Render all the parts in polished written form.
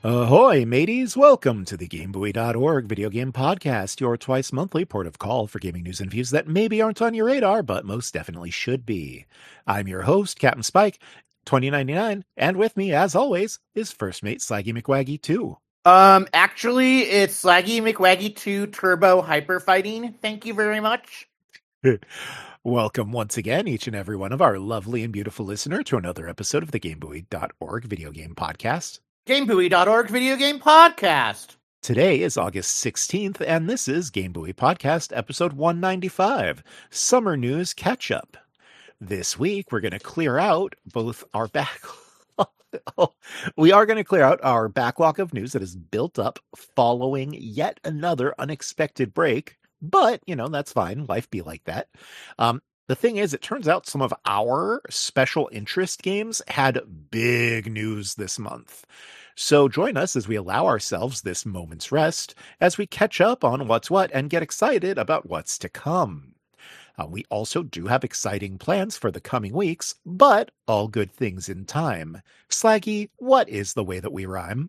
Ahoy, mateys! Welcome to the GameBuoy.org video game podcast, your twice monthly port of call for gaming news and views that maybe aren't on your radar, but most definitely should be. I'm your host, Captain Spike, 2099, and with me, as always, is First Mate Slaggy McWaggy 2. Actually, it's Slaggy McWaggy 2 Turbo Hyper Fighting. Thank you very much. Welcome once again, each and every one of our lovely and beautiful listener, to another episode of the GameBuoy.org video game podcast. GameBuoy.org video game podcast. Today is August 16th, and this is Game Buoy Podcast, episode 195, Summer News Catch-Up. This week, we're going to clear out both our we are going to clear out our backlog of news that is built up following yet another unexpected break, but, that's fine. Life be like that. The thing is, it turns out some of our special interest games had big news this month. So join us as we allow ourselves this moment's rest as we catch up on what's what and get excited about what's to come. We also do have exciting plans for the coming weeks, but all good things in time. Slaggy, what is the way that we rhyme?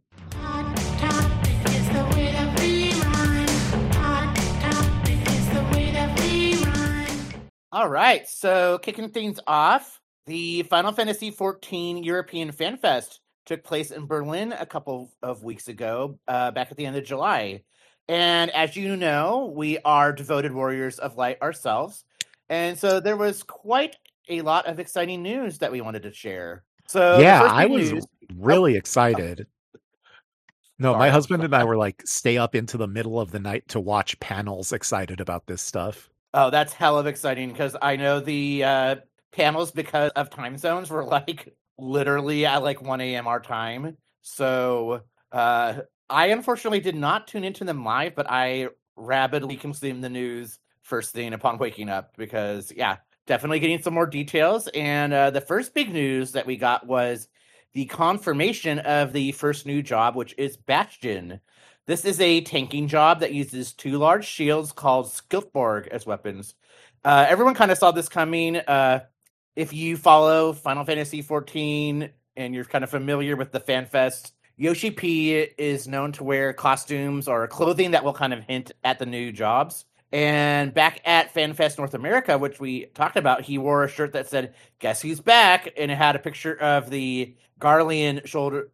All right, so kicking things off, the Final Fantasy XIV European Fan Fest took place in Berlin a couple of weeks ago, back at the end of July. And as you know, we are devoted warriors of light ourselves. And so there was quite a lot of exciting news that we wanted to share. So yeah, I was really excited. No, Sorry, my husband and I were like, stay up into the middle of the night to watch panels excited about this stuff. Oh, that's hell of exciting, because I know the panels, because of time zones, were like literally at like 1 a.m. our time. So I unfortunately did not tune into them live, but I rapidly consumed the news first thing upon waking up, because definitely getting some more details. And the first big news that we got was the confirmation of the first new job, which is Bastion. This is a tanking job that uses two large shields called Skiltborg as weapons. Everyone kind of saw this coming. If you follow Final Fantasy XIV and you're kind of familiar with the FanFest, Yoshi P is known to wear costumes or clothing that will kind of hint at the new jobs. And back at FanFest North America, which we talked about, he wore a shirt that said, "Guess who's back?" And it had a picture of the Garlean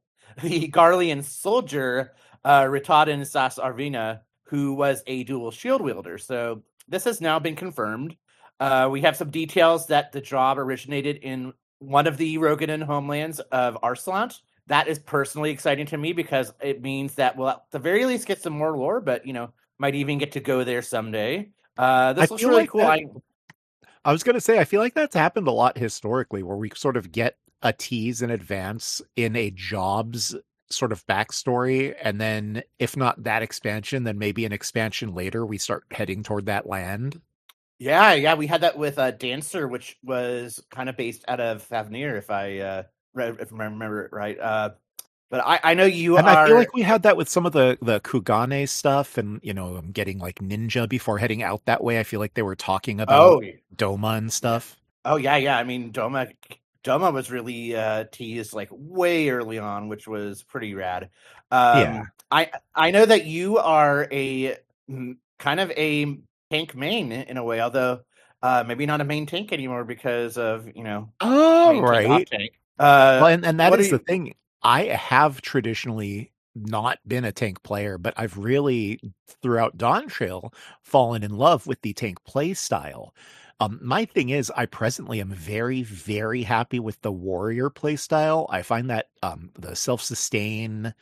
soldier, Ritaden Sas Arvina, who was a dual shield wielder. So this has now been confirmed. We have some details that the job originated in one of the Rogadan homelands of Arslant. That is personally exciting to me, because it means that we'll at the very least get some more lore, but, might even get to go there someday. This looks really cool. I was going to say, I feel like that's happened a lot historically, where we sort of get a tease in advance in a job's sort of backstory, and then if not that expansion, then maybe an expansion later we start heading toward that land. Yeah, we had that with Dancer, which was kind of based out of Favnir, if I remember it right. But I know you and are... I feel like we had that with some of the Kugane stuff, and getting like ninja before heading out that way. I feel like they were talking about Doma and stuff. Oh yeah. I mean, Doma was really teased like way early on, which was pretty rad. I know that you are a kind of a tank main in a way, although maybe not a main tank anymore because of right. Tank. Well, and that is the thing. I have traditionally not been a tank player, but I've really, throughout Dawntrail, fallen in love with the tank play style. My thing is, I presently am very, very happy with the warrior play style. I find that the self-sustain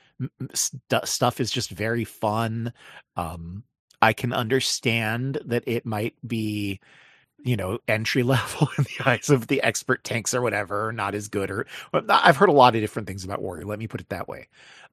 stuff is just very fun. I can understand that it might be, entry level in the eyes of the expert tanks or whatever, not as good, or I've heard a lot of different things about warrior. Let me put it that way.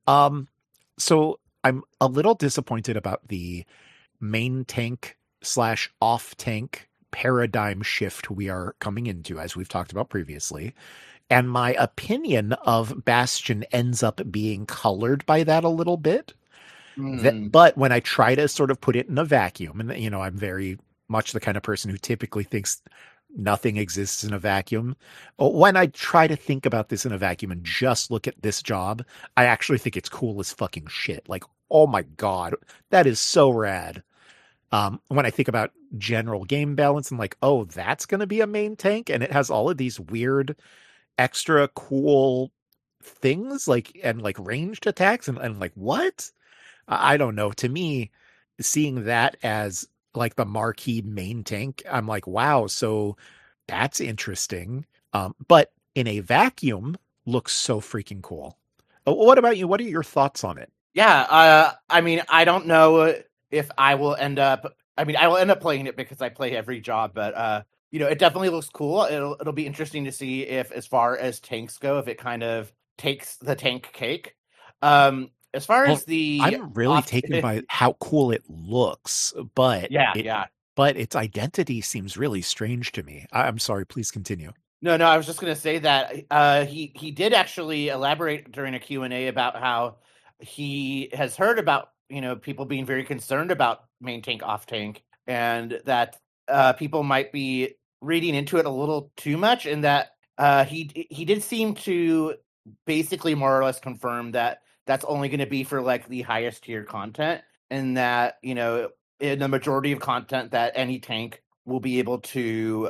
So I'm a little disappointed about the main tank / off tank paradigm shift we are coming into, as we've talked about previously. And my opinion of Bastion ends up being colored by that a little bit. But when I try to sort of put it in a vacuum, and I'm very much the kind of person who typically thinks nothing exists in a vacuum. When I try to think about this in a vacuum and just look at this job, I actually think it's cool as fucking shit. Like, oh my God, that is so rad. When I think about general game balance, I'm like, oh, that's going to be a main tank. And it has all of these weird, extra cool things and like ranged attacks. And like, what? I don't know. To me, seeing that as like the marquee main tank, I'm like, wow, so that's interesting. But in a vacuum, looks so freaking cool. What about you? What are your thoughts on it? Yeah, I mean, I don't know if I will end up. I mean, I will end up playing it because I play every job, but it definitely looks cool. It'll be interesting to see if, as far as tanks go, if it kind of takes the tank cake. As far Well, as the I'm really taken by how cool it looks, but yeah. But its identity seems really strange to me. I'm sorry, please continue. No, I was just going to say that he did actually elaborate during a Q&A about how he has heard about, people being very concerned about main tank, off tank, and that people might be reading into it a little too much, and that he did seem to basically more or less confirm that that's only going to be for like the highest tier content, and that, in the majority of content that any tank will be able to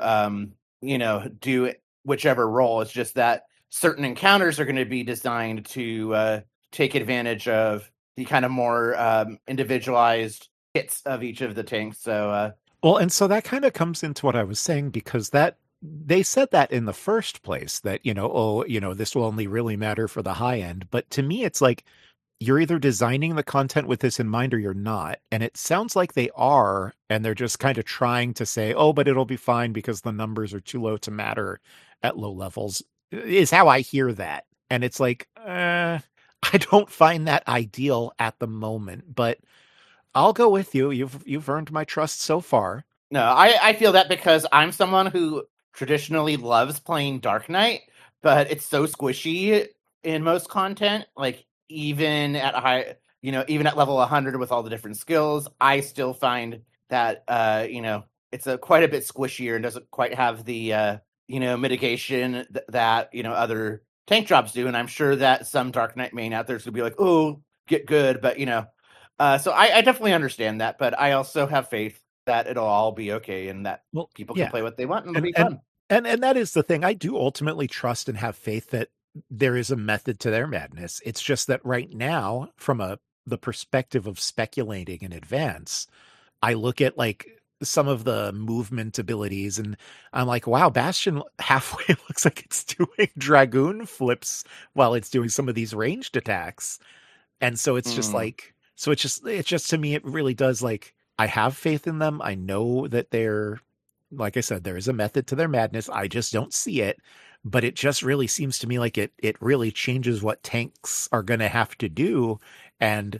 do whichever role. It's just that certain encounters are going to be designed to take advantage of the kind of more individualized hits of each of the tanks. So, well, and so that kind of comes into what I was saying, because that they said that in the first place, that, this will only really matter for the high end. But to me, it's like, you're either designing the content with this in mind or you're not. And it sounds like they are, and they're just kind of trying to say, oh, but it'll be fine because the numbers are too low to matter at low levels, is how I hear that. And it's like, I don't find that ideal at the moment, but I'll go with you. You've earned my trust so far. No, I feel that because I'm someone who traditionally loves playing Dark Knight, but it's so squishy in most content. Like, even at even at level 100 with all the different skills, I still find that it's quite a bit squishier and doesn't quite have the mitigation that other tank jobs do. And I'm sure that some Dark Knight main out there is gonna be like, oh, get good, but so I definitely understand that, but I also have faith that it'll all be okay and that people can play what they want and it'll be fun. And that is the thing. I do ultimately trust and have faith that there is a method to their madness. It's just that right now, from the perspective of speculating in advance, I look at like some of the movement abilities and I'm like, wow, Bastion halfway looks like it's doing dragoon flips while it's doing some of these ranged attacks. And so it's just like, it's just to me, it really does, like, I have faith in them. I know that like I said, there is a method to their madness. I just don't see it. But it just really seems to me like it really changes what tanks are going to have to do. And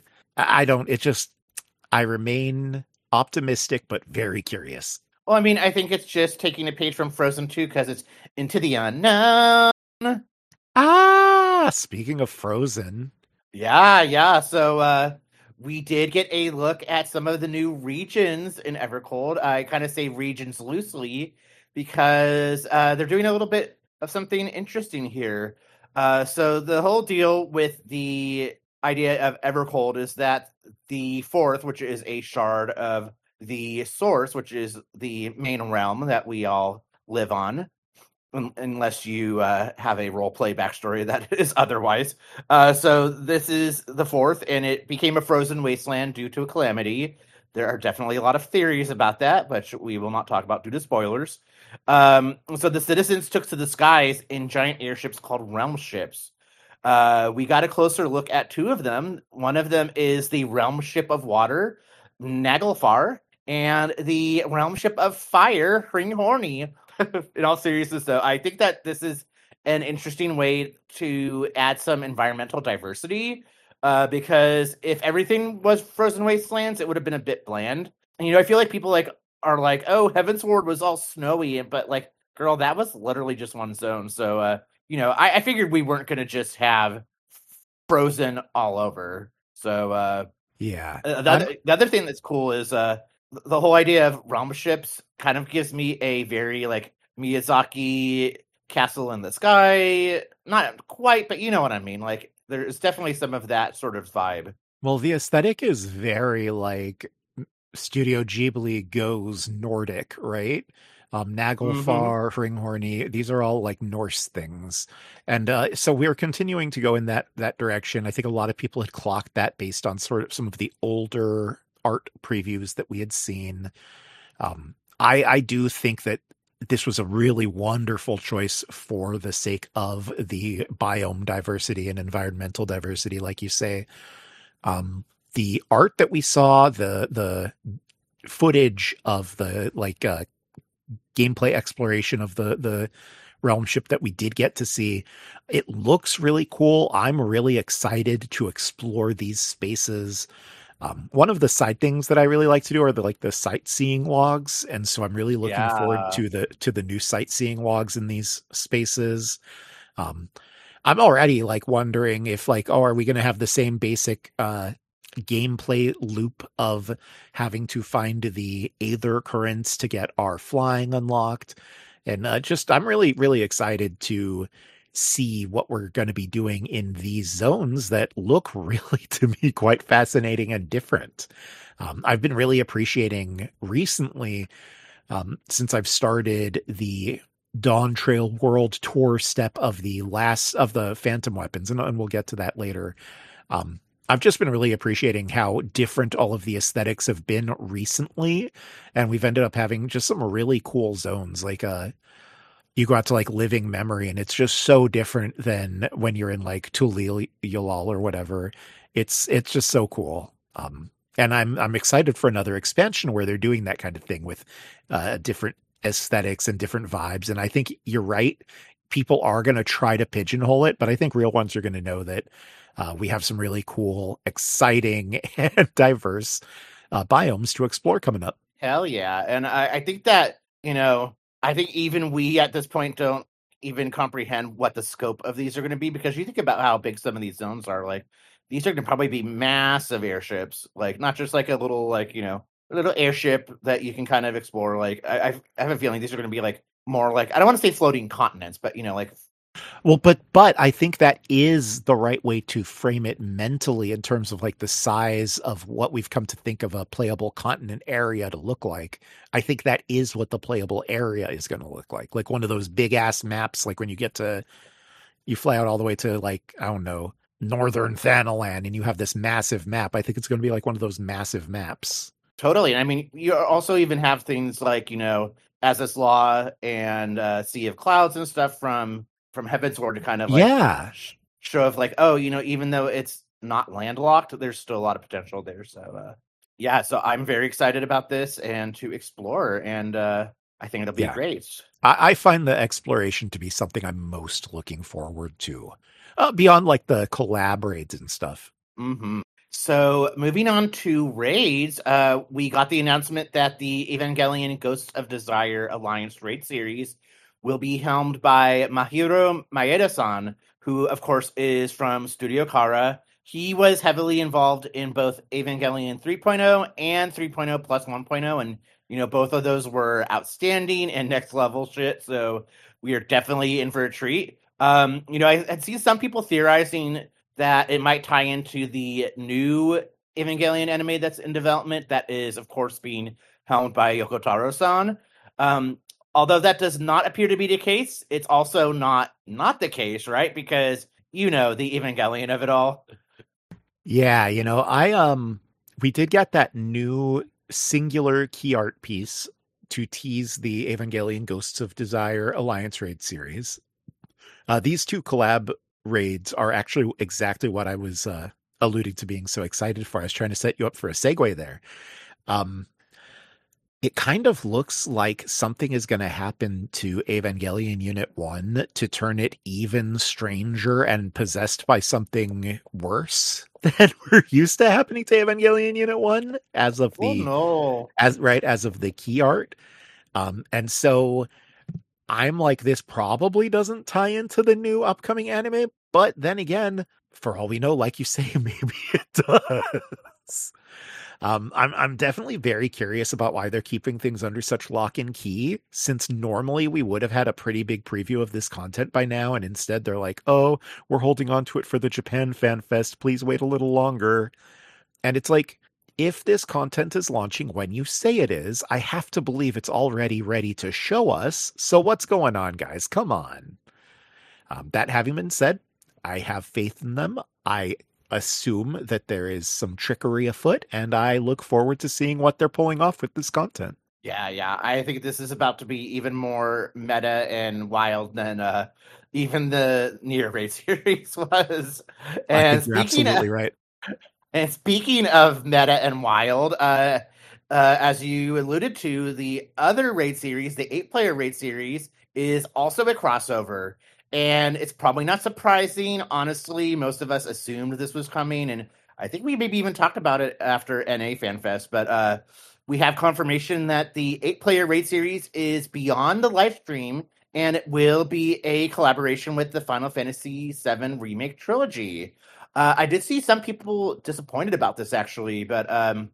I remain optimistic, but very curious. Well, I mean, I think it's just taking a page from Frozen 2 because it's into the unknown. Speaking of Frozen. Yeah. So we did get a look at some of the new regions in Evercold. I kind of say regions loosely because they're doing a little bit of something interesting here. So the whole deal with the idea of Evercold is that the fourth, which is a shard of the source, which is the main realm that we all live on, unless you have a role play backstory that is otherwise. So this is the fourth, and it became a frozen wasteland due to a calamity. There are definitely a lot of theories about that, but we will not talk about due to spoilers. So the citizens took to the skies in giant airships called realm ships. We got a closer look at two of them. One of them is the realm ship of water, Naglfar, and the realm ship of fire, Hringhorny. In all seriousness, though, I think that this is an interesting way to add some environmental diversity, because if everything was frozen wastelands, it would have been a bit bland. And, I feel like people are like, oh, Heavensward was all snowy, but like, girl, that was literally just one zone. So, I figured we weren't going to just have frozen all over. So, yeah. The other thing that's cool is the whole idea of realm ships kind of gives me a very Miyazaki Castle in the Sky. Not quite, but you know what I mean. Like, there's definitely some of that sort of vibe. Well, the aesthetic is very like Studio Ghibli goes Nordic, right? Mm-hmm. Naglfar, Hringhorni, these are all like Norse things. And so we're continuing to go in that direction. I think a lot of people had clocked that based on sort of some of the older art previews that we had seen. I do think that this was a really wonderful choice for the sake of the biome diversity and environmental diversity, like you say. The art that we saw, the footage of the like gameplay exploration of the realm ship that we did get to see, it looks really cool. I'm really excited to explore these spaces. One of the side things that I really like to do are the sightseeing logs, and so I'm really looking forward Yeah. to the new sightseeing logs in these spaces. Um, I'm already like wondering if like, oh, are we going to have the same basic gameplay loop of having to find the Aether currents to get our flying unlocked? And I'm really, really excited to see what we're going to be doing in these zones that look really, to me, quite fascinating and different. I've been really appreciating recently, since I've started the Dawntrail World Tour step of the Phantom Weapons, and we'll get to that later. I've just been really appreciating how different all of the aesthetics have been recently, and we've ended up having just some really cool zones. Like you go out to like Living Memory, and it's just so different than when you're in like Tulil Yulal or whatever. It's just so cool. And I'm excited for another expansion where they're doing that kind of thing with different aesthetics and different vibes. And I think you're right. People are going to try to pigeonhole it, but I think real ones are going to know that we have some really cool, exciting, and diverse biomes to explore coming up. Hell yeah. And I think that, I think even we at this point don't even comprehend what the scope of these are going to be, because you think about how big some of these zones are. Like, these are going to probably be massive airships, like not just like a little, like, a little airship that you can kind of explore. Like, I have a feeling these are going to be like more like, I don't want to say floating continents, but like, Well, but I think that is the right way to frame it mentally in terms of like the size of what we've come to think of a playable continent area to look like. I think that is what the playable area is going to look like one of those big ass maps. Like when you fly out all the way to like, I don't know, northern Thanalan, and you have this massive map. I think it's going to be like one of those massive maps. totally. And I mean, you also even have things like, As Law and Sea of Clouds and stuff from Heavensward to kind of like Yeah. show of like, oh, even though it's not landlocked, there's still a lot of potential there. So yeah, so I'm very excited about this and to explore, and I think it'll be Yeah. great. I find the exploration to be something I'm most looking forward to, beyond like the collab raids and stuff. Mm-hmm. So moving on to raids, we got the announcement that the Evangelion Ghosts of Desire Alliance raid series will be helmed by Mahiro Maeda-san, who of course is from Studio Khara. He was heavily involved in both Evangelion 3.0 and 3.0 plus 1.0, and both of those were outstanding and next level shit. So we are definitely in for a treat. I had seen some people theorizing that it might tie into the new Evangelion anime that's in development, that is, of course, being helmed by Yoko Taro-san. Although that does not appear to be the case, it's also not the case, right? Because the Evangelion of it all. Yeah, we did get that new singular key art piece to tease the Evangelion Ghosts of Desire Alliance raid series. These two collab raids are actually exactly what I was alluding to being so excited for. I was trying to set you up for a segue there. It kind of looks like something is going to happen to Evangelion Unit 1 to turn it even stranger and possessed by something worse than we're used to happening to Evangelion Unit 1 as of the key art. And so I'm like, this probably doesn't tie into the new upcoming anime, but then again, for all we know, like you say, maybe it does. I'm definitely very curious about why they're keeping things under such lock and key, since normally we would have had a pretty big preview of this content by now, and instead they're like, oh, we're holding on to it for the Japan Fan Fest. Please wait a little longer. And it's like, if this content is launching when you say it is, I have to believe it's already ready to show us. So what's going on, guys? Come on. That having been said, I have faith in them. I assume that there is some trickery afoot, and I look forward to seeing what they're pulling off with this content. Yeah. I think this is about to be even more meta and wild than even the Nier Raid series was. And I think you're absolutely right. And speaking of meta and wild, as you alluded to, the other Raid series, the 8-player Raid series, is also a crossover. And it's probably not surprising. Honestly, most of us assumed this was coming, and I think we maybe even talked about it after NA FanFest. But we have confirmation that the 8-player Raid series is beyond the live stream, and it will be a collaboration with the Final Fantasy VII Remake Trilogy. I did see some people disappointed about this, actually, but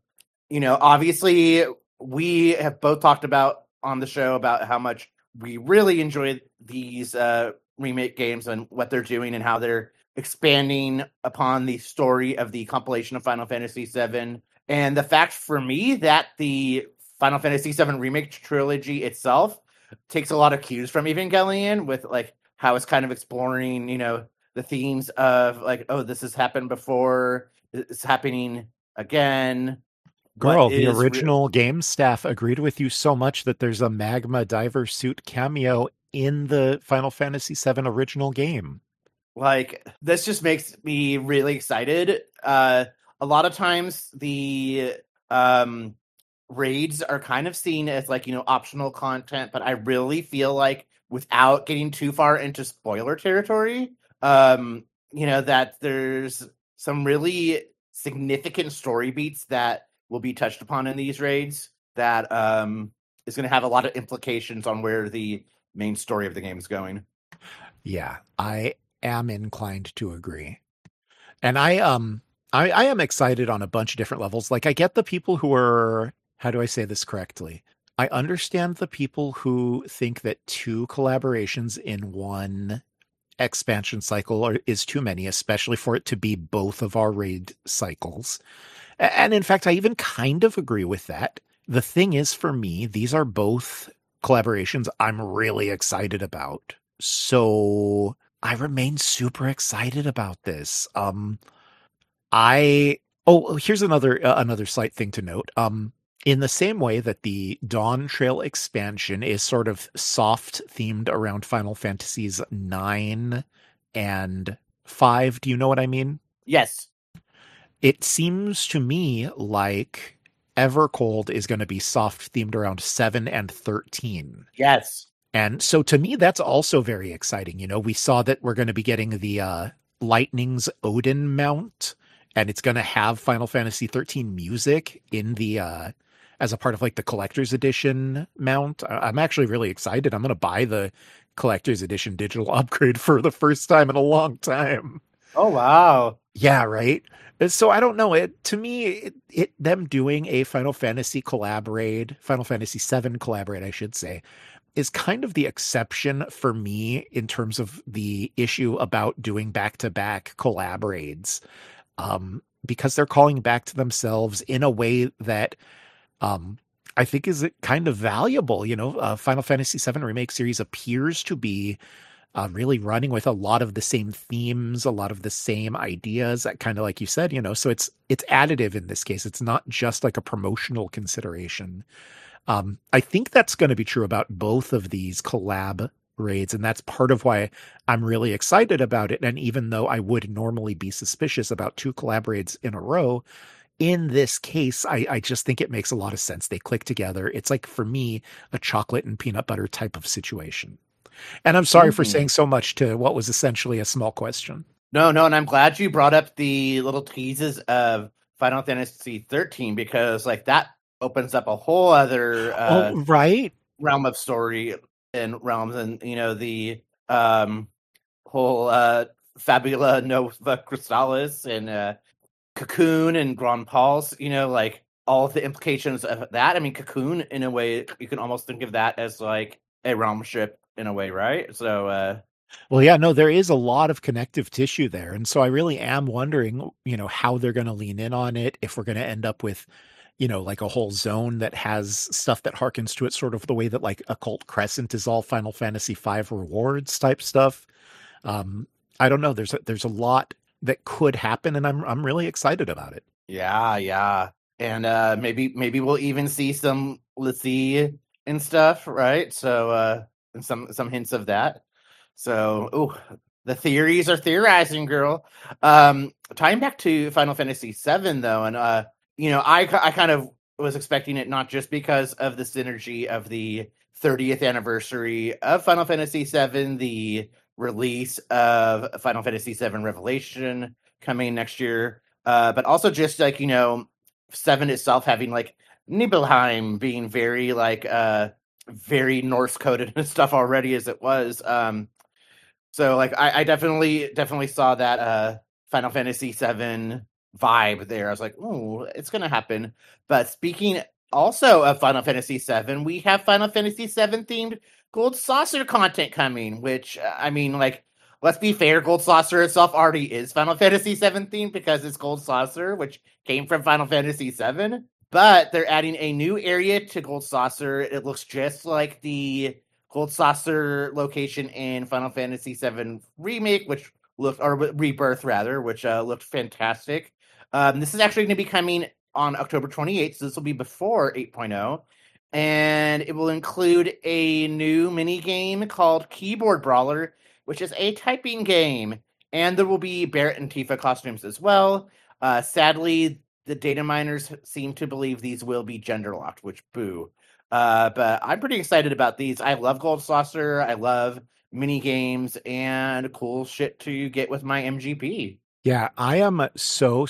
obviously we have both talked about on the show about how much we really enjoy these remake games and what they're doing and how they're expanding upon the story of the compilation of Final Fantasy VII. And the fact for me that the Final Fantasy VII Remake Trilogy itself takes a lot of cues from Evangelion, with like how it's kind of exploring, the themes of like, oh, this has happened before, it's happening again. Girl, the original game staff agreed with you so much that there's a Magma Diver suit cameo in the Final Fantasy VII original game. Like, this just makes me really excited. A lot of times the raids are kind of seen as like, optional content, but I really feel like, without getting too far into spoiler territory, that there's some really significant story beats that will be touched upon in these raids that is going to have a lot of implications on where the main story of the game is going. Yeah, I am inclined to agree. And I am excited on a bunch of different levels. Like, I get the people who are, how do I say this correctly? I understand the people who think that 2 collaborations in one expansion cycle is too many, especially for it to be both of our raid cycles. And in fact, I even kind of agree with that. The thing is, for me, these are both collaborations I'm really excited about. So I remain super excited about this. Here's another slight thing to note. In the same way that the Dawntrail expansion is sort of soft themed around Final Fantasies 9 and 5, do you know what I mean? Yes. It seems to me like Evercold is going to be soft themed around 7 and 13. Yes. And so to me, that's also very exciting. We saw that we're going to be getting the Lightning's Odin mount, and it's going to have Final Fantasy 13 music in the as a part of like the collector's edition mount. I'm actually really excited. I'm going to buy the collector's edition digital upgrade for the first time in a long time. Oh, wow. Yeah, right. So I don't know. To me, them doing a Final Fantasy Final Fantasy VII collaborate, I should say, is kind of the exception for me in terms of the issue about doing back-to-back collaborates, because they're calling back to themselves in a way that I think is kind of valuable. Final Fantasy VII Remake series appears to be really running with a lot of the same themes, a lot of the same ideas, kind of like you said, so it's additive in this case. It's not just like a promotional consideration. I think that's going to be true about both of these collab raids, and that's part of why I'm really excited about it. And even though I would normally be suspicious about 2 collab raids in a row, in this case, I just think it makes a lot of sense. They click together. It's like, for me, a chocolate and peanut butter type of situation. And I'm sorry for saying so much to what was essentially a small question. No, and I'm glad you brought up the little teases of Final Fantasy 13, because like that opens up a whole other right realm of story and realms, and the whole Fabula Nova Crystallis and Cocoon and Grand Pulse, like all of the implications of that. I mean, Cocoon, in a way, you can almost think of that as like a realm ship in a way, right? So, well, yeah, no, there is a lot of connective tissue there. And so I really am wondering, how they're going to lean in on it, if we're going to end up with, like a whole zone that has stuff that harkens to it, sort of the way that like Occult Crescent is all Final Fantasy V rewards type stuff. Um, I don't know. There's a lot that could happen, and I'm really excited about it. yeah. And maybe we'll even see some L'Cie and stuff, right? So and some hints of that. So, the theories are theorizing, girl. Tying back to Final Fantasy VII, though, and I kind of was expecting it not just because of the synergy of the 30th anniversary of Final Fantasy VII, the release of Final Fantasy VII Revelation coming next year, but also just like 7 itself having like Nibelheim being very like very Norse coded and stuff already as it was. So like I definitely saw that Final Fantasy VII vibe there. I was like, oh, it's gonna happen. But speaking also of Final Fantasy VII, we have Final Fantasy VII themed Gold Saucer content coming, which I mean, like, let's be fair, Gold Saucer itself already is Final Fantasy VII themed because it's Gold Saucer, which came from Final Fantasy VII. But they're adding a new area to Gold Saucer. It looks just like the Gold Saucer location in Final Fantasy VII Remake, which looked, or Rebirth rather, which looked fantastic. This is actually going to be coming on October 28th, so this will be before 8.0, and it will include a new mini game called Keyboard Brawler, which is a typing game, and there will be Barret and Tifa costumes as well. Sadly, the data miners seem to believe these will be gender locked, which boo. But I'm pretty excited about these. I love Gold Saucer. I love mini games and cool shit to get with my MGP. Yeah, I am so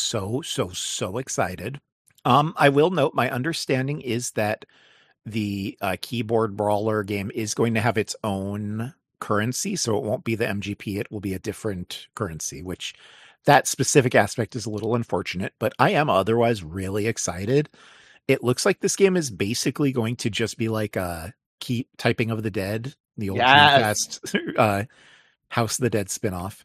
excited. I will note my understanding is that the keyboard brawler game is going to have its own currency, so it won't be the MGP, it will be a different currency, which that specific aspect is a little unfortunate, but I am otherwise really excited. It looks like this game is basically going to just be like a Keep Typing of the Dead, the old Dreamcast House of the Dead spinoff.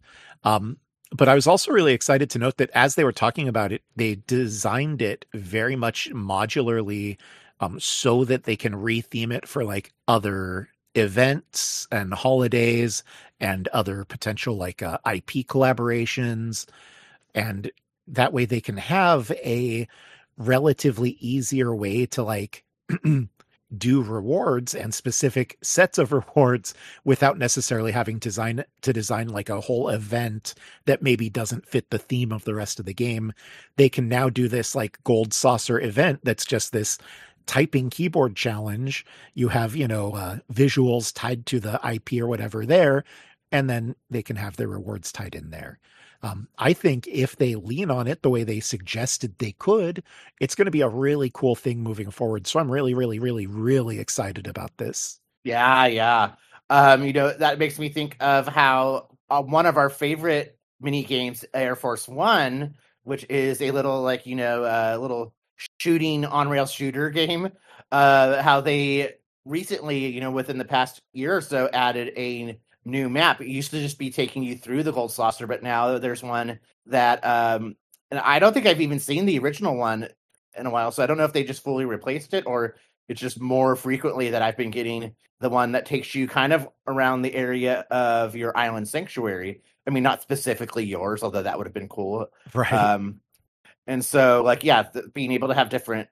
But I was also really excited to note that as they were talking about it, they designed it very much modularly, so that they can retheme it for like other events and holidays and other potential like IP collaborations. And that way they can have a relatively easier way to like do rewards and specific sets of rewards without necessarily having to design like a whole event that maybe doesn't fit the theme of the rest of the game. They can now do this like Gold Saucer event that's just this typing keyboard challenge. You have, visuals tied to the IP or whatever there, and then they can have their rewards tied in there. I think if they lean on it the way they suggested they could, it's going to be a really cool thing moving forward. So I'm really, really, really, really excited about this. Yeah. That makes me think of how one of our favorite mini games, Air Force One, which is a little like, little shooting on rail shooter game, how they recently, within the past year or so, added a new map. It used to just be taking you through the Gold Saucer, but now there's one that and I don't think I've even seen the original one in a while, so I don't know if they just fully replaced it or it's just more frequently that I've been getting the one that takes you kind of around the area of your island sanctuary. I mean, not specifically yours, although that would have been cool. Right. And so like, yeah, being able to have different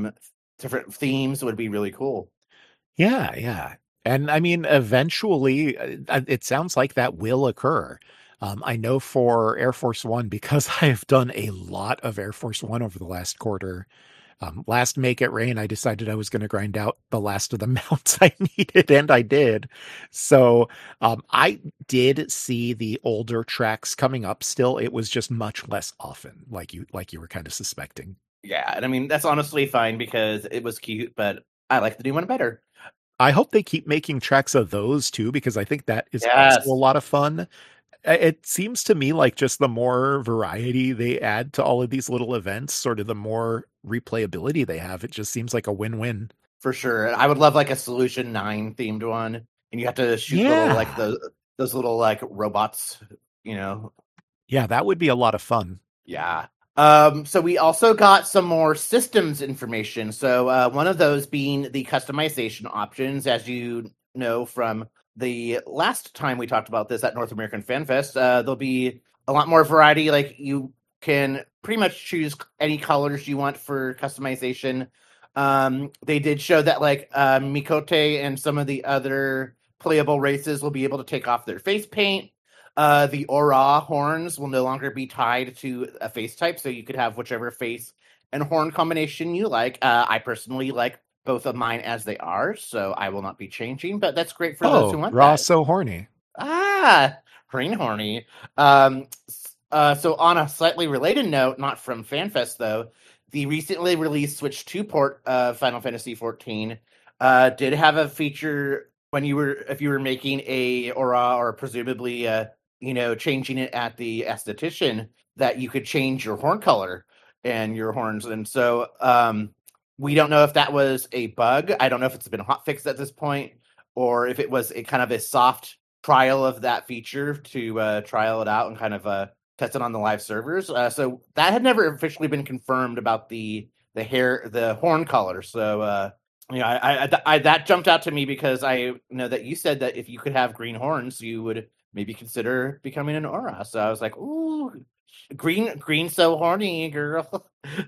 themes would be really cool. Yeah. And I mean, eventually, it sounds like that will occur. I know for Air Force One, because I have done a lot of Air Force One over the last quarter. Last Make It Rain, I decided I was going to grind out the last of the mounts I needed, and I did. So I did see the older tracks coming up still. It was just much less often, like you were kind of suspecting. Yeah, and I mean, that's honestly fine because it was cute, but I like the new one better. I hope they keep making tracks of those too, because I think that is also a lot of fun. It seems to me like just the more variety they add to all of these little events, sort of the more replayability they have. It just seems like a win-win. For sure. I would love like a Solution 9 themed one, and you have to shoot little like Yeah. those little like robots, you know. Yeah, that would be a lot of fun. Yeah. So we also got some more systems information. So one of those being the customization options, as you know from the last time we talked about this at North American Fan Fest. There'll be a lot more variety. Like you can pretty much choose any colors you want for customization. They did show that like Mikote and some of the other playable races will be able to take off their face paint. The Aura horns will no longer be tied to a face type, so you could have whichever face and horn combination you like. I personally like both of mine as they are, so I will not be changing, but that's great for those who Oh, want Raw that. so horny. Ah, green horny. So on a slightly related note, not from FanFest though, the recently released Switch 2 port of Final Fantasy XIV did have a feature when if you were making a aura or presumably changing it at the esthetician, that you could change your horn color and your horns. And so we don't know if that was a bug. I don't know if it's been hotfixed at this point, or if it was a kind of a soft trial of that feature to trial it out and kind of test it on the live servers. So that had never officially been confirmed about the horn color. So I that jumped out to me because I know that you said that if you could have green horns, you would maybe consider becoming an aura. So I was like, ooh, green so horny, girl.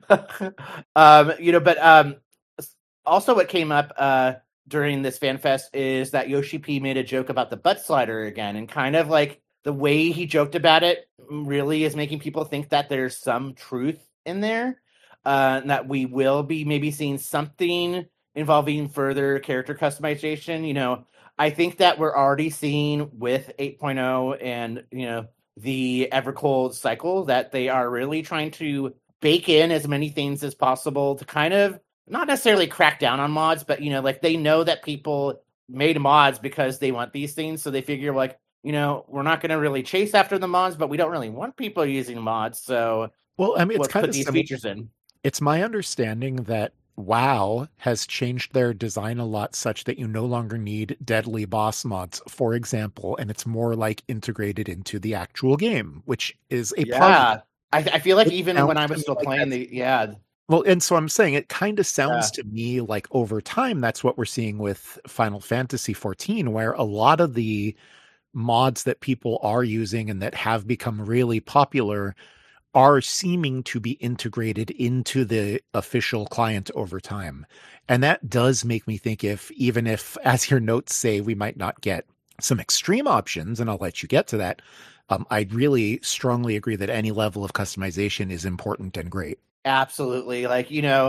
But also what came up during this fan fest is that Yoshi P made a joke about the butt slider again, and kind of like the way he joked about it really is making people think that there's some truth in there, and that we will be maybe seeing something involving further character customization. I think that we're already seeing with 8.0 and the Evercold cycle that they are really trying to bake in as many things as possible to kind of not necessarily crack down on mods, but like they know that people made mods because they want these things, so they figure like, we're not going to really chase after the mods, but we don't really want people using mods, so Well, I mean, it's let's kind put of these features in. It's my understanding that WoW has changed their design a lot such that you no longer need deadly boss mods, for example, and it's more like integrated into the actual game, which is a positive. Yeah, I feel like It even when sounds I to was me still like playing that's the well, and so I'm saying it kind of sounds yeah. to me like over time that's what we're seeing with Final Fantasy 14, where a lot of the mods that people are using and that have become really popular are seeming to be integrated into the official client over time. And that does make me think even if, as your notes say, we might not get some extreme options, and I'll let you get to that, I really strongly agree that any level of customization is important and great. Absolutely. Like,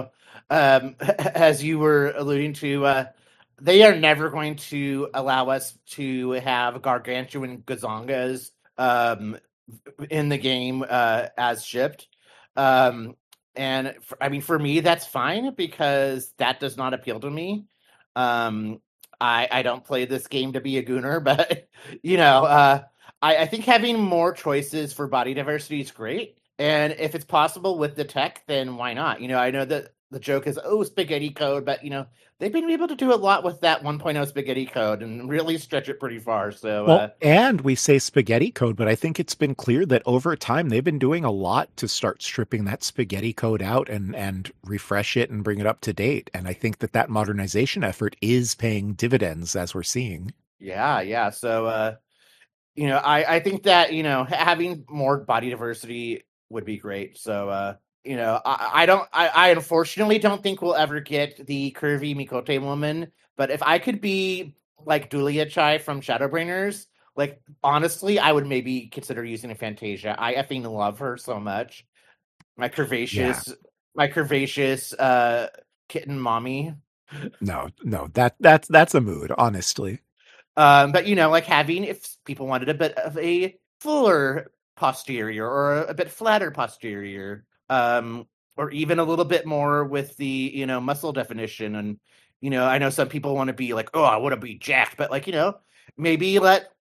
as you were alluding to, they are never going to allow us to have gargantuan gazongas in the game as shipped. I mean, for me, that's fine because that does not appeal to me. I don't play this game to be a gooner, but, I think having more choices for body diversity is great. And if it's possible with the tech, then why not? I know that the joke is, oh, spaghetti code, but they've been able to do a lot with that 1.0 spaghetti code and really stretch it pretty far. So Well, and we say spaghetti code, but I think it's been clear that over time they've been doing a lot to start stripping that spaghetti code out and refresh it and bring it up to date. And I think that modernization effort is paying dividends as we're seeing. yeah. So I think that having more body diversity would be great. So I unfortunately don't think we'll ever get the curvy Mikote woman. But if I could be like Dulia Chai from Shadowbringers, like honestly, I would maybe consider using a Fantasia. I effing love her so much. My Yeah. curvaceous, kitten mommy. No, that's a mood, honestly. But like having, if people wanted a bit of a fuller posterior or a bit flatter posterior, or even a little bit more with the muscle definition, and I know some people want to be like, oh, I want to be jacked, but like maybe let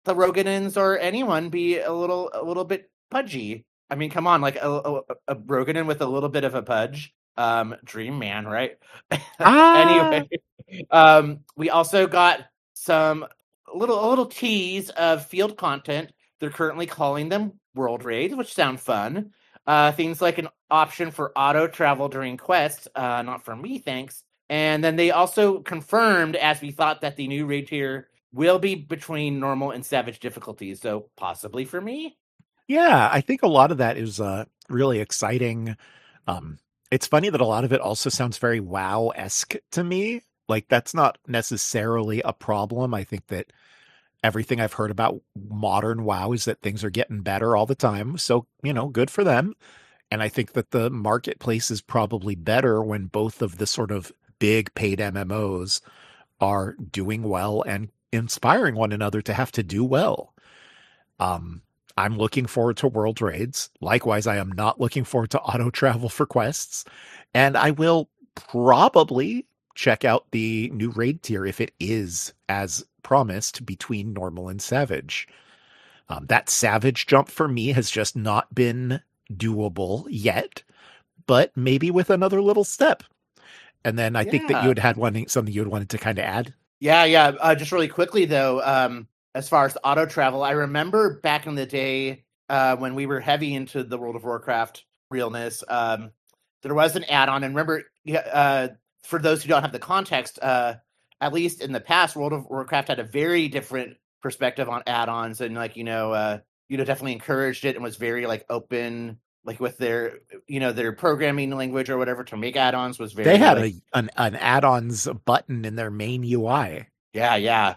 the Roganins or anyone be a little bit pudgy. I mean, come on, like a Roganin with a little bit of a pudge. Dream man, right? Ah, Anyway, we also got some a little tease of field content. They're currently calling them world raids, which sound fun. Things like an option for auto travel during quests. Not for me, thanks. And then they also confirmed, as we thought, that the new raid tier will be between normal and savage difficulties. So possibly for me. yeah, I think a lot of that is really exciting. Um, it's funny that a lot of it also sounds very WoW-esque to me. Like that's not necessarily a problem. I think that everything I've heard about modern WoW is that things are getting better all the time. So, good for them. And I think that the marketplace is probably better when both of the sort of big paid MMOs are doing well and inspiring one another to have to do well. Um, I'm looking forward to world raids. Likewise, I am not looking forward to auto travel for quests. And I will probably check out the new raid tier if it is as promised between normal and savage. That savage jump for me has just not been doable yet, but maybe with another little step. And then I think that you had something you had wanted to kind of add. Yeah. Just really quickly though, as far as the auto travel, I remember back in the day when we were heavy into the World of Warcraft realness, there was an add-on, and remember, for those who don't have the context, at least in the past, World of Warcraft had a very different perspective on add-ons, and definitely encouraged it and was very like open, like with their their programming language or whatever to make add-ons was very. They had an add-ons button in their main UI. Yeah.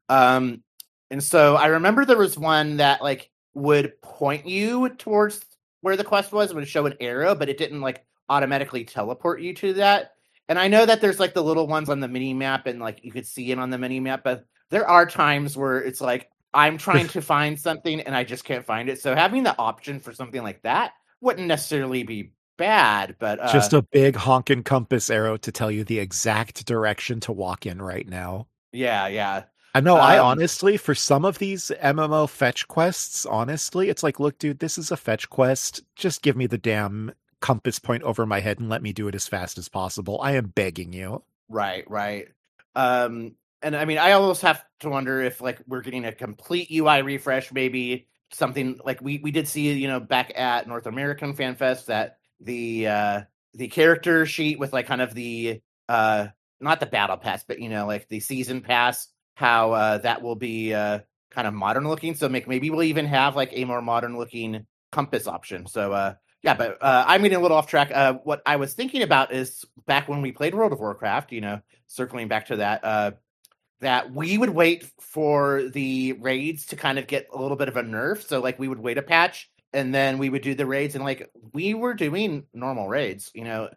And so I remember there was one that like would point you towards where the quest was. It would show an arrow, but it didn't like automatically teleport you to that. And I know that there's like the little ones on the mini map, and like you could see it on the mini map, but there are times where it's like I'm trying to find something and I just can't find it. So having the option for something like that wouldn't necessarily be bad, but just a big honking compass arrow to tell you the exact direction to walk in right now. Yeah. I know. I honestly, for some of these MMO fetch quests, honestly, it's like, look, dude, this is a fetch quest. Just give me the damn compass point over my head and let me do it as fast as possible. I am begging you. Right. And I mean, I almost have to wonder if like we're getting a complete UI refresh, maybe something like we did see, back at North American Fan Fest, that the character sheet with like kind of the not the battle pass, but like the season pass, how that will be kind of modern looking. So maybe we'll even have like a more modern looking compass option. So but I'm getting a little off track. What I was thinking about is back when we played World of Warcraft, circling back to that, that we would wait for the raids to kind of get a little bit of a nerf. So like we would wait a patch and then we would do the raids, and like we were doing normal raids, Yeah.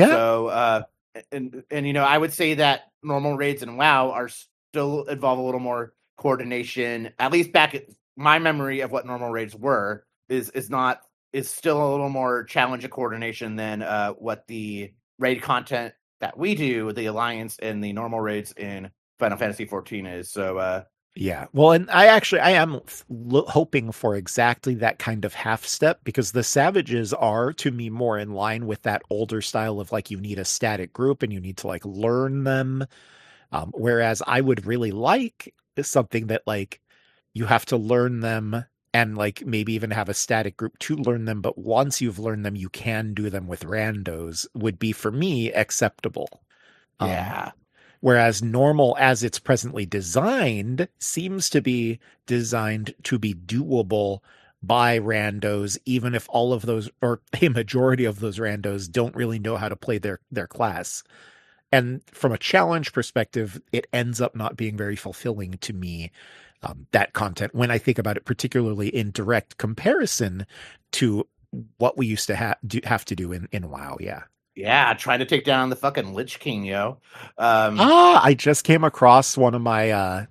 So and I would say that normal raids in WoW are still involve a little more coordination. At least back at my memory of what normal raids were is still a little more challenge of coordination than what the raid content that we do, the Alliance and the normal raids in Final Fantasy 14 is. So yeah. Well, and I am hoping for exactly that kind of half step, because the Savages are, to me, more in line with that older style of like you need a static group and you need to like learn them. Whereas I would really like something that like you have to learn them and like maybe even have a static group to learn them. But once you've learned them, you can do them with randos would be, for me, acceptable. Yeah. Whereas normal, as it's presently designed, seems to be designed to be doable by randos, even if all of those, or a majority of those randos, don't really know how to play their class. And from a challenge perspective, it ends up not being very fulfilling to me, that content, when I think about it, particularly in direct comparison to what we used to have to do in WoW. Yeah, trying to take down the fucking Lich King, yo. I just came across one of my,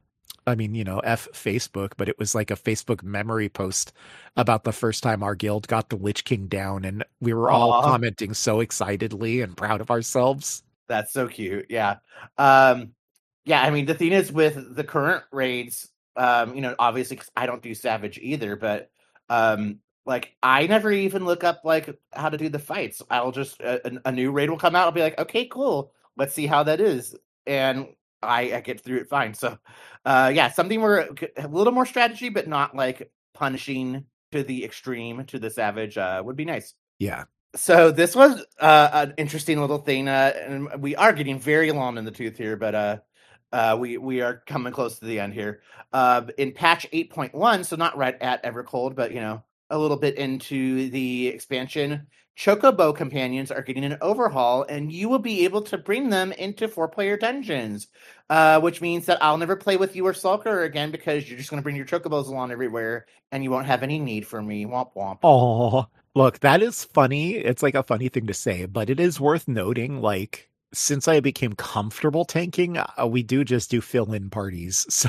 F Facebook, but it was like a Facebook memory post about the first time our guild got the Lich King down, and we were all commenting so excitedly and proud of ourselves. That's so cute. Yeah. I mean, the thing is with the current raids, obviously 'cause I don't do Savage either, but like I never even look up like how to do the fights. I'll just a new raid will come out. I'll be like, okay, cool. Let's see how that is, and I get through it fine. So, yeah, something where a little more strategy, but not like punishing to the extreme to the Savage would be nice. Yeah. So this was an interesting little thing, and we are getting very long in the tooth here, but we are coming close to the end here. In patch 8.1, so not right at Evercold, but a little bit into the expansion, Chocobo companions are getting an overhaul, and you will be able to bring them into 4-player dungeons, which means that I'll never play with you or Sulker again because you're just going to bring your Chocobos along everywhere, and you won't have any need for me. Womp womp. Oh, look, that is funny. It's like a funny thing to say, but it is worth noting, like, since I became comfortable tanking, we do just do fill-in parties. So,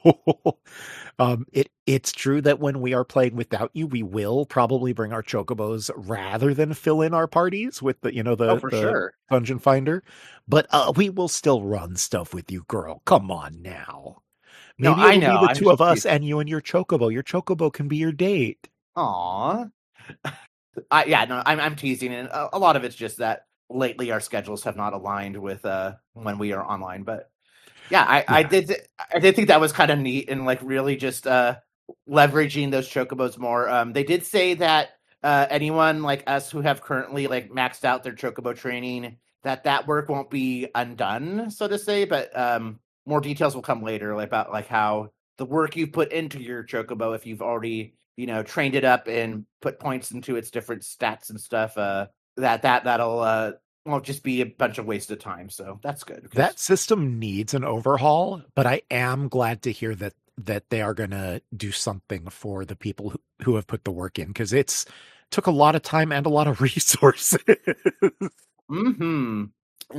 it's true that when we are playing without you, we will probably bring our chocobos rather than fill in our parties with the For the sure. dungeon finder. But we will still run stuff with you, girl. Come on now. Maybe I it'll know. be the I'm two of us just and you and your chocobo. Your chocobo can be your date. Aw. I'm teasing, and a lot of it's just that lately our schedules have not aligned with when we are online. But yeah, I did think that was kind of neat and like really just leveraging those chocobos more. They did say that anyone like us who have currently like maxed out their chocobo training, that work won't be undone, so to say. But more details will come later about like how the work you've put into your chocobo, if you've already trained it up and put points into its different stats and stuff, that'll won't just be a bunch of wasted time. So that's good. That system needs an overhaul, but I am glad to hear that they are going to do something for the people who have put the work in, because it's took a lot of time and a lot of resources. And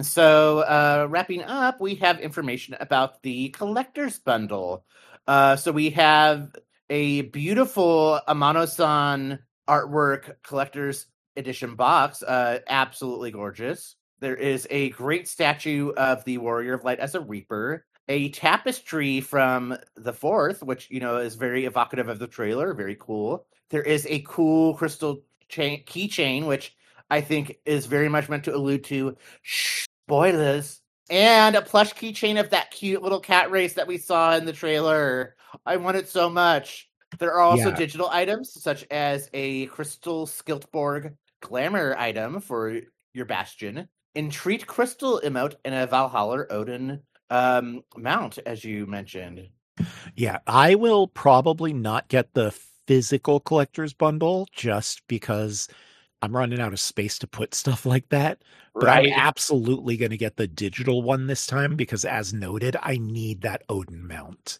so wrapping up, we have information about the collector's bundle. So we have a beautiful Amano-san artwork collector's edition box, absolutely gorgeous. There is a great statue of the Warrior of Light as a Reaper, a tapestry from the 4th, which is very evocative of the trailer, very cool. There is a cool crystal keychain, which I think is very much meant to allude to spoilers, and a plush keychain of that cute little cat race that we saw in the trailer. I want it so much. There are also digital items, such as a crystal Skiltborg glamour item for your Bastion, Entreat crystal emote, and a Valhalla Odin mount, as you mentioned. Yeah, I will probably not get the physical collector's bundle just because I'm running out of space to put stuff like that. But I'm absolutely going to get the digital one this time because, as noted, I need that Odin mount.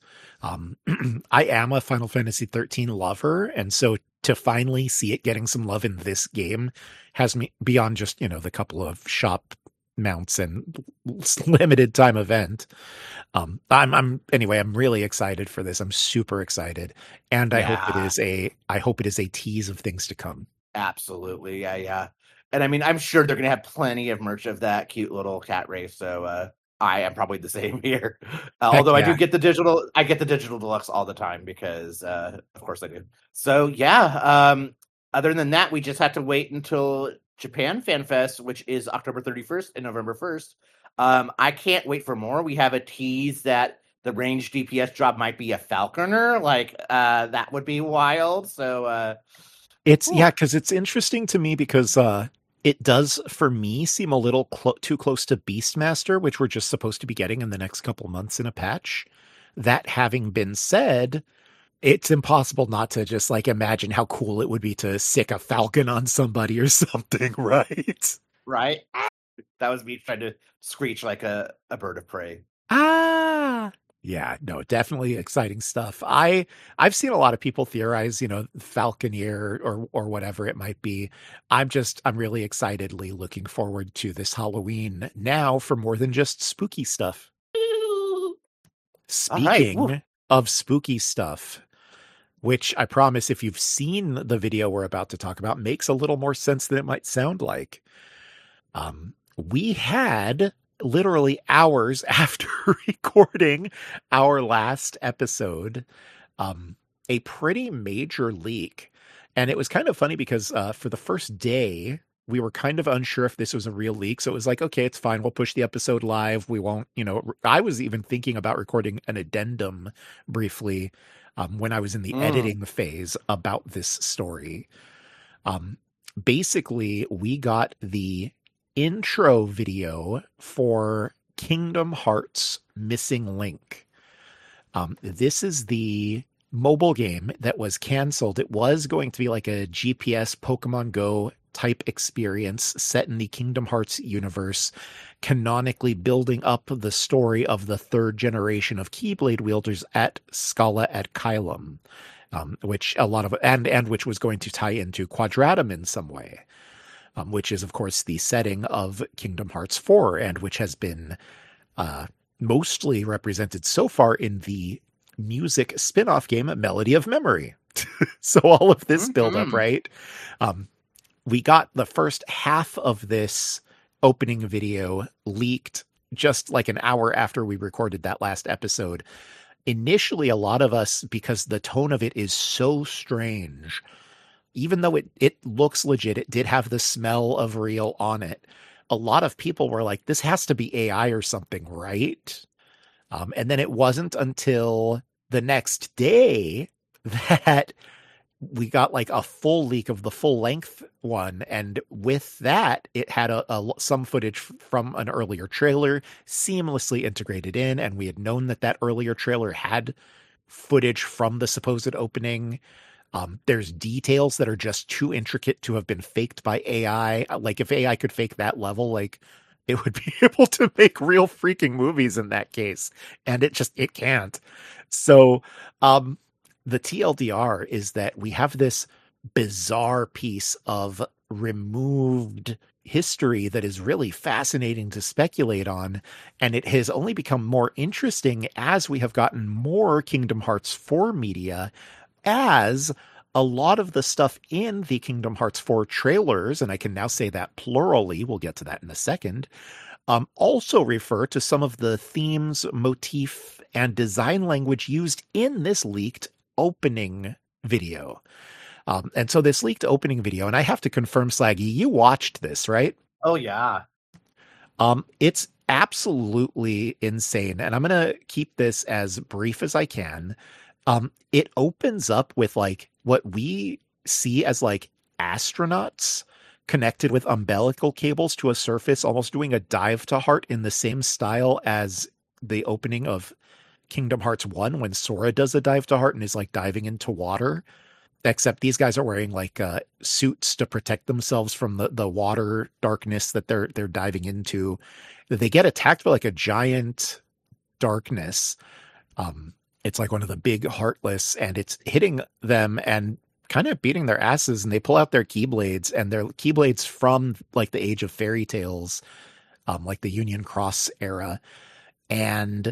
I am a Final Fantasy 13 lover, and so to finally see it getting some love in this game has me beyond just, the couple of shop mounts and limited time event. I'm really excited for this. I'm super excited. And I hope it is a tease of things to come. Absolutely. Yeah. And I mean, I'm sure they're going to have plenty of merch of that cute little cat race. So I am probably the same here. Although I do get the digital, deluxe all the time because of course I do. So yeah, other than that, we just have to wait until Japan Fan Fest, which is October 31st and November 1st. I can't wait for more. We have a tease that the range DPS drop might be a Falconer. Like that would be wild. So because it's interesting to me because it does, for me, seem a little too close to Beastmaster, which we're just supposed to be getting in the next couple months in a patch. That having been said, it's impossible not to just like imagine how cool it would be to sick a falcon on somebody or something, right? Right. That was me trying to screech like a bird of prey. Yeah, no, definitely exciting stuff. I've seen a lot of people theorize, Falconeer or whatever it might be. I'm really excitedly looking forward to this Halloween now for more than just spooky stuff. Speaking of spooky stuff, which I promise if you've seen the video we're about to talk about makes a little more sense than it might sound like. We had literally hours after recording our last episode, a pretty major leak. And it was kind of funny because for the first day, we were kind of unsure if this was a real leak. So it was like, okay, it's fine. We'll push the episode live. We won't, I was even thinking about recording an addendum briefly when I was in the editing phase about this story. Basically, we got the intro video for Kingdom Hearts Missing Link. This is the mobile game that was canceled. It was going to be like a GPS Pokemon Go type experience set in the Kingdom Hearts universe, canonically building up the story of the third generation of Keyblade wielders at Scala at Kylam, which a lot of and which was going to tie into Quadratum in some way, which is of course the setting of Kingdom Hearts 4, and which has been mostly represented so far in the music spin-off game Melody of Memory. So all of this build-up, right? We got the first half of this opening video leaked just like an hour after we recorded that last episode. Initially, a lot of us, because the tone of it is so strange, even though it looks legit, it did have the smell of real on it. A lot of people were like, this has to be AI or something, right? And then it wasn't until the next day that we got like a full leak of the full length one. And with that, it had some footage from an earlier trailer seamlessly integrated in. And we had known that earlier trailer had footage from the supposed opening. There's details that are just too intricate to have been faked by AI. Like if AI could fake that level, like it would be able to make real freaking movies in that case. And it can't. So, the TLDR is that we have this bizarre piece of removed history that is really fascinating to speculate on. And it has only become more interesting as we have gotten more Kingdom Hearts 4 media, as a lot of the stuff in the Kingdom Hearts 4 trailers, and I can now say that plurally, we'll get to that in a second, also refer to some of the themes, motif, and design language used in this leaked opening video. And so this leaked opening video, and I have to confirm, Slaggy, you watched this, right? Oh, yeah. It's absolutely insane. And I'm going to keep this as brief as I can. It opens up with like what we see as like astronauts connected with umbilical cables to a surface, almost doing a dive to heart in the same style as the opening of Kingdom Hearts 1 when Sora does a dive to heart and is like diving into water, except these guys are wearing like suits to protect themselves from the water darkness that they're diving into. They get attacked by like a giant darkness. It's like one of the big Heartless, and it's hitting them and kind of beating their asses, and they pull out their Keyblades, and they're Keyblades from like the Age of Fairy Tales, like the Union Cross era. And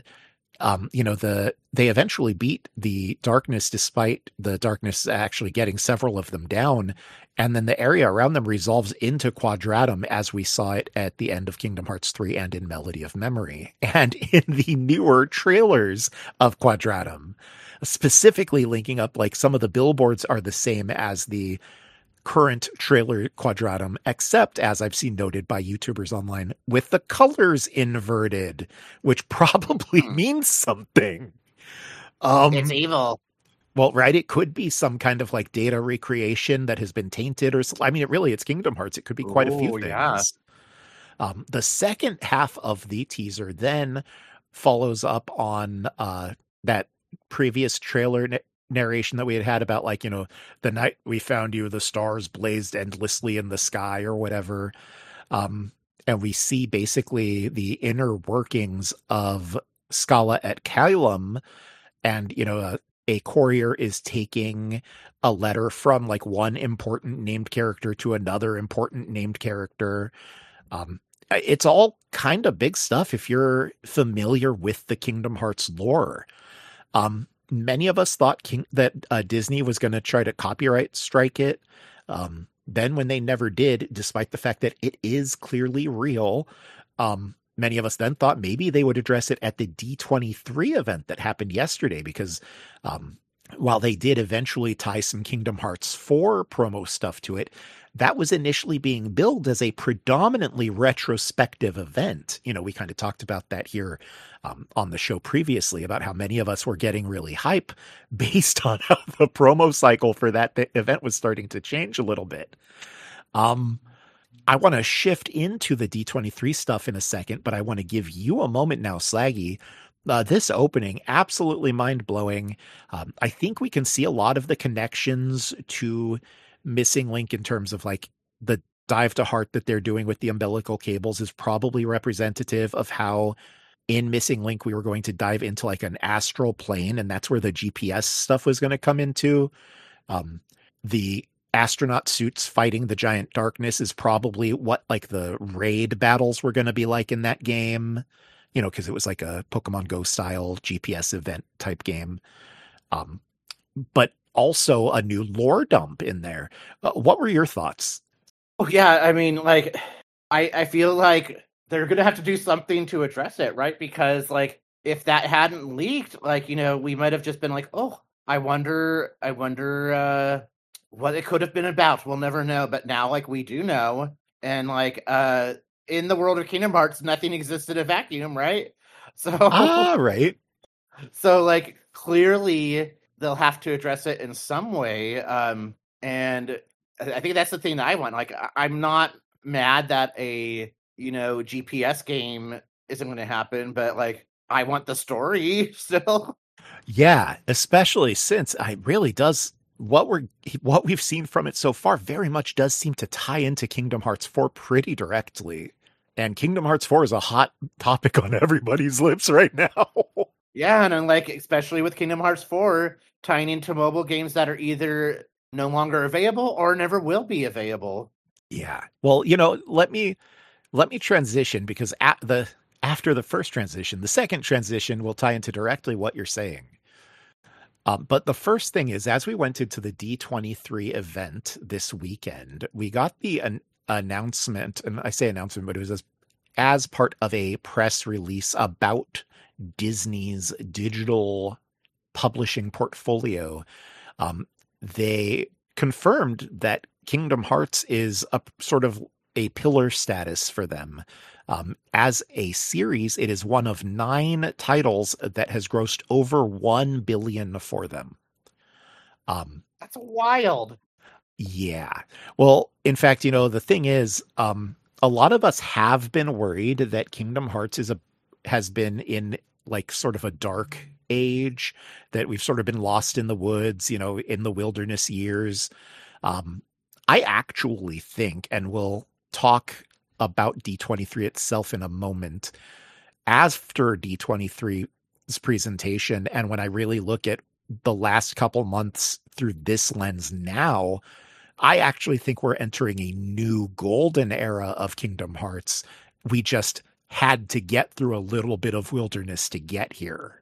they eventually beat the darkness, despite the darkness actually getting several of them down. And then the area around them resolves into Quadratum, as we saw it at the end of Kingdom Hearts 3 and in Melody of Memory. And in the newer trailers of Quadratum, specifically linking up, like some of the billboards are the same as the current trailer Quadratum, except, as I've seen noted by YouTubers online, with the colors inverted, which probably means something. It's evil. Well, right, it could be some kind of like data recreation that has been tainted, or I mean, it's Kingdom Hearts. It could be quite a few things. Yeah. The second half of the teaser then follows up on that previous trailer narration that we had about, like, the night we found you, the stars blazed endlessly in the sky or whatever. And we see basically the inner workings of Scala at Kylam, and, a courier is taking a letter from like one important named character to another important named character. It's all kind of big stuff if you're familiar with the Kingdom Hearts lore. Many of us thought that Disney was going to try to copyright strike it. Then when they never did, despite the fact that it is clearly real, many of us then thought maybe they would address it at the D23 event that happened yesterday, because while they did eventually tie some Kingdom Hearts 4 promo stuff to it, that was initially being billed as a predominantly retrospective event. We kind of talked about that here on the show previously, about how many of us were getting really hype based on how the promo cycle for that event was starting to change a little bit. I want to shift into the D23 stuff in a second, but I want to give you a moment now, Slaggy. This opening, absolutely mind-blowing. I think we can see a lot of the connections to Missing Link in terms of like the dive to heart that they're doing with the umbilical cables is probably representative of how in Missing Link we were going to dive into like an astral plane, and that's where the GPS stuff was going to come into. The astronaut suits fighting the giant darkness is probably what like the raid battles were going to be like in that game, because it was like a Pokemon Go style GPS event type game. But also a new lore dump in there. What were your thoughts? Oh yeah, I mean, like, I feel like they're gonna have to do something to address it, right? Because like, if that hadn't leaked, like, we might have just been like, oh, I wonder what it could have been about. We'll never know. But now, like, we do know, and like, in the world of Kingdom Hearts, nothing exists in a vacuum, right? So, right. So, like, clearly they'll have to address it in some way. And I think that's the thing that I want. Like, I'm not mad that a, GPS game isn't going to happen, but like, I want the story still. Yeah, especially since it really does, what we've seen from it so far very much does seem to tie into Kingdom Hearts 4 pretty directly. And Kingdom Hearts 4 is a hot topic on everybody's lips right now. Yeah, and like, especially with Kingdom Hearts 4 tying into mobile games that are either no longer available or never will be available. Yeah. Well, let me transition, because after the first transition, the second transition will tie into directly what you're saying. But the first thing is, as we went into the D23 event this weekend, we got the announcement, and I say announcement, but it was as part of a press release about Disney's digital publishing portfolio. They confirmed that Kingdom Hearts is a sort of a pillar status for them. As a series, it is one of 9 titles that has grossed over 1 billion for them. That's wild. Yeah. Well, in fact, the thing is, a lot of us have been worried that Kingdom Hearts has been in like sort of a dark age, that we've sort of been lost in the woods, in the wilderness years. I actually think, and we'll talk about D23 itself in a moment, after D23's presentation, and when I really look at the last couple months through this lens now, I actually think we're entering a new golden era of Kingdom Hearts. We just had to get through a little bit of wilderness to get here.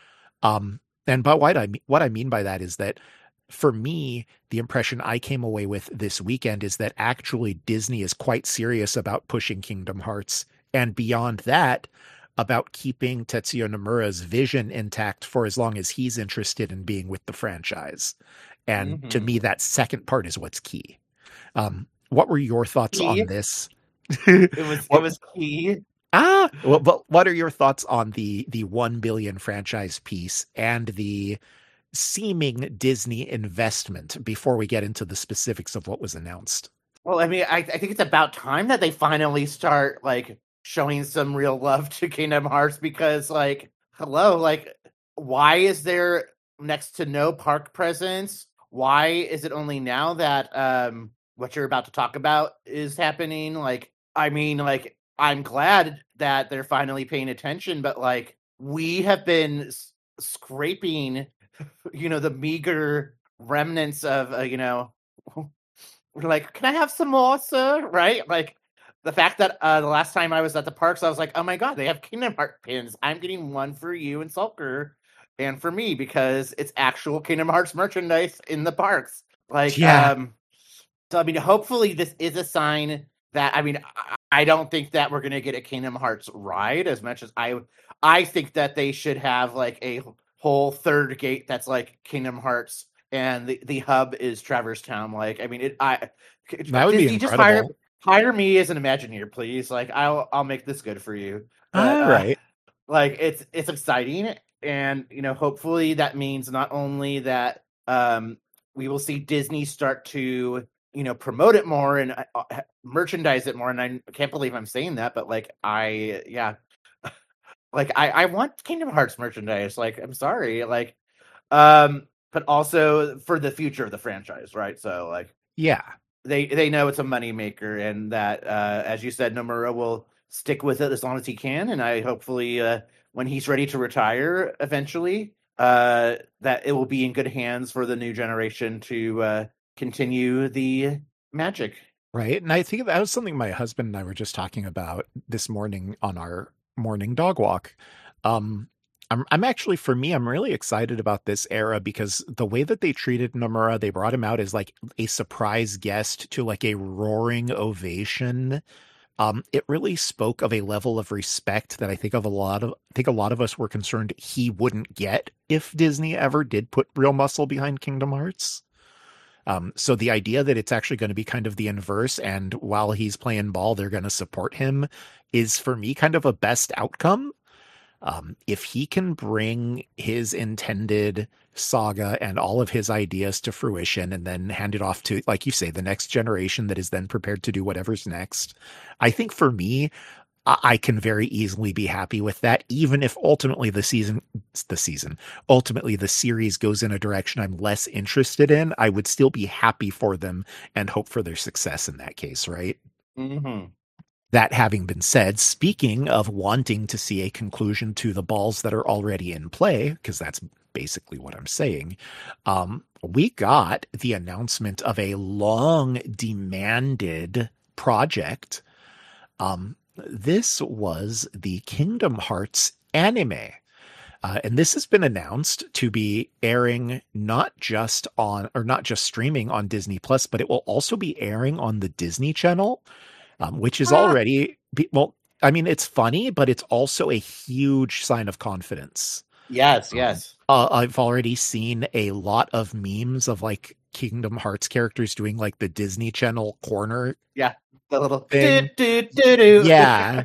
And by what I mean by that is that, for me, the impression I came away with this weekend is that actually Disney is quite serious about pushing Kingdom Hearts, and beyond that, about keeping Tetsuya Nomura's vision intact for as long as he's interested in being with the franchise. And to me, that second part is what's key. What were your thoughts on this? It was key. Well, but what are your thoughts on the 1 billion franchise piece and the seeming Disney investment before we get into the specifics of what was announced? Well, I mean, I think it's about time that they finally start like showing some real love to Kingdom Hearts, because like, hello, like, why is there next to no park presence? Why is it only now that what you're about to talk about is happening? Like, I mean, like, I'm glad that they're finally paying attention, but like, we have been scraping, the meager remnants of, we're like, can I have some more, sir? Right? Like, the fact that the last time I was at the parks, I was like, oh my God, they have Kingdom Hearts pins. I'm getting one for you and Sulker and for me, because it's actual Kingdom Hearts merchandise in the parks. Like, yeah. So, I mean, hopefully this is a sign that, I mean, I don't think that we're gonna get a Kingdom Hearts ride as much as I think that they should have like a whole third gate that's like Kingdom Hearts and the hub is Traverse Town. Like, I mean, That would be Disney just hire incredible. me as an Imagineer, please. Like, I'll make this good for you. But All right. like it's exciting, and hopefully that means not only that we will see Disney start to promote it more and merchandise it more. And I can't believe I'm saying that, but like I want Kingdom Hearts merchandise. Like, I'm sorry, like but also for the future of the franchise, right? So like, Yeah. They know it's a moneymaker, and that as you said, Nomura will stick with it as long as he can, and I hopefully when he's ready to retire eventually, that it will be in good hands for the new generation to continue the magic. Right. And I think that was something my husband and I were just talking about this morning on our morning dog walk. Um, I'm actually, for me, I'm really excited about this era because the way that they treated Nomura, they brought him out as like a surprise guest to like a roaring ovation. It really spoke of a level of respect that I think a lot of us were concerned he wouldn't get if Disney ever did put real muscle behind Kingdom Hearts. So the idea that it's actually going to be kind of the inverse, and while he's playing ball, they're going to support him, is for me kind of a best outcome. If he can bring his intended saga and all of his ideas to fruition and then hand it off to, like you say, the next generation that is then prepared to do whatever's next, I think for me, I can very easily be happy with that, even if ultimately ultimately the series goes in a direction I'm less interested in. I would still be happy for them and hope for their success in that case, right? Mm-hmm. That having been said, speaking of wanting to see a conclusion to the balls that are already in play, because that's basically what I'm saying, we got the announcement of a long demanded project. This was the Kingdom Hearts anime. And this has been announced to be airing not just streaming on Disney Plus, but it will also be airing on the Disney Channel, which is already, well, I mean, it's funny, but it's also a huge sign of confidence. Yes. I've already seen a lot of memes of like Kingdom Hearts characters doing like the Disney Channel corner. Yeah. The little thing. Yeah.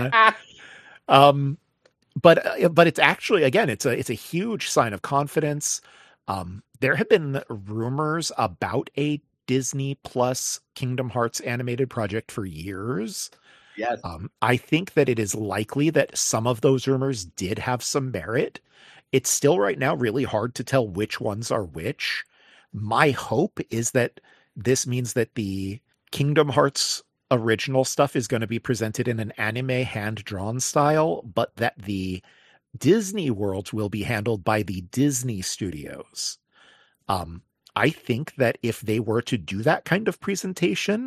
But it's actually, again, it's a huge sign of confidence. There have been rumors about a Disney Plus Kingdom Hearts animated project for years. Yes. I think that it is likely that some of those rumors did have some merit. It's still right now really hard to tell which ones are which. My hope is that this means that the Kingdom Hearts original stuff is going to be presented in an anime hand-drawn style, but that the Disney worlds will be handled by the Disney studios. I think that if they were to do that kind of presentation,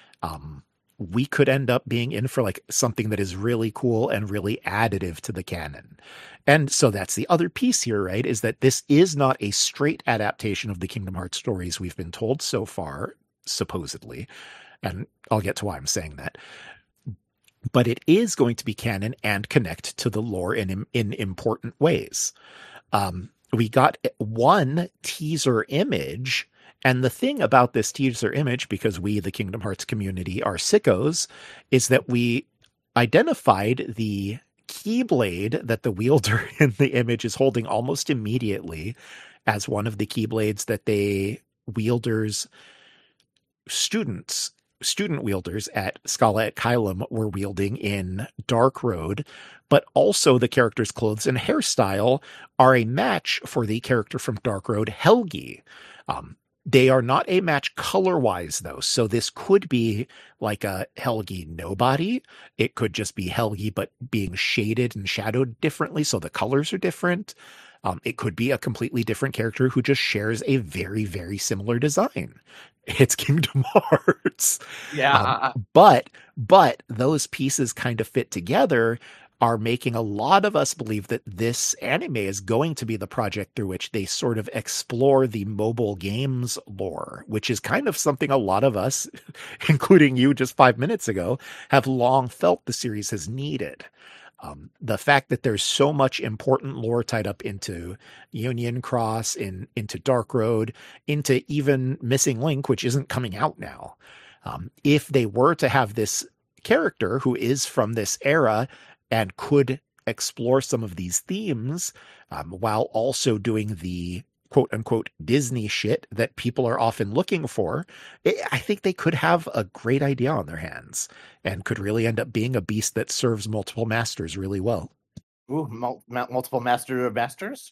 we could end up being in for like something that is really cool and really additive to the canon. And so that's the other piece here, right? Is that this is not a straight adaptation of the Kingdom Hearts stories we've been told so far, supposedly. And I'll get to why I'm saying that. But it is going to be canon and connect to the lore in important ways. We got one teaser image. And the thing about this teaser image, because we, the Kingdom Hearts community, are sickos, is that we identified the Keyblade that the wielder in the image is holding almost immediately as one of the Keyblades that they wielders, student wielders at Scala at Kylum were wielding in Dark Road, but also the character's clothes and hairstyle are a match for the character from Dark Road, Helgi. They are not a match color-wise, though, so this could be like a Helgi nobody. It could just be Helgi, but being shaded and shadowed differently, so the colors are different. It could be a completely different character who just shares a very, very similar design. It's Kingdom Hearts. Yeah. But those pieces kind of fit together. are making a lot of us believe that this anime is going to be the project through which they sort of explore the mobile games lore, which is kind of something a lot of us, including you just 5 minutes ago, have long felt the series has needed. The fact that there's so much important lore tied up into Union Cross, into Dark Road, into even Missing Link, which isn't coming out now. If they were to have this character who is from this era and could explore some of these themes while also doing the quote unquote Disney shit that people are often looking for, I think they could have a great idea on their hands and could really end up being a beast that serves multiple masters really well. Ooh, multiple master of masters?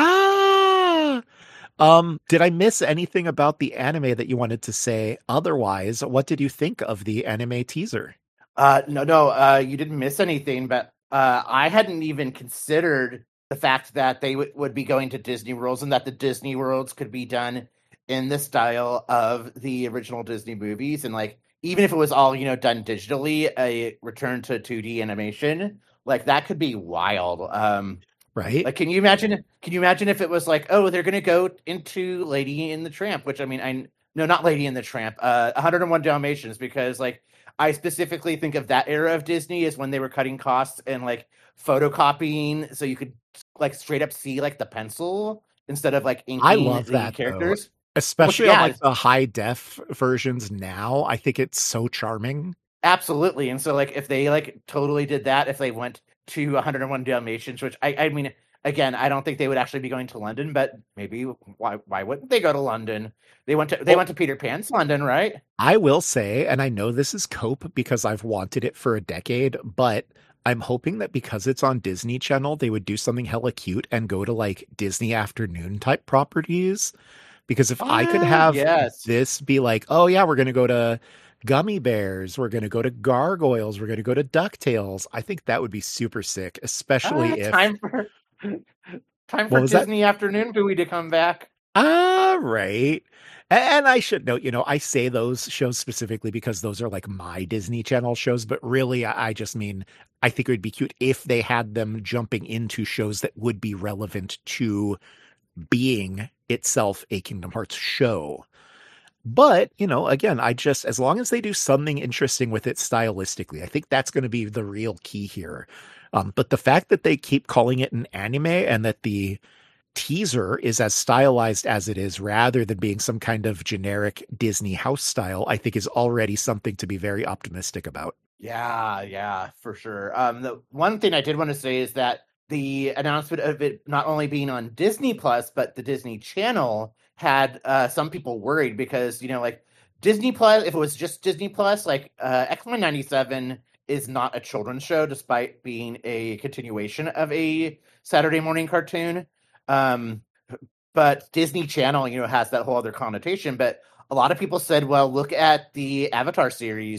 Ah! Did I miss anything about the anime that you wanted to say? Otherwise, what did you think of the anime teaser? No, you didn't miss anything, but I hadn't even considered the fact that they would be going to Disney Worlds and that the Disney Worlds could be done in the style of the original Disney movies. And like, even if it was all, done digitally, a return to 2D animation, like that could be wild. Right. Like, can you imagine if it was like, oh, they're going to go into Lady and the Tramp, which I mean, no, not Lady and the Tramp, 101 Dalmatians, because like, I specifically think of that era of Disney as when they were cutting costs and like photocopying, so you could like straight up see like the pencil instead of like inking I love that characters. Though. Especially on like the high def versions now. I think it's so charming. Absolutely. And so like if they like totally did that, if they went to 101 Dalmatians, which I mean, again, I don't think they would actually be going to London, but maybe why wouldn't they go to London? They went to Peter Pan's London, right? I will say, and I know this is cope because I've wanted it for a decade, but I'm hoping that because it's on Disney Channel, they would do something hella cute and go to like Disney afternoon type properties. Because if I could have this be like, oh yeah, we're going to go to Gummy Bears, we're going to go to Gargoyles, we're going to go to DuckTales, I think that would be super sick, especially if... Time for Disney afternoon movie to come back. Right. And I should note, I say those shows specifically because those are like my Disney Channel shows, but really I just mean, I think it would be cute if they had them jumping into shows that would be relevant to being itself a Kingdom Hearts show. But, again, as long as they do something interesting with it stylistically, I think that's going to be the real key here. But the fact that they keep calling it an anime and that the teaser is as stylized as it is rather than being some kind of generic Disney house style, I think is already something to be very optimistic about. Yeah, for sure. The one thing I did want to say is that the announcement of it not only being on Disney Plus, but the Disney Channel had some people worried because, like Disney Plus, if it was just Disney Plus, like X-Men 97 is not a children's show, despite being a continuation of a Saturday morning cartoon. But Disney Channel, has that whole other connotation. But a lot of people said, well, look at the Avatar series,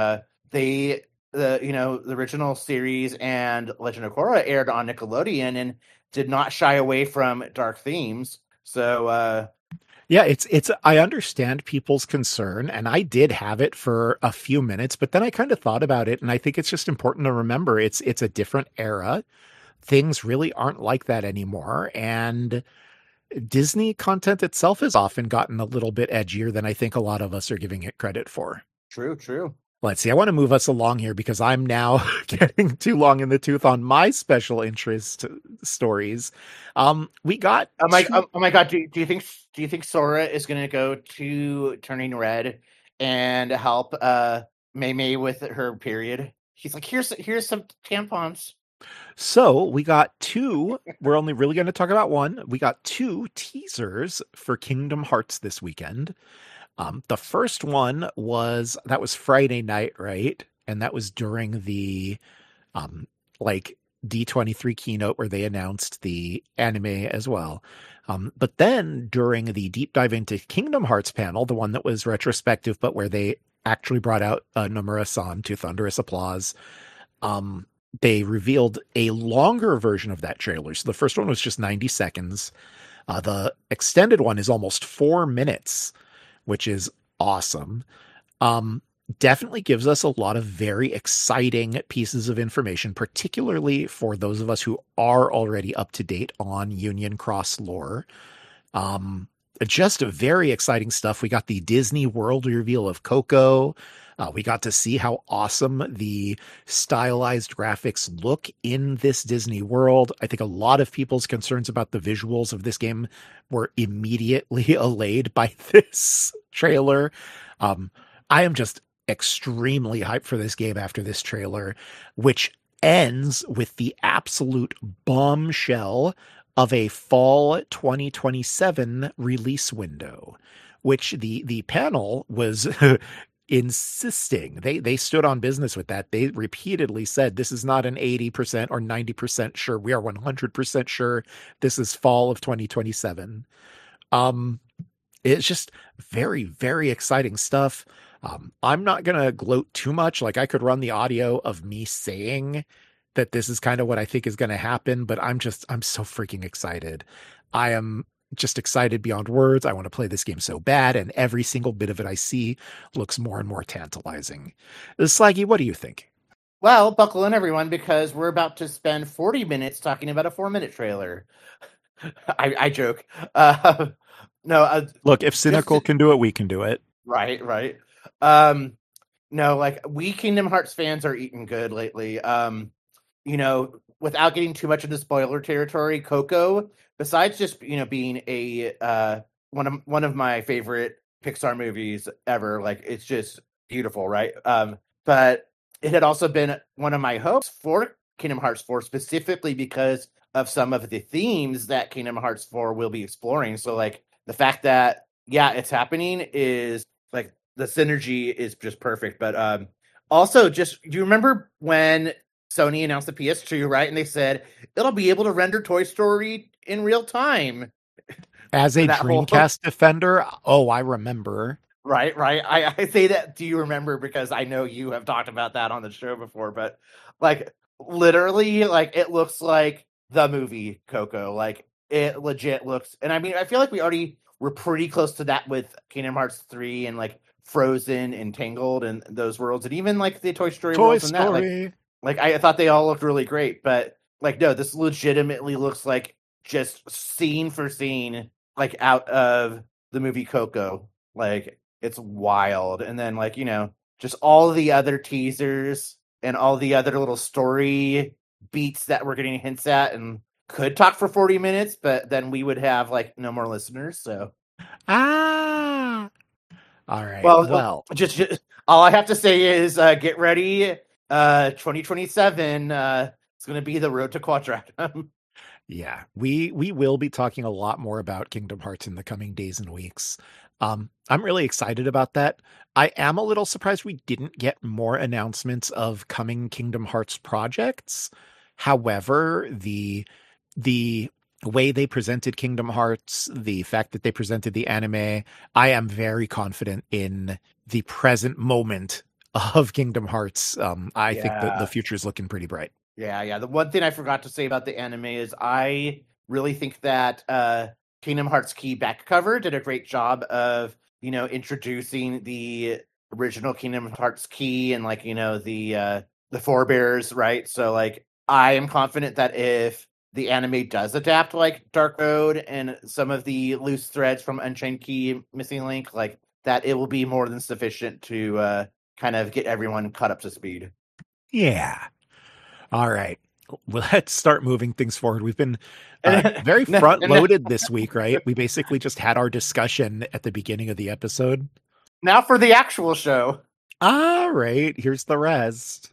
the original series and Legend of Korra aired on Nickelodeon and did not shy away from dark themes. So, yeah, it's I understand people's concern, and I did have it for a few minutes, but then I kind of thought about it, and I think it's just important to remember it's a different era. Things really aren't like that anymore, and Disney content itself has often gotten a little bit edgier than I think a lot of us are giving it credit for. True. Let's see. I want to move us along here because I'm now getting too long in the tooth on my special interest stories. We got. Oh my God! Do you think Sora is going to go to Turning Red and help Mei with her period? He's like, here's some tampons. So we got two. We're only really going to talk about one. We got two teasers for Kingdom Hearts this weekend. The first one was Friday night, right? And that was during the D23 keynote where they announced the anime as well. But then during the deep dive into Kingdom Hearts panel, the one that was retrospective, but where they actually brought out Nomura-san to thunderous applause, they revealed a longer version of that trailer. So the first one was just 90 seconds. The extended one is almost 4 minutes, which is awesome. definitely gives us a lot of very exciting pieces of information, particularly for those of us who are already up to date on Union Cross lore. Um, just very exciting stuff. We got the Disney World reveal of Coco. We got to see how awesome the stylized graphics look in this Disney World. I think a lot of people's concerns about the visuals of this game were immediately allayed by this trailer. I am just extremely hyped for this game after this trailer, which ends with the absolute bombshell of a fall 2027 release window, which the panel was insisting. They stood on business with that. They repeatedly said this is not an 80% or 90% sure. We are 100% sure this is fall of 2027. It's just very, very exciting stuff. I'm not going to gloat too much. Like, I could run the audio of me saying that this is kind of what I think is going to happen, but I'm so freaking excited. I am just excited beyond words. I want to play this game so bad, and every single bit of it I see looks more and more tantalizing. Slaggy, what do you think? Well, buckle in, everyone, because we're about to spend 40 minutes talking about a 4-minute trailer. I joke. No, look, if Cynical can do it, we can do it. Right. No, like, we Kingdom Hearts fans are eating good lately. Without getting too much into spoiler territory, Coco, besides just being a one of my favorite Pixar movies ever, like, it's just beautiful, right? But it had also been one of my hopes for Kingdom Hearts 4, specifically because of some of the themes that Kingdom Hearts 4 will be exploring. So, like, the fact that it's happening is, like, the synergy is just perfect. But also, just, do you remember when Sony announced the PS2, right? And they said it'll be able to render Toy Story in real time. As a Dreamcast defender, I remember. Right. I say that, do you remember? Because I know you have talked about that on the show before, but, like, literally, like, it looks like the movie Coco. Like, it legit looks, and I mean, I feel like we're pretty close to that with Kingdom Hearts 3 and, like, Frozen and Tangled and those worlds, and even, like, the Toy Story worlds and that. Like, I thought they all looked really great, but, like, no, this legitimately looks like just scene for scene, like, out of the movie Coco. Like, it's wild. And then, like, just all the other teasers and all the other little story beats that we're getting hints at, and could talk for 40 minutes, but then we would have, like, no more listeners. So, all right. Well, just all I have to say is, get ready. 2027, it's going to be the road to Quadrantum. Yeah, we will be talking a lot more about Kingdom Hearts in the coming days and weeks. I'm really excited about that. I am a little surprised we didn't get more announcements of coming Kingdom Hearts projects. However, the way they presented Kingdom Hearts, the fact that they presented the anime, I am very confident in the present moment of Kingdom Hearts. I think that the future is looking pretty bright. Yeah. The one thing I forgot to say about the anime is I really think that Kingdom Hearts Key back cover did a great job of, introducing the original Kingdom Hearts Key and, like, the forebears, right? So, like, I am confident that if the anime does adapt, like, Dark Road and some of the loose threads from Unchained Key, Missing Link, like, that it will be more than sufficient to kind of get everyone caught up to speed. Yeah. All right. Well, let's start moving things forward. We've been very front-loaded this week, right? We basically just had our discussion at the beginning of the episode. Now for the actual show. All right. Here's the rest.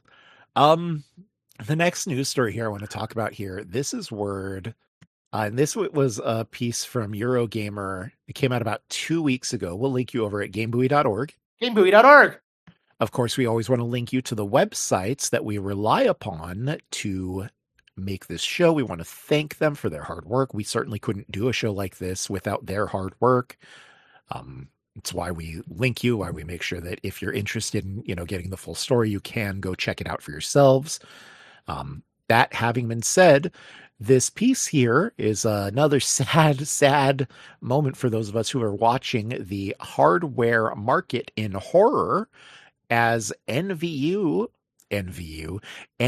The next news story here I want to talk about here, this is Word. And this was a piece from Eurogamer. It came out about 2 weeks ago. We'll link you over at GameBuoy.org. GameBuoy.org. Of course, we always want to link you to the websites that we rely upon to make this show. We want to thank them for their hard work. We certainly couldn't do a show like this without their hard work. It's why we link you, why we make sure that if you're interested in, getting the full story, you can go check it out for yourselves. That having been said, this piece here is another sad moment for those of us who are watching the hardware market in horror. as NVIDIA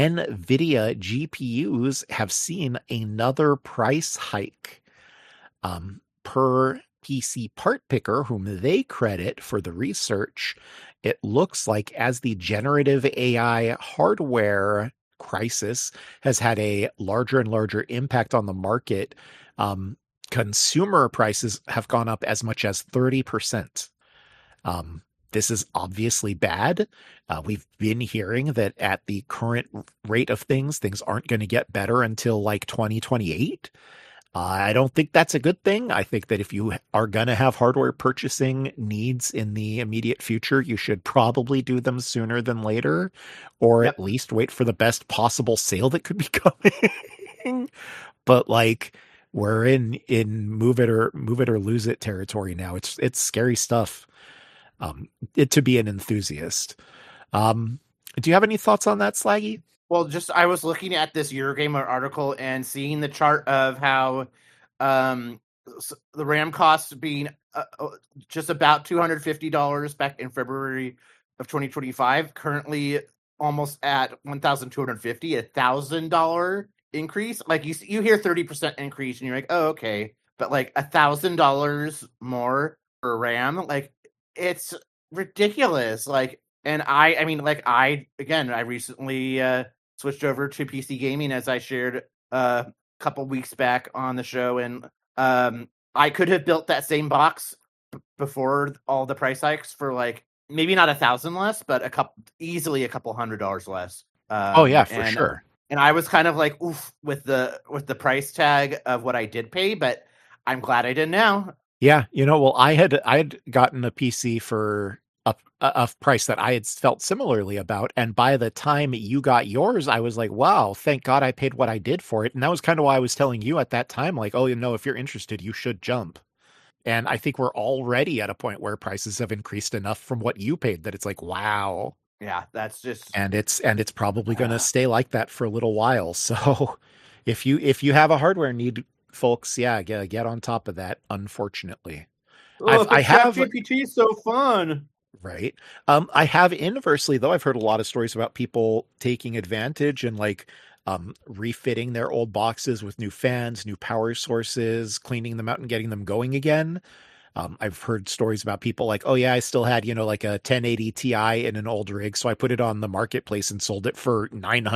GPUs have seen another price hike. Per PC Part Picker, whom they credit for the research, it looks like as the generative AI hardware crisis has had a larger and larger impact on the market, consumer prices have gone up as much as 30%. This is obviously bad. We've been hearing that at the current rate of things aren't going to get better until like 2028. I don't think that's a good thing. I think that if you are going to have hardware purchasing needs in the immediate future, you should probably do them sooner than later, or at least wait for the best possible sale that could be coming. But like, we're in move it or lose it territory now. It's scary stuff. To be an enthusiast. Do you have any thoughts on that, Slaggy? Well, I was looking at this Eurogamer article and seeing the chart of how the RAM costs being just about $250 back in February of 2025, currently almost at $1,250, $1,000 increase. Like you hear 30% increase and you're like, oh, okay. But like $1,000 more for RAM, like it's ridiculous. Like, and I recently switched over to PC gaming, as I shared a couple weeks back on the show, and I could have built that same box before all the price hikes for like maybe not 1,000 less, but easily a couple $100 less. Oh yeah, for sure. And I was kind of like, oof, with the price tag of what I did pay, but I'm glad I did now. Yeah, well, I had gotten a PC for a price that I had felt similarly about, and by the time you got yours, I was like, wow, thank God I paid what I did for it. And that was kind of why I was telling you at that time, like, oh, if you're interested, you should jump. And I think we're already at a point where prices have increased enough from what you paid that it's like, wow. Yeah, that's just and it's probably going to stay like that for a little while. So if you have a hardware need, folks, get on top of that. Unfortunately, I have GPT so fun. Right. I have inversely, though, I've heard a lot of stories about people taking advantage and like refitting their old boxes with new fans, new power sources, cleaning them out and getting them going again. I've heard stories about people like, oh yeah, I still had, like a 1080 Ti in an old rig. So I put it on the marketplace and sold it for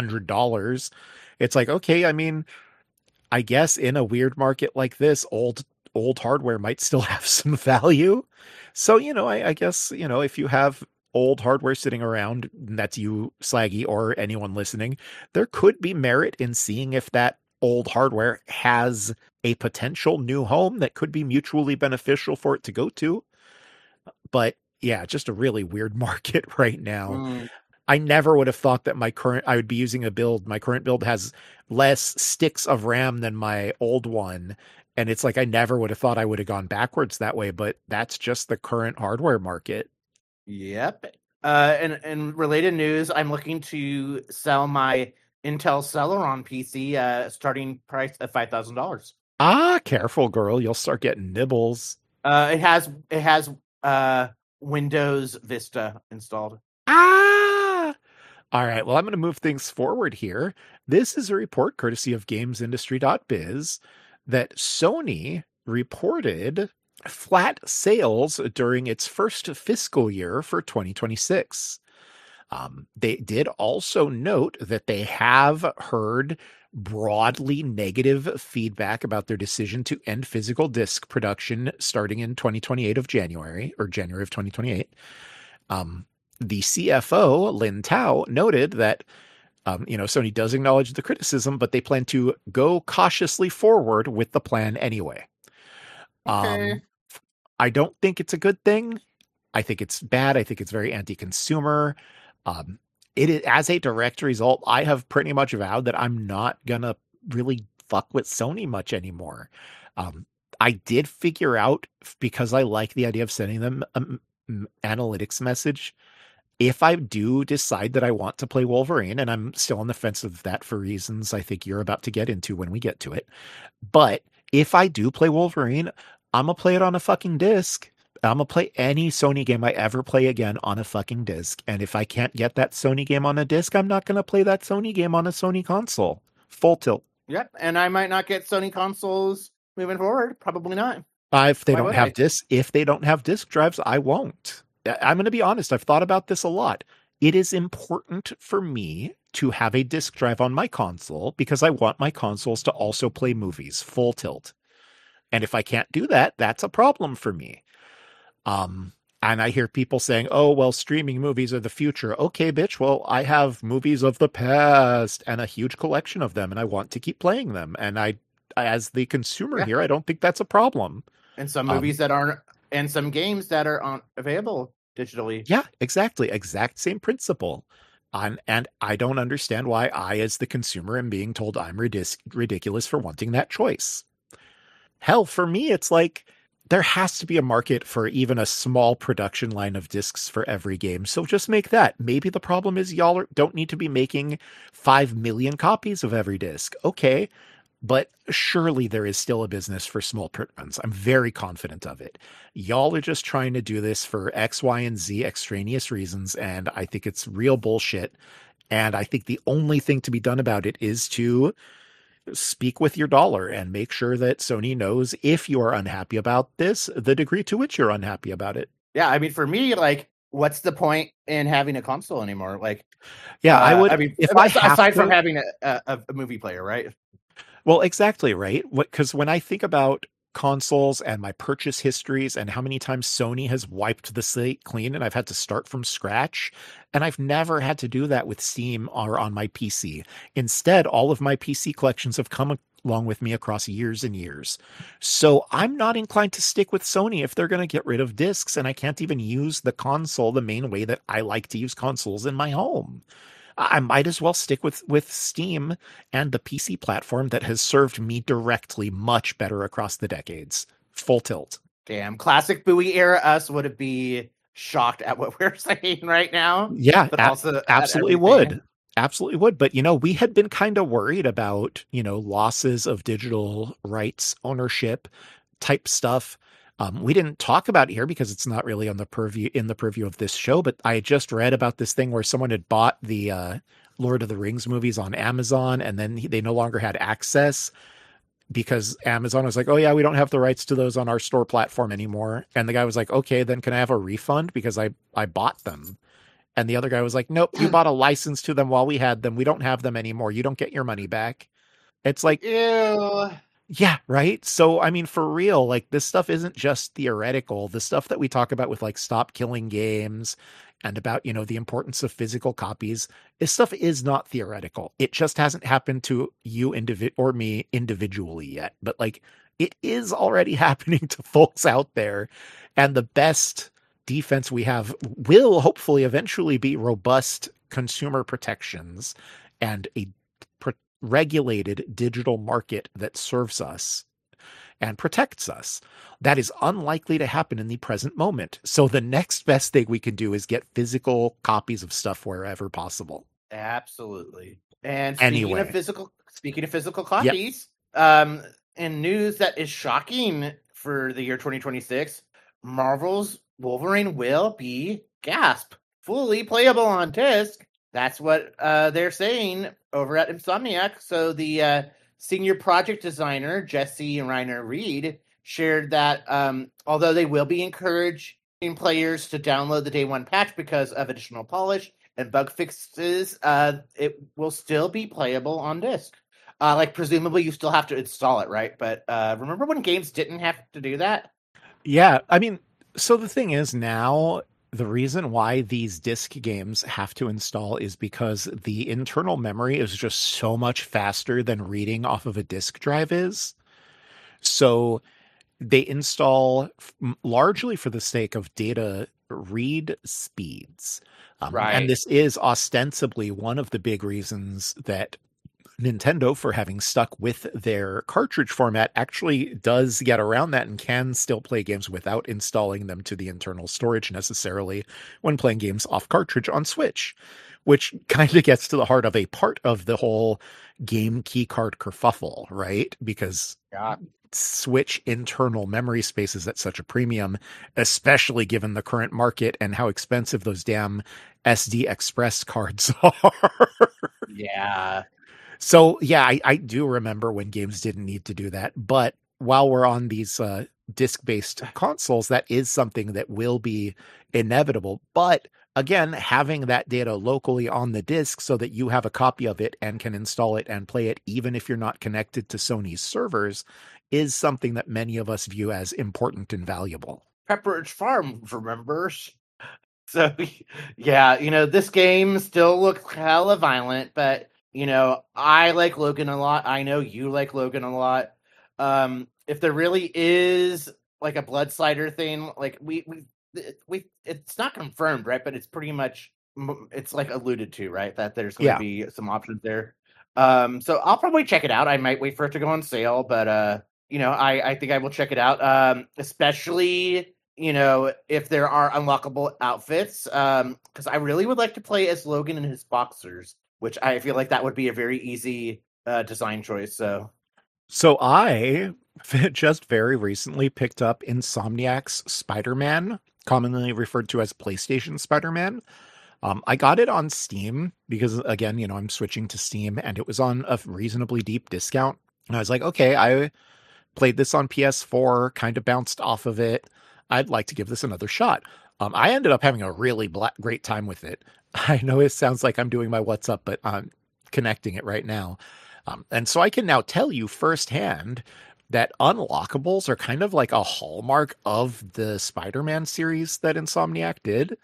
$900. It's like, okay, I mean, I guess in a weird market like this, old hardware might still have some value. So, I guess, if you have old hardware sitting around, that's you, Slaggy, or anyone listening, there could be merit in seeing if that old hardware has a potential new home that could be mutually beneficial for it to go to. But yeah, just a really weird market right now. I never would have thought that I would be using my current build has less sticks of RAM than my old one. And it's like, I never would have thought I would have gone backwards that way, but that's just the current hardware market. Yep. And related news, I'm looking to sell my Intel Celeron PC, starting price at $5,000. Ah, careful, girl. You'll start getting nibbles. It has Windows Vista installed. Ah! All right. Well, I'm going to move things forward here. This is a report courtesy of GamesIndustry.biz that Sony reported flat sales during its first fiscal year for 2026. They did also note that they have heard broadly negative feedback about their decision to end physical disc production starting in January of 2028. The CFO, Lin Tao, noted that Sony does acknowledge the criticism, but they plan to go cautiously forward with the plan anyway. Okay. I don't think it's a good thing. I think it's bad. I think it's very anti-consumer. It is, as a direct result, I have pretty much vowed that I'm not gonna really fuck with Sony much anymore. I did figure out, because I like the idea of sending them an analytics message, if I do decide that I want to play Wolverine, and I'm still on the fence of that for reasons I think you're about to get into when we get to it, but if I do play Wolverine, I'm gonna play it on a fucking disc. I'm gonna play any Sony game I ever play again on a fucking disc. And if I can't get that Sony game on a disc, I'm not gonna play that Sony game on a Sony console. Full tilt. Yep, and I might not get Sony consoles moving forward. Probably not. If they Why don't would have I? if they don't have disc drives, I won't. I'm going to be honest. I've thought about this a lot. It is important for me to have a disc drive on my console because I want my consoles to also play movies full tilt. And if I can't do that, that's a problem for me. And I hear people saying, "Oh, well, streaming movies are the future." Okay, bitch. Well, I have movies of the past and a huge collection of them, and I want to keep playing them. And as the consumer here, I don't think that's a problem. And some movies that aren't, and some games that are available digitally. Yeah, exactly. Exact same principle. And I don't understand why I, as the consumer, am being told I'm ridiculous for wanting that choice. Hell, for me, it's like there has to be a market for even a small production line of discs for every game. So just make that. Maybe the problem is y'all don't need to be making 5 million copies of every disc. Okay. But surely there is still a business for small print runs. I'm very confident of it. Y'all are just trying to do this for X, Y, and Z extraneous reasons, and I think it's real bullshit. And I think the only thing to be done about it is to speak with your dollar and make sure that Sony knows if you are unhappy about this, the degree to which you're unhappy about it. Yeah, I mean, for me, like, what's the point in having a console anymore? Like, yeah, I would. I mean, if I aside from having a movie player, right? Well, exactly, right? Because when I think about consoles and my purchase histories and how many times Sony has wiped the slate clean and I've had to start from scratch, and I've never had to do that with Steam or on my PC. Instead, all of my PC collections have come along with me across years and years. So I'm not inclined to stick with Sony if they're going to get rid of discs and I can't even use the console the main way that I like to use consoles in my home. I might as well stick with Steam and the PC platform that has served me directly much better across the decades. Full tilt. Damn, classic Bowie era us would be shocked at what we're saying right now. Yeah, but also absolutely would. Absolutely would. But, we had been kind of worried about, losses of digital rights ownership type stuff. We didn't talk about it here because it's not really on the purview of this show, but I just read about this thing where someone had bought the Lord of the Rings movies on Amazon and then they no longer had access because Amazon was like, "Oh yeah, we don't have the rights to those on our store platform anymore." And the guy was like, "Okay, then can I have a refund because I bought them?" And the other guy was like, "Nope, you bought a license to them while we had them. We don't have them anymore. You don't get your money back." It's like, ew. Yeah, right? So, I mean, for real, like this stuff isn't just theoretical. The stuff that we talk about with like Stop Killing Games and about, the importance of physical copies, this stuff is not theoretical. It just hasn't happened to you or me individually yet. But like it is already happening to folks out there. And the best defense we have will hopefully eventually be robust consumer protections and a regulated digital market that serves us and protects us. That is unlikely to happen in the present moment. So the next best thing we can do is get physical copies of stuff wherever possible. Absolutely. And speaking of physical copies, in news that is shocking for the year 2026, Marvel's Wolverine will be fully playable on disc. That's what they're saying over at Insomniac. So the senior project designer, Jesse Reiner Reed, shared that although they will be encouraging players to download the day one patch because of additional polish and bug fixes, it will still be playable on disc. Like presumably you still have to install it, right? But remember when games didn't have to do that? Yeah, I mean, so the thing is now, the reason why these disc games have to install is because the internal memory is just so much faster than reading off of a disk drive is. So they install largely for the sake of data read speeds. Right. And this is ostensibly one of the big reasons that Nintendo, for having stuck with their cartridge format, actually does get around that and can still play games without installing them to the internal storage necessarily when playing games off cartridge on Switch, which kind of gets to the heart of a part of the whole game keycard kerfuffle, right? Because Yeah. Switch internal memory space is at such a premium, especially given the current market and how expensive those damn SD Express cards are. Yeah. So yeah, I do remember when games didn't need to do that. But while we're on these disc-based consoles, that is something that will be inevitable. But again, having that data locally on the disc so that you have a copy of it and can install it and play it, even if you're not connected to Sony's servers, is something that many of us view as important and valuable. Pepperidge Farm remembers. So yeah, this game still looks hella violent, but I like Logan a lot. I know you like Logan a lot. If there really is like a blood slider thing, like we it's not confirmed, right? But it's pretty much, it's like alluded to, right? That there's going to be some options there. So I'll probably check it out. I might wait for it to go on sale, but I think I will check it out. Especially if there are unlockable outfits, because I really would like to play as Logan in his boxers, which I feel like that would be a very easy design choice. So I just very recently picked up Insomniac's Spider-Man, commonly referred to as PlayStation Spider-Man. I got it on Steam because, again, I'm switching to Steam, and it was on a reasonably deep discount. And I was like, okay, I played this on PS4, kind of bounced off of it. I'd like to give this another shot. I ended up having a really great time with it. I know it sounds like I'm doing my what's up, but I'm connecting it right now. And so I can now tell you firsthand that unlockables are kind of like a hallmark of the Spider-Man series that Insomniac did.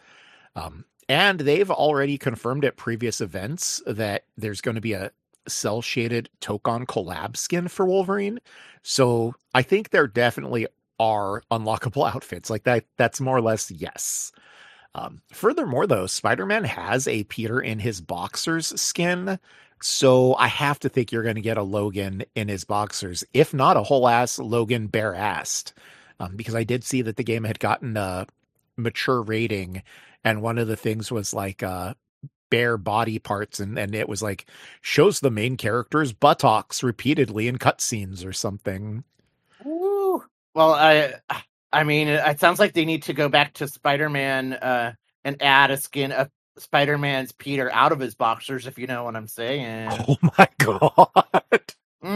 And they've already confirmed at previous events that there's going to be a cel-shaded Tokon collab skin for Wolverine. So I think there definitely are unlockable outfits like that. That's more or less yes. Furthermore, though, Spider-Man has a Peter in his boxers skin. So I have to think you're going to get a Logan in his boxers, if not a whole ass Logan bare-assed. Because I did see that the game had gotten a mature rating, and one of the things was like bare body parts, and it was like shows the main character's buttocks repeatedly in cutscenes or something. Ooh. Well, I mean, it sounds like they need to go back to Spider-Man and add a skin of Spider-Man's Peter out of his boxers, if you know what I'm saying. Oh my god.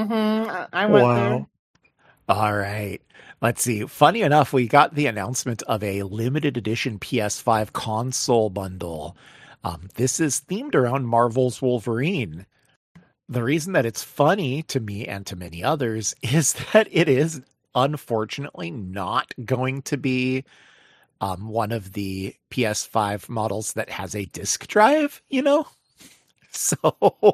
I went there. All right. Let's see. Funny enough, we got the announcement of a limited edition PS5 console bundle. This is themed around Marvel's Wolverine. The reason that it's funny to me and to many others is that it is unfortunately not going to be one of the PS5 models that has a disk drive, So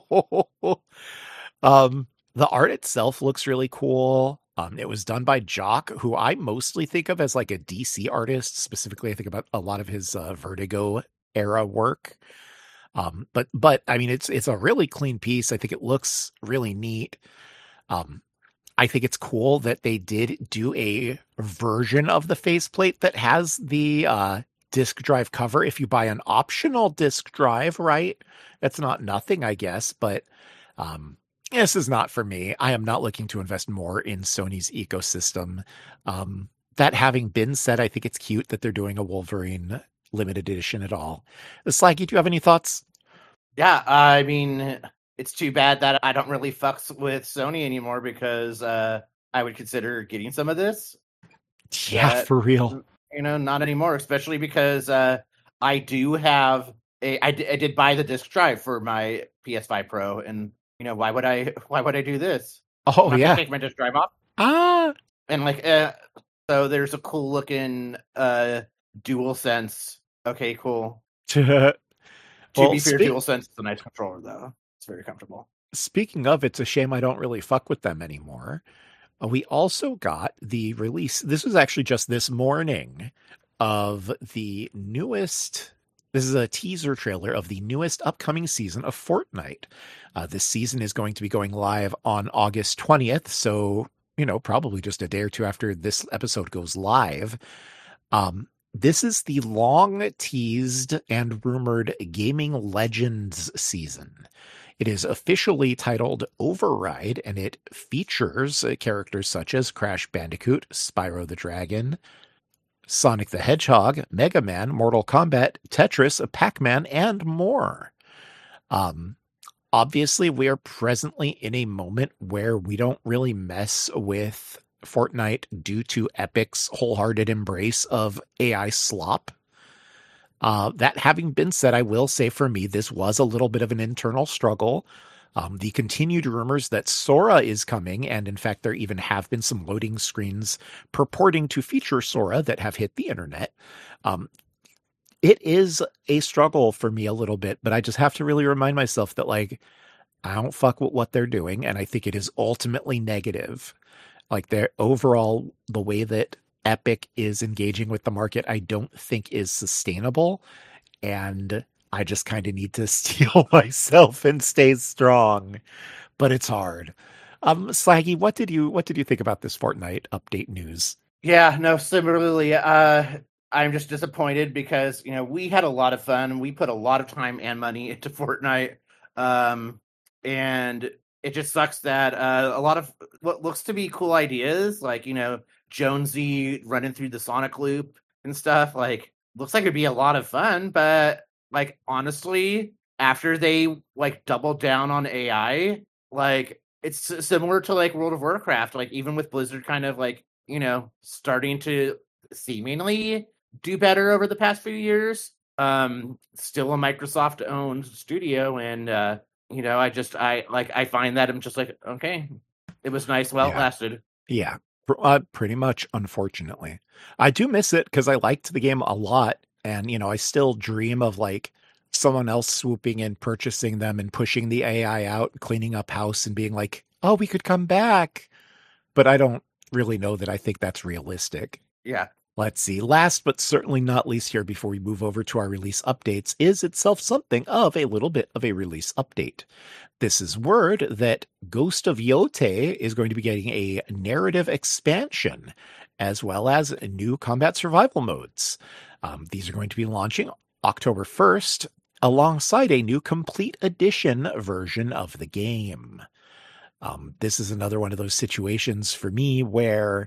the art itself looks really cool. It was done by Jock, who I mostly think of as like a DC artist. Specifically, I think about a lot of his Vertigo era work. But I mean, it's a really clean piece. I think it looks really neat. I think it's cool that they did do a version of the faceplate that has the disk drive cover if you buy an optional disk drive, right? That's not nothing, I guess, but this is not for me. I am not looking to invest more in Sony's ecosystem. That having been said, I think it's cute that they're doing a Wolverine limited edition at all. Slaggy, do you have any thoughts? Yeah, I mean, it's too bad that I don't really fucks with Sony anymore, because I would consider getting some of this. Yeah, for real. Not anymore, especially because I do have I did buy the disc drive for my PS5 Pro, and why would I do this? Oh, yeah. Take my disc drive off. And like so there's a cool looking DualSense. Okay, cool. To be fair, DualSense is a nice controller, though. It's very comfortable. Speaking of, it's a shame I don't really fuck with them anymore. We also got the release. This was actually just this morning of the newest. This is a teaser trailer of the newest upcoming season of Fortnite. This season is going to be going live on August 20th. So, probably just a day or two after this episode goes live. This is the long teased and rumored Gaming Legends season. It is officially titled Override, and it features characters such as Crash Bandicoot, Spyro the Dragon, Sonic the Hedgehog, Mega Man, Mortal Kombat, Tetris, Pac-Man, and more. Obviously, we are presently in a moment where we don't really mess with Fortnite due to Epic's wholehearted embrace of AI slop. That having been said, I will say for me, this was a little bit of an internal struggle. The continued rumors that Sora is coming, and in fact, there even have been some loading screens purporting to feature Sora that have hit the internet. It is a struggle for me a little bit, but I just have to really remind myself that, like, I don't fuck with what they're doing, and I think it is ultimately negative. Like, their overall, the way that Epic is engaging with the market, I don't think is sustainable, and I just kind of need to steel myself and stay strong, but it's hard. Slaggy, what did you think about this Fortnite update news? Yeah, no, similarly, I'm just disappointed because, you know, we had a lot of fun. We put a lot of time and money into Fortnite. And it just sucks that a lot of what looks to be cool ideas, like, you know, Jonesy running through the Sonic loop and stuff, like, looks like it'd be a lot of fun. But, like, honestly, after they, like, doubled down on AI, like, it's similar to, like, World of Warcraft. Like, even with Blizzard kind of, like, you know, starting to seemingly do better over the past few years. Still a Microsoft owned studio, and you know, I find that I'm just like, okay, it was nice while it lasted. Yeah, pretty much, unfortunately. I do miss it because I liked the game a lot, and you know, I still dream of like someone else swooping in, purchasing them, and pushing the AI out, cleaning up house, and being like, oh, we could come back. But I don't really know that I think that's realistic. Yeah. Let's see. Last but certainly not least here before we move over to our release updates is itself something of a little bit of a release update. This is word that Ghost of Yotei is going to be getting a narrative expansion as well as new combat survival modes. These are going to be launching October 1st alongside a new complete edition version of the game. This is another one of those situations for me where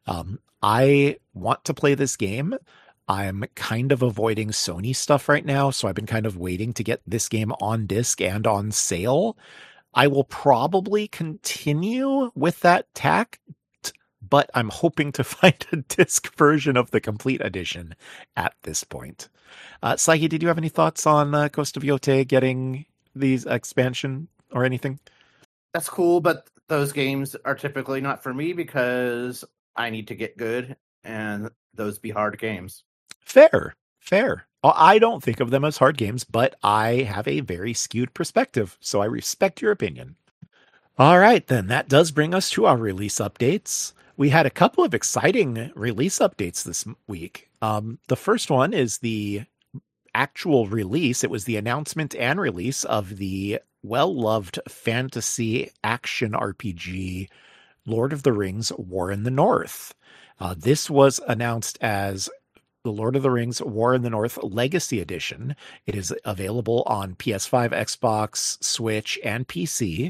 I want to play this game. I'm kind of avoiding Sony stuff right now, so I've been kind of waiting to get this game on disc and on sale. I will probably continue with that tact, but I'm hoping to find a disc version of the complete edition at this point. Slaggy, did you have any thoughts on Ghost of Yotei getting these expansion or anything? That's cool, but those games are typically not for me because I need to get good, and those be hard games. Fair. I don't think of them as hard games, but I have a very skewed perspective, so I respect your opinion. All right, then, that does bring us to our release updates. We had a couple of exciting release updates this week. The first one is the actual release. It was the announcement and release of the well-loved fantasy action RPG Lord of the Rings War in the North. This was announced as the Lord of the Rings War in the North Legacy Edition. It is available on PS5, Xbox, Switch, and PC.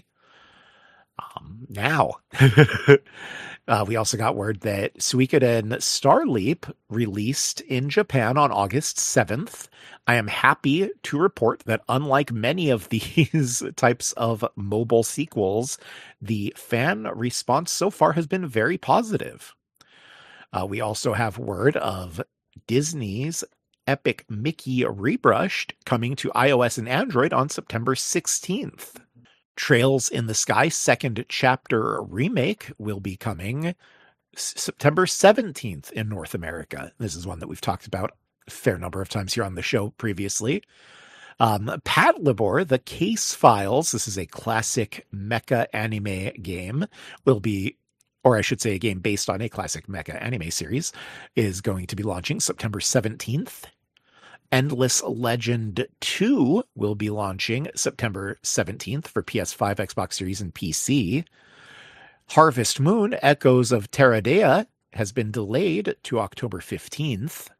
Now, we also got word that Suikoden Starleap released in Japan on August 7th. I am happy to report that unlike many of these types of mobile sequels, the fan response so far has been very positive. We also have word of Disney's Epic Mickey Rebrushed coming to iOS and Android on September 16th. Trails in the Sky second chapter remake will be coming September 17th in North America. This is one that we've talked about a fair number of times here on the show previously. Patlabor, The Case Files, this is a classic mecha anime game, will be, or I should say a game based on a classic mecha anime series, is going to be launching September 17th. Endless Legend 2 will be launching September 17th for PS5, Xbox Series, and PC. Harvest Moon, Echoes of Terradea has been delayed to October 15th.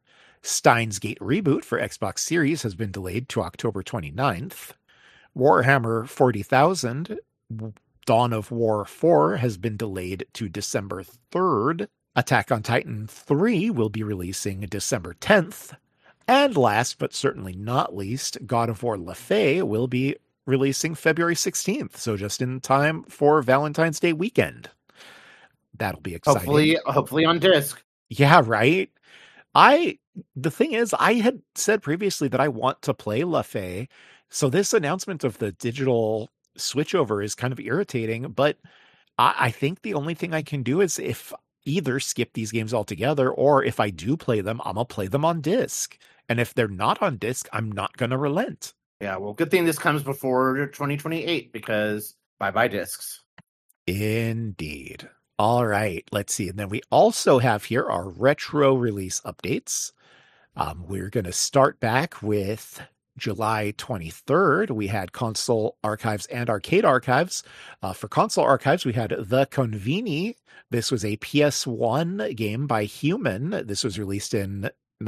Steins Gate Reboot for Xbox Series has been delayed to October 29th. Warhammer 40,000 Dawn of War 4 has been delayed to December 3rd. Attack on Titan 3 will be releasing December 10th. And last but certainly not least, God of War Le Fay will be releasing February 16th, so just in time for Valentine's Day weekend. That'll be exciting. Hopefully on disc. Yeah, right? The thing is, I had said previously that I want to play Le Fay, so this announcement of the digital switchover is kind of irritating, but I think the only thing I can do is if either skip these games altogether, or if I do play them, I'm going to play them on disc. And if they're not on disc, I'm not going to relent. Yeah, well, good thing this comes before 2028, because bye-bye discs. Indeed. All right, let's see. And then we also have here our retro release updates. We're going to start back with July 23rd. We had console archives and arcade archives. For console archives, we had The Conveni. This was a PS1 game by Human. This was released in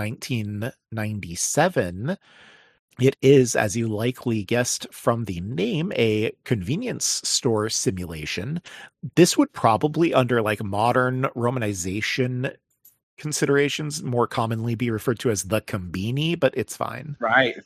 1997. It is, as you likely guessed from the name, a convenience store simulation. This would probably, under like modern romanization considerations, more commonly be referred to as the Combini, but it's fine. Right.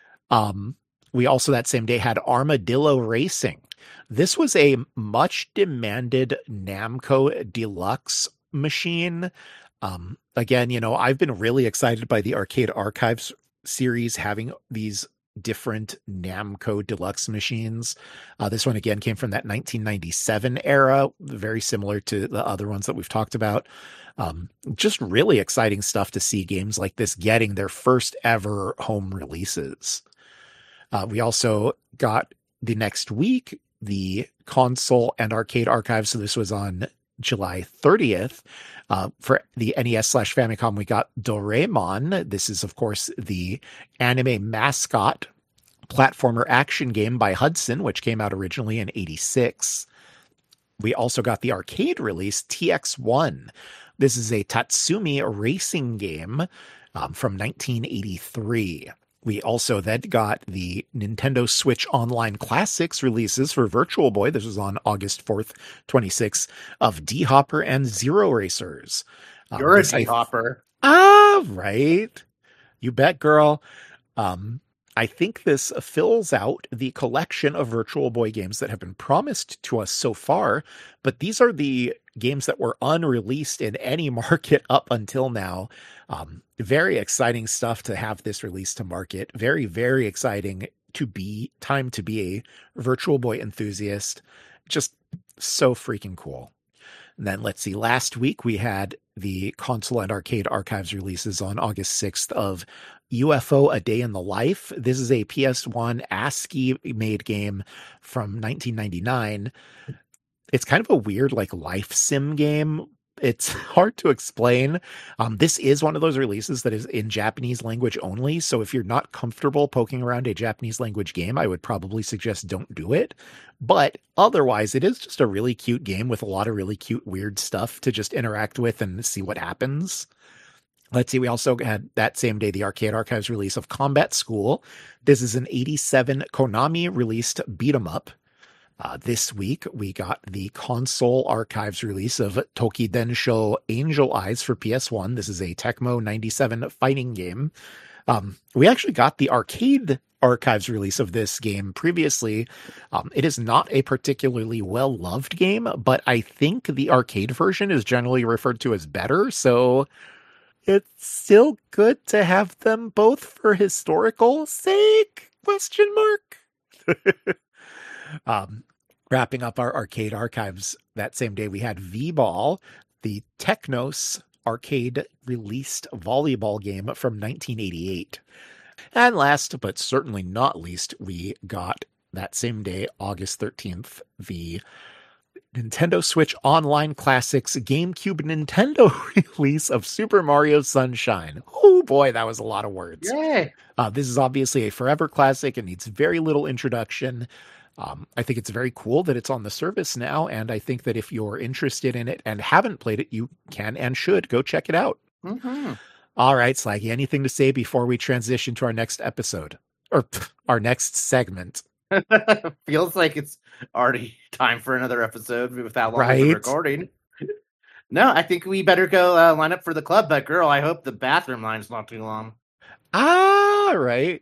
We also that same day had Armadillo Racing. This was a much demanded Namco Deluxe machine. Again, you know, I've been really excited by the Arcade Archives series having these different Namco Deluxe machines. This one again came from that 1997 era, very similar to the other ones that we've talked about. Just really exciting stuff to see games like this getting their first ever home releases. We also got the next week the console and arcade archives. So this was on July 30th. For the NES/Famicom, we got Doraemon. This is, of course, the anime mascot platformer action game by Hudson, which came out originally in 86. We also got the arcade release, TX1. This is a Tatsumi racing game from 1983. We also then got the Nintendo Switch Online Classics releases for Virtual Boy. This was on August 4th, 26, of D-Hopper and Zero Racers. You're a D-Hopper. Right. You bet, girl. I think this fills out the collection of Virtual Boy games that have been promised to us so far, but these are the games that were unreleased in any market up until now. Very exciting stuff to have this released to market. Very, very exciting time to be a Virtual Boy enthusiast. Just so freaking cool. And then let's see, last week we had the console and arcade archives releases on August 6th of UFO A Day in the Life. This is a PS1 ASCII made game from 1999. It's kind of a weird like life sim game. It's hard to explain. This is one of those releases that is in Japanese language only. So if you're not comfortable poking around a Japanese language game, I would probably suggest don't do it. But otherwise, it is just a really cute game with a lot of really cute, weird stuff to just interact with and see what happens. Let's see, we also had that same day the Arcade Archives release of Combat School. This is an 87 Konami released beat 'em up. This week, we got the console archives release of Toki Densho Angel Eyes for PS1. This is a Tecmo 97 fighting game. We actually got the arcade archives release of this game previously. It is not a particularly well-loved game, but I think the arcade version is generally referred to as better, so it's still good to have them both for historical sake? ? Wrapping up our arcade archives that same day, we had V-Ball, the Technos arcade released volleyball game from 1988. And last, but certainly not least, we got that same day, August 13th, the Nintendo Switch Online Classics GameCube Nintendo release of Super Mario Sunshine. Oh boy, that was a lot of words. Yay! This is obviously a forever classic and needs very little introduction. I think it's very cool that it's on the service now, and I think that if you're interested in it and haven't played it, you can and should go check it out. Mm-hmm. All right, Slaggy, anything to say before we transition to our next episode? Or our next segment? Feels like it's already time for another episode with that long we've been Right? recording. No, I think we better go line up for the club, but girl, I hope the bathroom line's not too long. All right.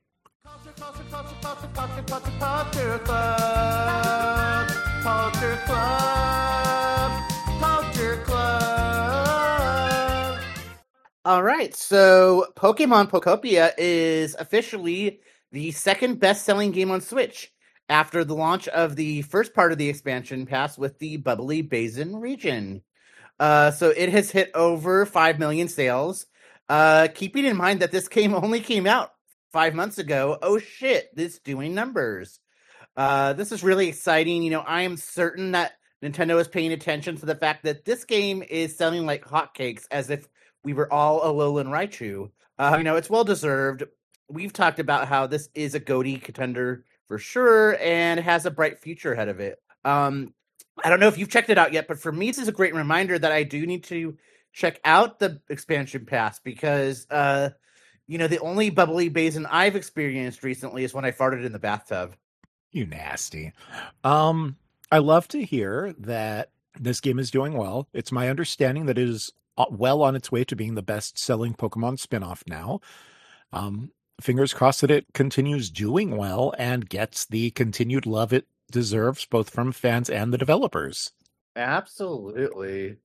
All right, so Pokemon Pokopia is officially the second best-selling game on Switch after the launch of the first part of the expansion pass with the Bubbly Basin region. So it has hit over 5 million sales. Keeping in mind that this game only came out 5 months ago. Oh shit, this doing numbers. This is really exciting. You know, I am certain that Nintendo is paying attention to the fact that this game is selling like hotcakes, as if we were all Alolan Raichu. You know, it's well deserved. We've talked about how this is a GOTY contender for sure, and has a bright future ahead of it. I don't know if you've checked it out yet, but for me, this is a great reminder that I do need to check out the expansion pass because, you know, the only Bubbly Basin I've experienced recently is when I farted in the bathtub. You nasty. I love to hear that this game is doing well. It's my understanding that it is well on its way to being the best-selling Pokemon spinoff now. Fingers crossed that it continues doing well and gets the continued love it deserves, both from fans and the developers. Absolutely.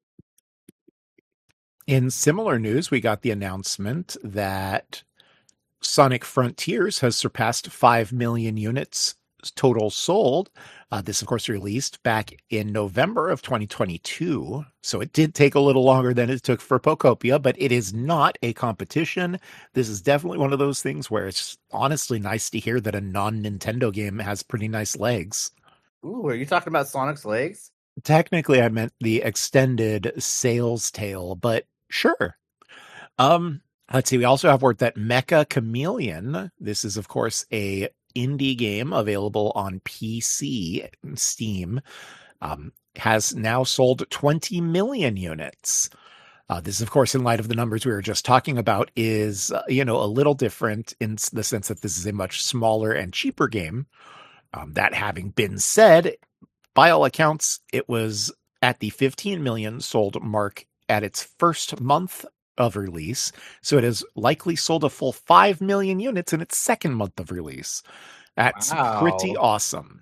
In similar news, we got the announcement that Sonic Frontiers has surpassed 5 million units total sold. This, of course, released back in November of 2022. So it did take a little longer than it took for Pokopia, but it is not a competition. This is definitely one of those things where it's honestly nice to hear that a non-Nintendo game has pretty nice legs. Ooh, are you talking about Sonic's legs? Technically, I meant the extended sales tail, but sure. Let's see. We also have word that Mecha Chameleon, this is, of course, a indie game available on PC and Steam, has now sold 20 million units. This is, of course, in light of the numbers we were just talking about, is, you know, a little different in the sense that this is a much smaller and cheaper game. That having been said, by all accounts, it was at the 15 million sold mark at its first month of release, so it has likely sold a full 5 million units in its second month of release. That's pretty awesome.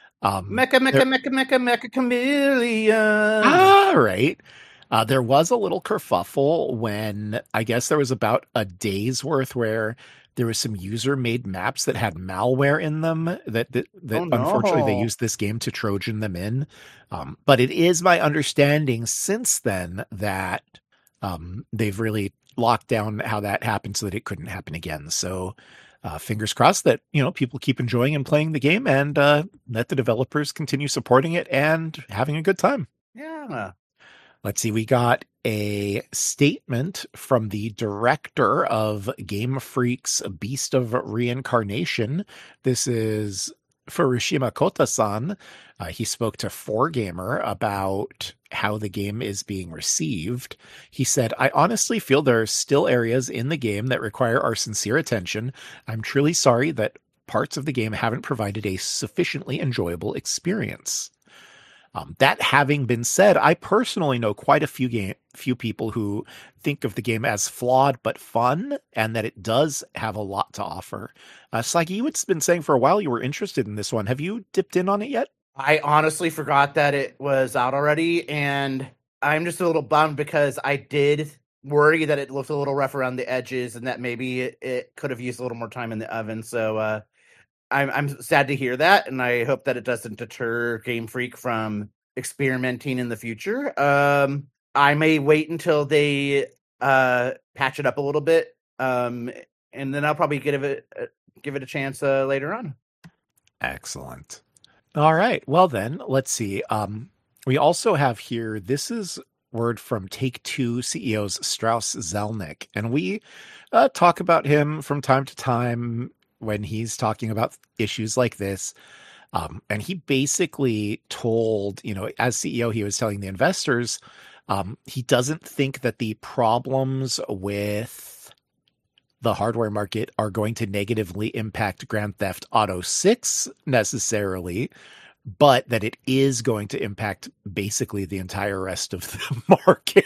Mecha Chameleon. All right. There was a little kerfuffle when I guess there was about a day's worth where there was some user-made maps that had malware in them that unfortunately they used this game to Trojan them in. But it is my understanding since then that they've really locked down how that happened so that it couldn't happen again. So fingers crossed that, you know, people keep enjoying and playing the game, and let the developers continue supporting it and having a good time. Yeah. Let's see. We got a statement from the director of Game Freak's Beast of Reincarnation. This is Furushima Kota-san. He spoke to 4Gamer about how the game is being received. He said, "I honestly feel there are still areas in the game that require our sincere attention. I'm truly sorry that parts of the game haven't provided a sufficiently enjoyable experience." That having been said, I personally know quite a few people who think of the game as flawed but fun, and that it does have a lot to offer. Slaggy, you had been saying for a while you were interested in this one. Have you dipped in on it yet? I honestly forgot that it was out already, and I'm just a little bummed because I did worry that it looked a little rough around the edges and that maybe it could have used a little more time in the oven. So I'm sad to hear that, and I hope that it doesn't deter Game Freak from experimenting in the future. I may wait until they patch it up a little bit, and then I'll probably give it a chance later on. Excellent. All right. Well, then, let's see. We also have here, this is word from Take-Two CEOs Strauss Zelnick, and we talk about him from time to time when he's talking about issues like this. And he basically told, you know, as CEO, he was telling the investors, he doesn't think that the problems with the hardware market are going to negatively impact Grand Theft Auto 6 necessarily, but that it is going to impact basically the entire rest of the market.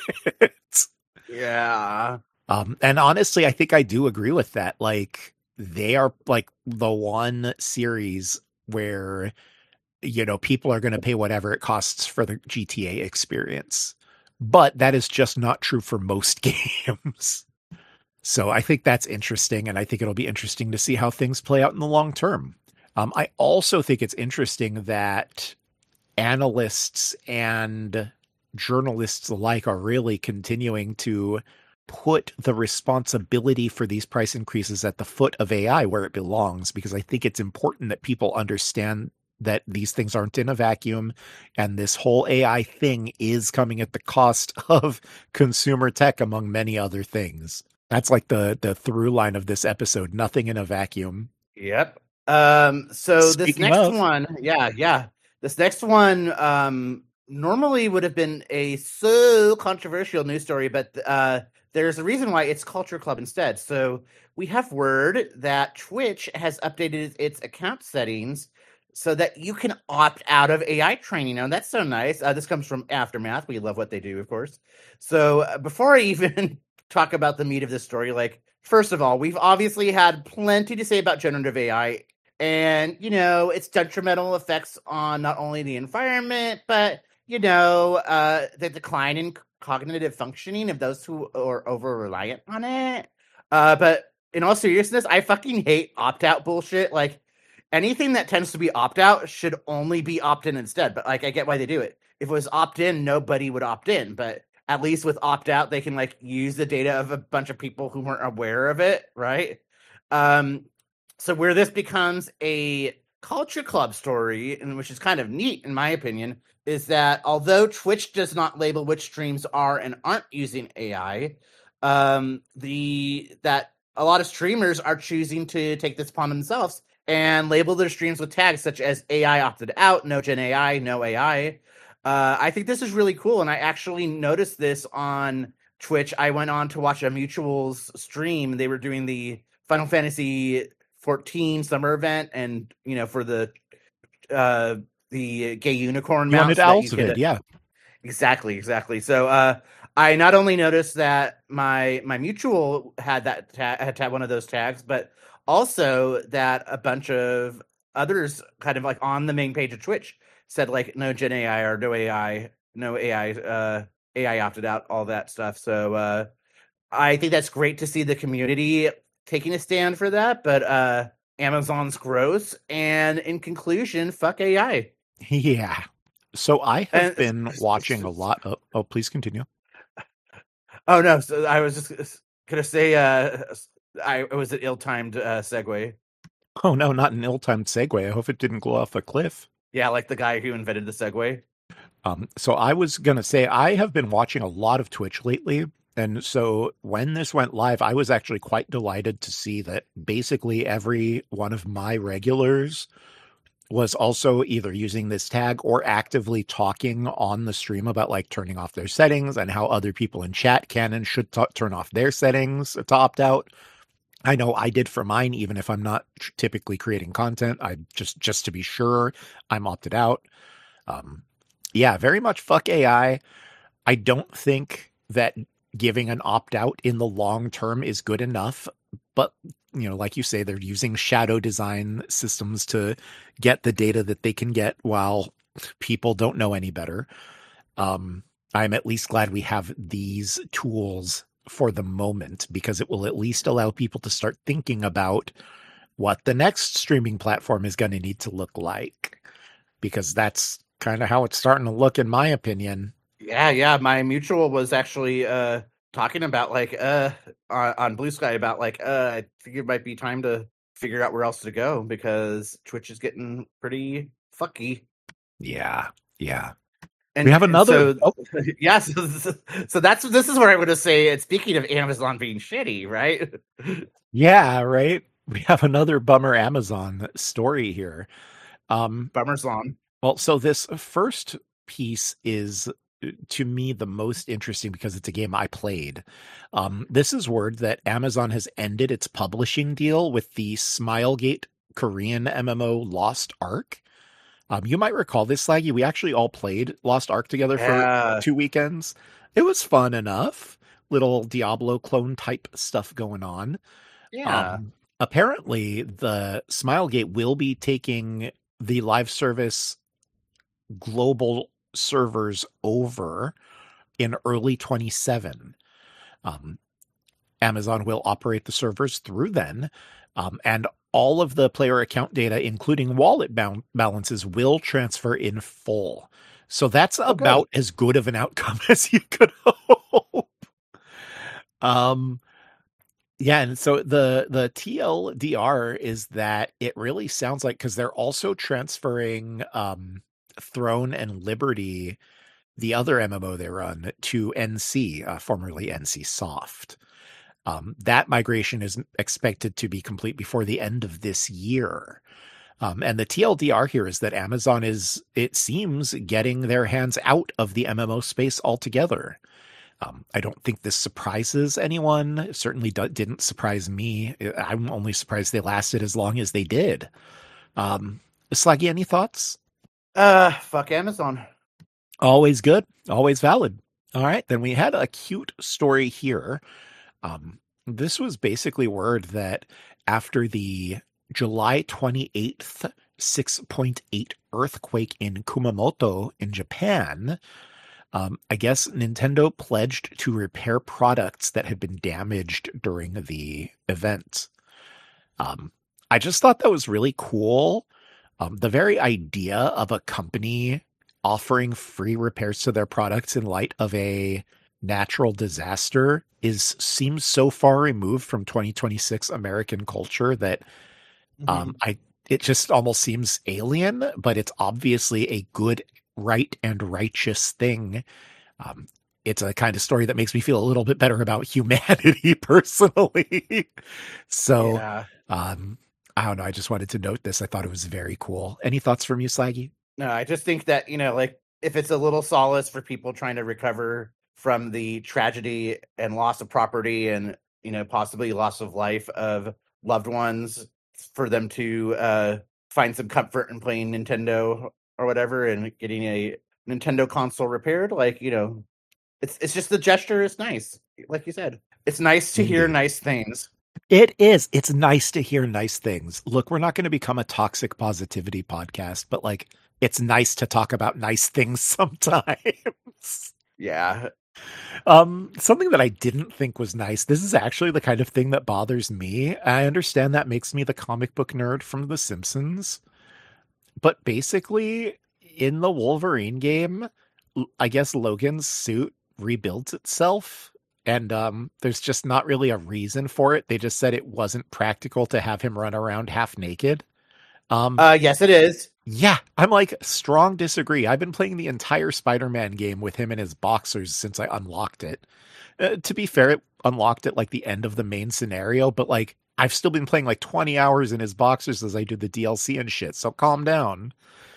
Yeah. And honestly, I think I do agree with that. Like, they are like the one series where, people are going to pay whatever it costs for the GTA experience. But that is just not true for most games. So I think that's interesting, and I think it'll be interesting to see how things play out in the long term. I also think it's interesting that analysts and journalists alike are really continuing to put the responsibility for these price increases at the foot of AI where it belongs, because I think it's important that people understand that these things aren't in a vacuum, and this whole AI thing is coming at the cost of consumer tech, among many other things. That's like the through line of this episode. Nothing in a vacuum. Yep. So this next one, yeah. This next one normally would have been a so controversial news story, but there's a reason why it's Culture Club instead. So we have word that Twitch has updated its account settings so that you can opt out of AI training. Now, that's so nice. This comes from Aftermath. We love what they do, of course. So before I even talk about the meat of this story, like, first of all, we've obviously had plenty to say about generative AI and, its detrimental effects on not only the environment, but, the decline in cognitive functioning of those who are over-reliant on it. But in all seriousness, I fucking hate opt-out bullshit. Like, anything that tends to be opt-out should only be opt-in instead. But, like, I get why they do it. If it was opt-in, nobody would opt in. But at least with opt-out, they can, like, use the data of a bunch of people who weren't aware of it, right? So where this becomes a Culture Club story, and which is kind of neat in my opinion, is that although Twitch does not label which streams are and aren't using AI, that a lot of streamers are choosing to take this upon themselves and label their streams with tags such as AI opted out, no Gen AI, no AI. I think this is really cool, and I actually noticed this on Twitch. I went on to watch a Mutual's stream. They were doing the Final Fantasy 14 summer event, and for the gay unicorn mounts that you could, yeah, exactly. So I not only noticed that my Mutual had had one of those tags, but also that a bunch of others kind of like on the main page of Twitch said like no Gen AI or no AI, AI opted out, all that stuff. So I think that's great to see the community taking a stand for that, but Amazon's gross, and in conclusion, fuck AI. Yeah. So I have been watching a lot of... Oh, please continue. Oh, no. So I was just going to say it was an ill-timed segue. Oh, no, not an ill-timed segue. I hope it didn't go off a cliff. Yeah, like the guy who invented the segue. So I was going to say, I have been watching a lot of Twitch lately. And so when this went live, I was actually quite delighted to see that basically every one of my regulars was also either using this tag or actively talking on the stream about like turning off their settings and how other people in chat can and should turn off their settings to opt out. I know I did for mine, even if I'm not typically creating content. I just to be sure I'm opted out. Yeah, very much fuck AI. I don't think that giving an opt-out in the long term is good enough, but like you say, they're using shadow design systems to get the data that they can get while people don't know any better. I'm at least glad we have these tools for the moment, because it will at least allow people to start thinking about what the next streaming platform is going to need to look like, because that's kind of how it's starting to look, in my opinion. Yeah. My Mutual was actually talking about like on Blue Sky about like I think it might be time to figure out where else to go because Twitch is getting pretty fucky. Yeah. And we have another. Yeah, so this is where I would say it's speaking of Amazon being shitty, right? Yeah, right. We have another bummer Amazon story here. Bummer's on. Well, so this first piece is to me the most interesting because it's a game I played. This is word that Amazon has ended its publishing deal with the Smilegate Korean MMO Lost Ark. You might recall this, Slaggy. We actually all played Lost Ark together for 2 weekends. It was fun enough. Little Diablo clone type stuff going on. Yeah. Apparently, the Smilegate will be taking the live service global servers over in early 27. Amazon will operate the servers through then, and all of the player account data, including wallet balances, will transfer in full. So that's about as good of an outcome as you could hope. Yeah, and so the TLDR is that it really sounds like, because they're also transferring Throne and Liberty, the other MMO they run, to NC, formerly NC Soft. That migration is expected to be complete before the end of this year. And the TLDR here is that Amazon is, it seems, getting their hands out of the MMO space altogether. I don't think this surprises anyone. It certainly didn't surprise me. I'm only surprised they lasted as long as they did. Slaggy, any thoughts? Fuck Amazon. Always good. Always valid. All right. Then we had a cute story here. This was basically word that after the July 28th 6.8 earthquake in Kumamoto in Japan, I guess Nintendo pledged to repair products that had been damaged during the event. I just thought that was really cool. The very idea of a company offering free repairs to their products in light of a natural disaster seems so far removed from 2026 American culture that it just almost seems alien, but it's obviously a good, right, and righteous thing. It's a kind of story that makes me feel a little bit better about humanity personally. So, I don't know. I just wanted to note this. I thought it was very cool. Any thoughts from you, Slaggy? No, I just think that, like, if it's a little solace for people trying to recover from the tragedy and loss of property and, possibly loss of life of loved ones, for them to find some comfort in playing Nintendo or whatever and getting a Nintendo console repaired, like, it's just the gesture is nice. Like you said, it's nice to hear nice things. It is. It's nice to hear nice things. Look, we're not going to become a toxic positivity podcast, but like, it's nice to talk about nice things sometimes. Yeah. Something that I didn't think was nice. This is actually the kind of thing that bothers me. I understand that makes me the comic book nerd from The Simpsons. But basically, in the Wolverine game, I guess Logan's suit rebuilds itself. And there's just not really a reason for it. They just said it wasn't practical to have him run around half naked. Yes, it is. Yeah, I'm like, strong disagree. I've been playing the entire Spider-Man game with him in his boxers since I unlocked it. To be fair, it unlocked at like the end of the main scenario, but like, I've still been playing like 20 hours in his boxers as I do the DLC and shit, so calm down.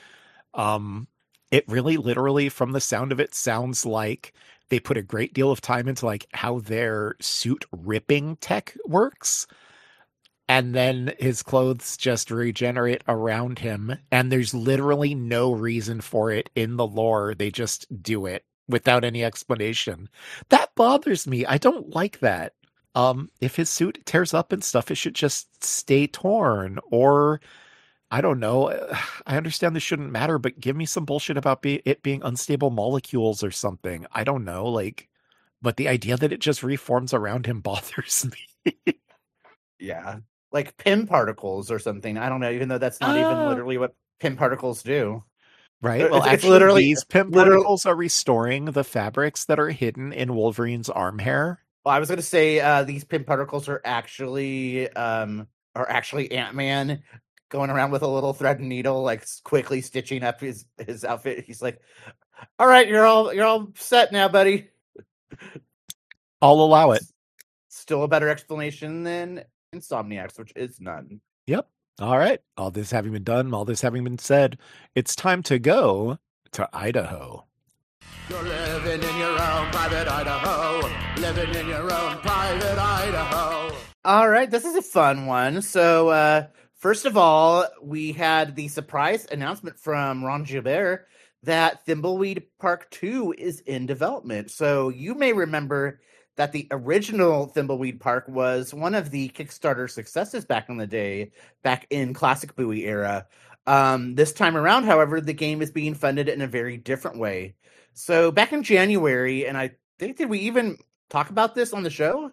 It really literally, from the sound of it, sounds like they put a great deal of time into like how their suit ripping tech works. And then his clothes just regenerate around him. And there's literally no reason for it in the lore. They just do it without any explanation. That bothers me. I don't like that. If his suit tears up and stuff, it should just stay torn. Or, I don't know. I understand this shouldn't matter, but give me some bullshit about it being unstable molecules or something. I don't know. Like, but the idea that it just reforms around him bothers me. Yeah. Like Pym particles or something. I don't know, even though that's not even literally what Pym particles do. Right. Well, it's literally, these Pym particles are restoring the fabrics that are hidden in Wolverine's arm hair. Well, I was going to say these Pym particles are actually Ant-Man going around with a little thread and needle, like quickly stitching up his outfit. He's like, "All right, you're all set now, buddy." I'll allow it. Still a better explanation than Insomniacs, which is none. Yep. All right. All this having been done, all this having been said, it's time to go to Idaho. You're living in your own private Idaho. Living in your own private Idaho. All right, this is a fun one. So, first of all, we had the surprise announcement from Ron Gilbert that Thimbleweed Park 2 is in development. So you may remember that the original Thimbleweed Park was one of the Kickstarter successes back in the day, back in Classic Bowie era. This time around, however, the game is being funded in a very different way. So back in January, and I think, did we even talk about this on the show?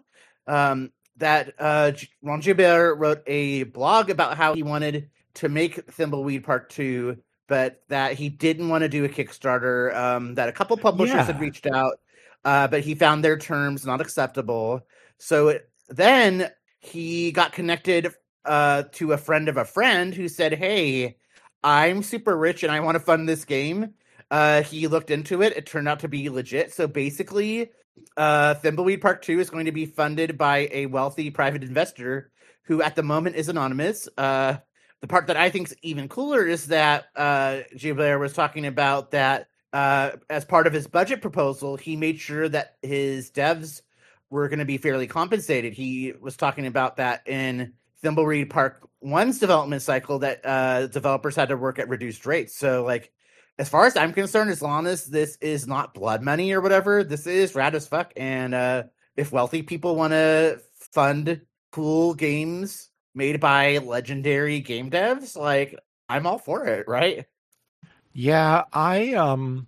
That Ron Gilbert wrote a blog about how he wanted to make Thimbleweed Park 2, but that he didn't want to do a Kickstarter, that a couple publishers had reached out, but he found their terms not acceptable. So then he got connected to a friend of a friend who said, hey, I'm super rich and I want to fund this game. He looked into it. It turned out to be legit. So basically, Thimbleweed Park 2 is going to be funded by a wealthy private investor who at the moment is anonymous. The part that I think is even cooler is that Gilbert was talking about that as part of his budget proposal, he made sure that his devs were going to be fairly compensated. He was talking about that in Thimbleweed Park 1's development cycle, that developers had to work at reduced rates. So, like, as far as I'm concerned, as long as this is not blood money or whatever, this is rad as fuck. And if wealthy people want to fund cool games made by legendary game devs, like, I'm all for it, right? Yeah, I'm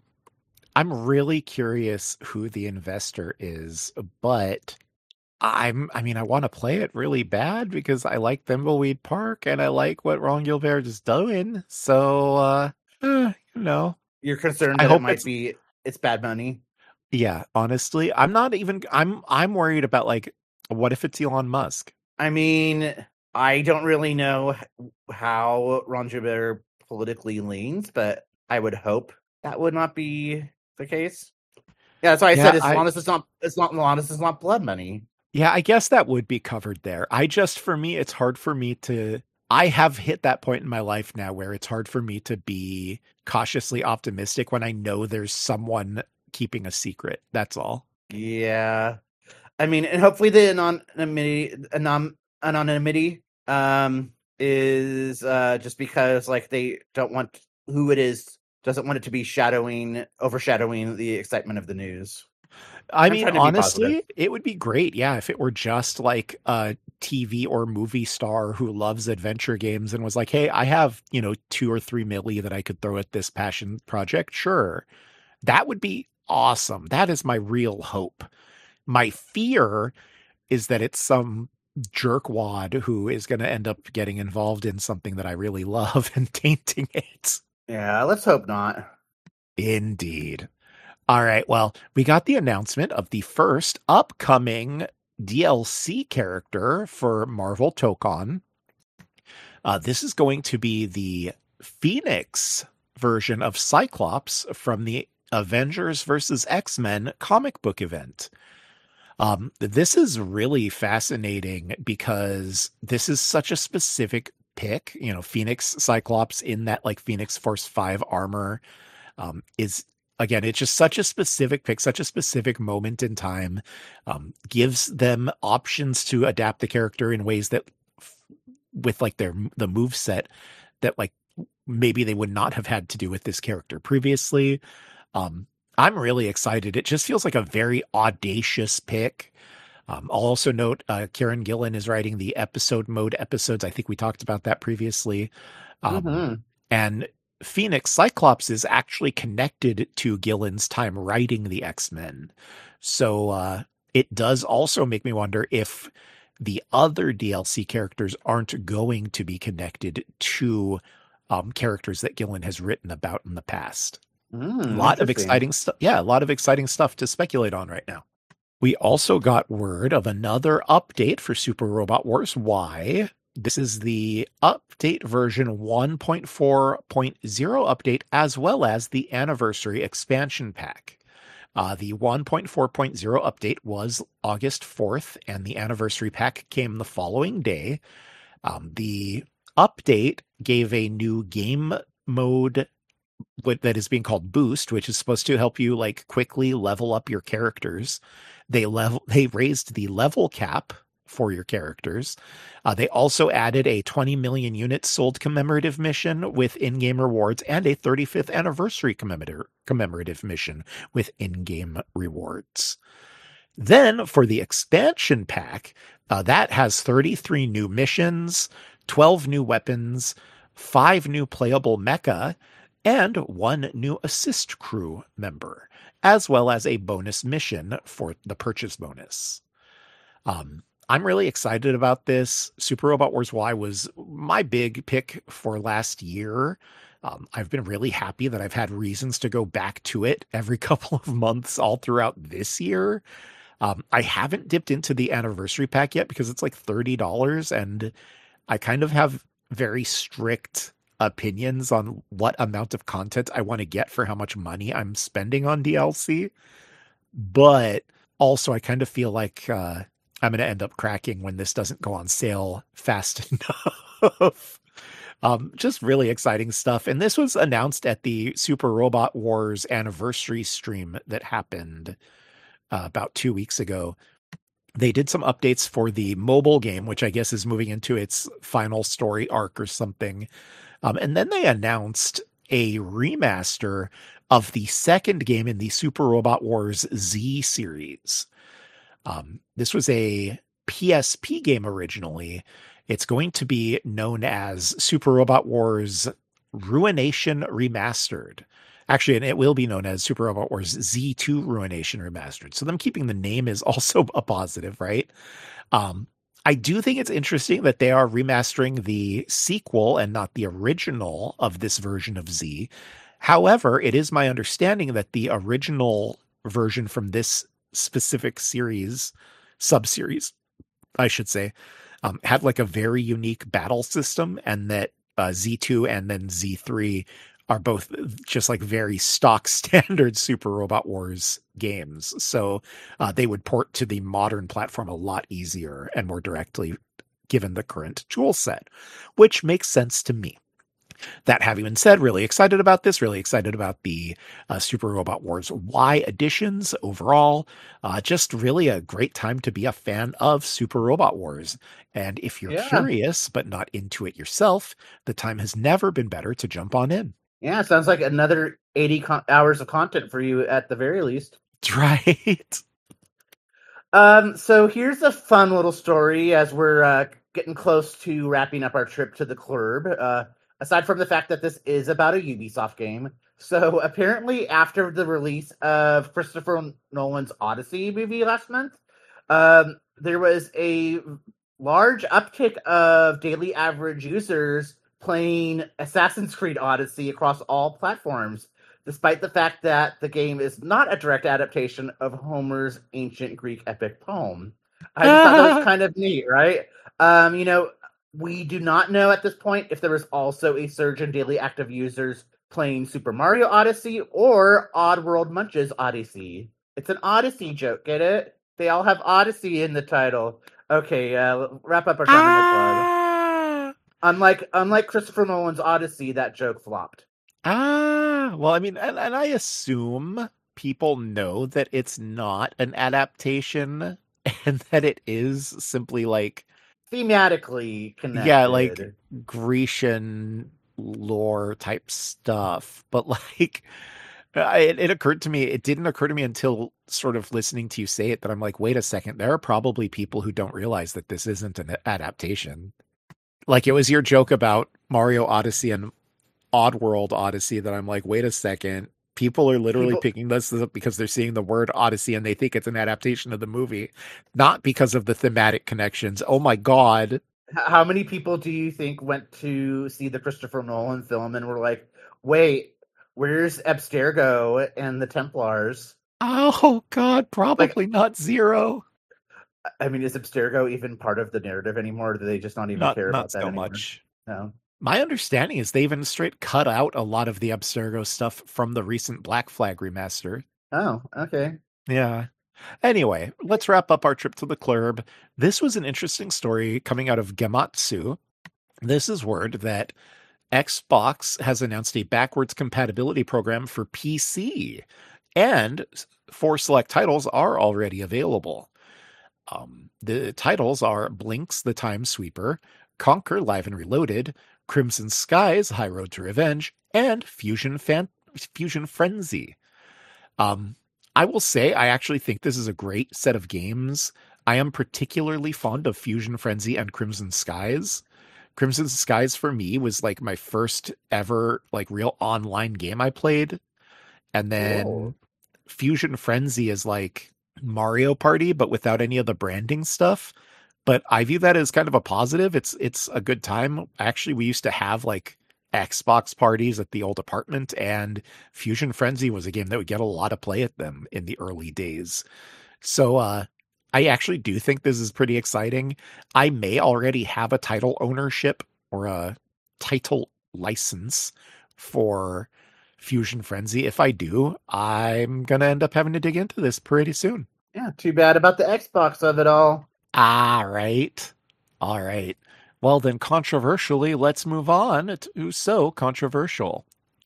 really curious who the investor is, but I want to play it really bad because I like Thimbleweed Park and I like what Ron Gilbert is doing. So, you're concerned that it's bad money. Yeah, honestly, I'm worried about, like, what if it's Elon Musk? I mean, I don't really know how Ron Gilbert politically leans, but I would hope that would not be the case. Yeah, that's why I said as long as it's not blood money. Yeah, I guess that would be covered there. For me, it's hard for me to. I have hit that point in my life now where it's hard for me to be cautiously optimistic when I know there's someone keeping a secret. That's all. Yeah. I mean, and hopefully the anonymity is just because, like, they don't want who it is, doesn't want it to be overshadowing the excitement of the news. I mean, honestly, it would be great, yeah, if it were just like a TV or movie star who loves adventure games and was like, hey, I have, 2 or 3 milli that I could throw at this passion project. Sure. That would be awesome. That is my real hope. My fear is that it's some jerkwad who is going to end up getting involved in something that I really love and tainting it. Yeah, let's hope not. Indeed. All right, well, we got the announcement of the first upcoming DLC character for Marvel Tokon. This is going to be the Phoenix version of Cyclops from the Avengers vs. X-Men comic book event. This is really fascinating because this is such a specific pick. Phoenix Cyclops in that, like, Phoenix Force 5 armor is... Again, it's just such a specific pick, such a specific moment in time, gives them options to adapt the character in ways that, with like the move set, that like maybe they would not have had to do with this character previously. I'm really excited. It just feels like a very audacious pick. I'll also note Kieran Gillen is writing the episode mode episodes. I think we talked about that previously. And Phoenix Cyclops is actually connected to Gillen's time writing the X-Men. So it does also make me wonder if the other DLC characters aren't going to be connected to characters that Gillen has written about in the past. A lot of exciting stuff. Yeah, a lot of exciting stuff to speculate on right now. We also got word of another update for Super Robot Wars Y. This is the update version 1.4.0 update, as well as the anniversary expansion pack. The 1.4.0 update was August 4th, and the anniversary pack came the following day. The update gave a new game mode that is being called Boost, which is supposed to help you like quickly level up your characters. They raised the level cap for your characters. They also added a 20 million units sold commemorative mission with in-game rewards and a 35th anniversary commemorative mission with in-game rewards. Then for the expansion pack, that has 33 new missions, 12 new weapons, 5 new playable mecha, and 1 new assist crew member, as well as a bonus mission for the purchase bonus. I'm really excited about this. Super Robot Wars Y was my big pick for last year. I've been really happy that I've had reasons to go back to it every couple of months all throughout this year. I haven't dipped into the anniversary pack yet because it's like $30, and I kind of have very strict opinions on what amount of content I want to get for how much money I'm spending on DLC. But also, I kind of feel like I'm going to end up cracking when this doesn't go on sale fast enough. Just really exciting stuff. And this was announced at the Super Robot Wars anniversary stream that happened about 2 weeks ago. They did some updates for the mobile game, which I guess is moving into its final story arc or something. And then they announced a remaster of the second game in the Super Robot Wars Z series. This was a PSP game originally. It's going to be known as Super Robot Wars Ruination Remastered. Actually, and it will be known as Super Robot Wars Z2 Ruination Remastered. So them keeping the name is also a positive, right? I do think it's interesting that they are remastering the sequel and not the original of this version of Z. However, it is my understanding that the original version from this specific series, sub-series, I should say, had like a very unique battle system, and that Z2 and then Z3 are both just like very stock standard Super Robot Wars games. So they would port to the modern platform a lot easier and more directly given the current tool set, which makes sense to me. That having been said, really excited about this, really excited about the Super Robot Wars Y editions overall. Just really a great time to be a fan of Super Robot Wars. And if you're curious, but not into it yourself, the time has never been better to jump on in. Yeah, sounds like another 80 hours of content for you at the very least. That's right. So here's a fun little story as we're getting close to wrapping up our trip to the club. Aside from the fact that this is about a Ubisoft game. So apparently after the release of Christopher Nolan's Odyssey movie last month, there was a large uptick of daily average users playing Assassin's Creed Odyssey across all platforms, despite the fact that the game is not a direct adaptation of Homer's ancient Greek epic poem. I just thought that was kind of neat, right? We do not know at this point if there was also a surge in daily active users playing Super Mario Odyssey or Oddworld Munch's Odyssey. It's an Odyssey joke, get it? They all have Odyssey in the title. Okay, wrap up our time in the club. Unlike Christopher Nolan's Odyssey, that joke flopped. Well, I mean, and I assume people know that it's not an adaptation and that it is simply like thematically connected. Yeah, like Grecian lore type stuff. But like, it occurred to me, it didn't occur to me until sort of listening to you say it that I'm like, wait a second, there are probably people who don't realize that this isn't an adaptation. Like it was your joke about Mario Odyssey and Oddworld Odyssey that I'm like, wait a second. People are literally picking this up because they're seeing the word Odyssey and they think it's an adaptation of the movie, not because of the thematic connections. Oh my God. How many people do you think went to see the Christopher Nolan film and were like, wait, where's Abstergo and the Templars? Oh God, probably not zero. I mean, is Abstergo even part of the narrative anymore? Or do they just not even care about that anymore? Much. No. My understanding is they even straight cut out a lot of the Abstergo stuff from the recent Black Flag remaster. Oh, okay. Yeah. Anyway, let's wrap up our trip to the club. This was an interesting story coming out of Gematsu. This is word that Xbox has announced a backwards compatibility program for PC, and 4 select titles are already available. The titles are Blinx the Time Sweeper, Conquer Live and Reloaded, Crimson Skies High Road to Revenge, and Fusion Frenzy. I will say I actually think this is a great set of games. I am particularly fond of Fusion Frenzy and Crimson Skies. Crimson Skies for me was like my first ever like real online game I played. And then Whoa. Fusion Frenzy is like Mario Party, but without any of the branding stuff. But I view that as kind of a positive. It's a good time. Actually, we used to have like Xbox parties at the old apartment, and Fusion Frenzy was a game that would get a lot of play at them in the early days. So I actually do think this is pretty exciting. I may already have a title ownership or a title license for Fusion Frenzy. If I do, I'm going to end up having to dig into this pretty soon. Yeah, too bad about the Xbox of it all. All right. Well, then, controversially, let's move on to So Controversial.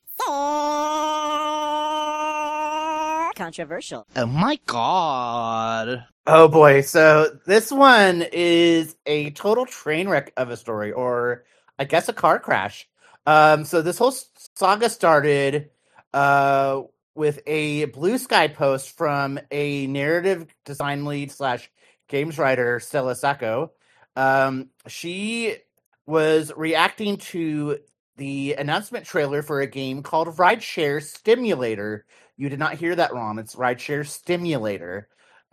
Controversial. Oh my god. Oh boy, so this one is a total train wreck of a story, or I guess a car crash. So this whole saga started with a Blue Sky post from a narrative design lead / games writer, Stella Sacco. She was reacting to the announcement trailer for a game called Rideshare Stimulator. You did not hear that wrong. It's Rideshare Stimulator.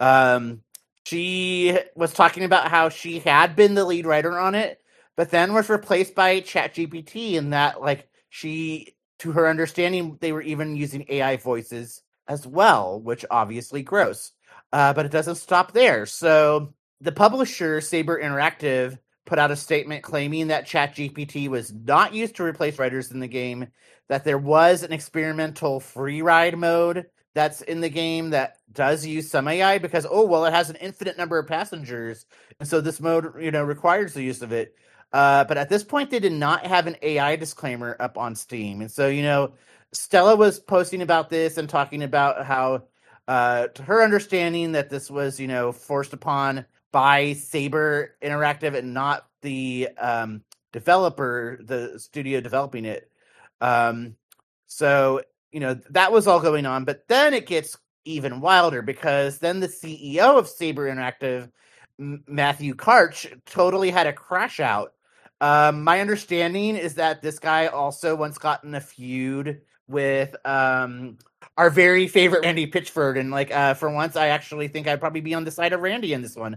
She was talking about how she had been the lead writer on it, but then was replaced by ChatGPT, and that, like, she, to her understanding, they were even using AI voices as well, which obviously gross. But it doesn't stop there. So the publisher, Saber Interactive, put out a statement claiming that ChatGPT was not used to replace writers in the game, that there was an experimental free ride mode that's in the game that does use some AI because, it has an infinite number of passengers, and so this mode, requires the use of it. But at this point, they did not have an AI disclaimer up on Steam. And so, Stella was posting about this and talking about how, to her understanding, that this was, forced upon by Saber Interactive and not the developer, the studio developing it. So, that was all going on. But then it gets even wilder, because then the CEO of Saber Interactive, Matthew Karch, totally had a crash out. My understanding is that this guy also once got in a feud with our very favorite Randy Pitchford, and for once, I actually think I'd probably be on the side of Randy in this one.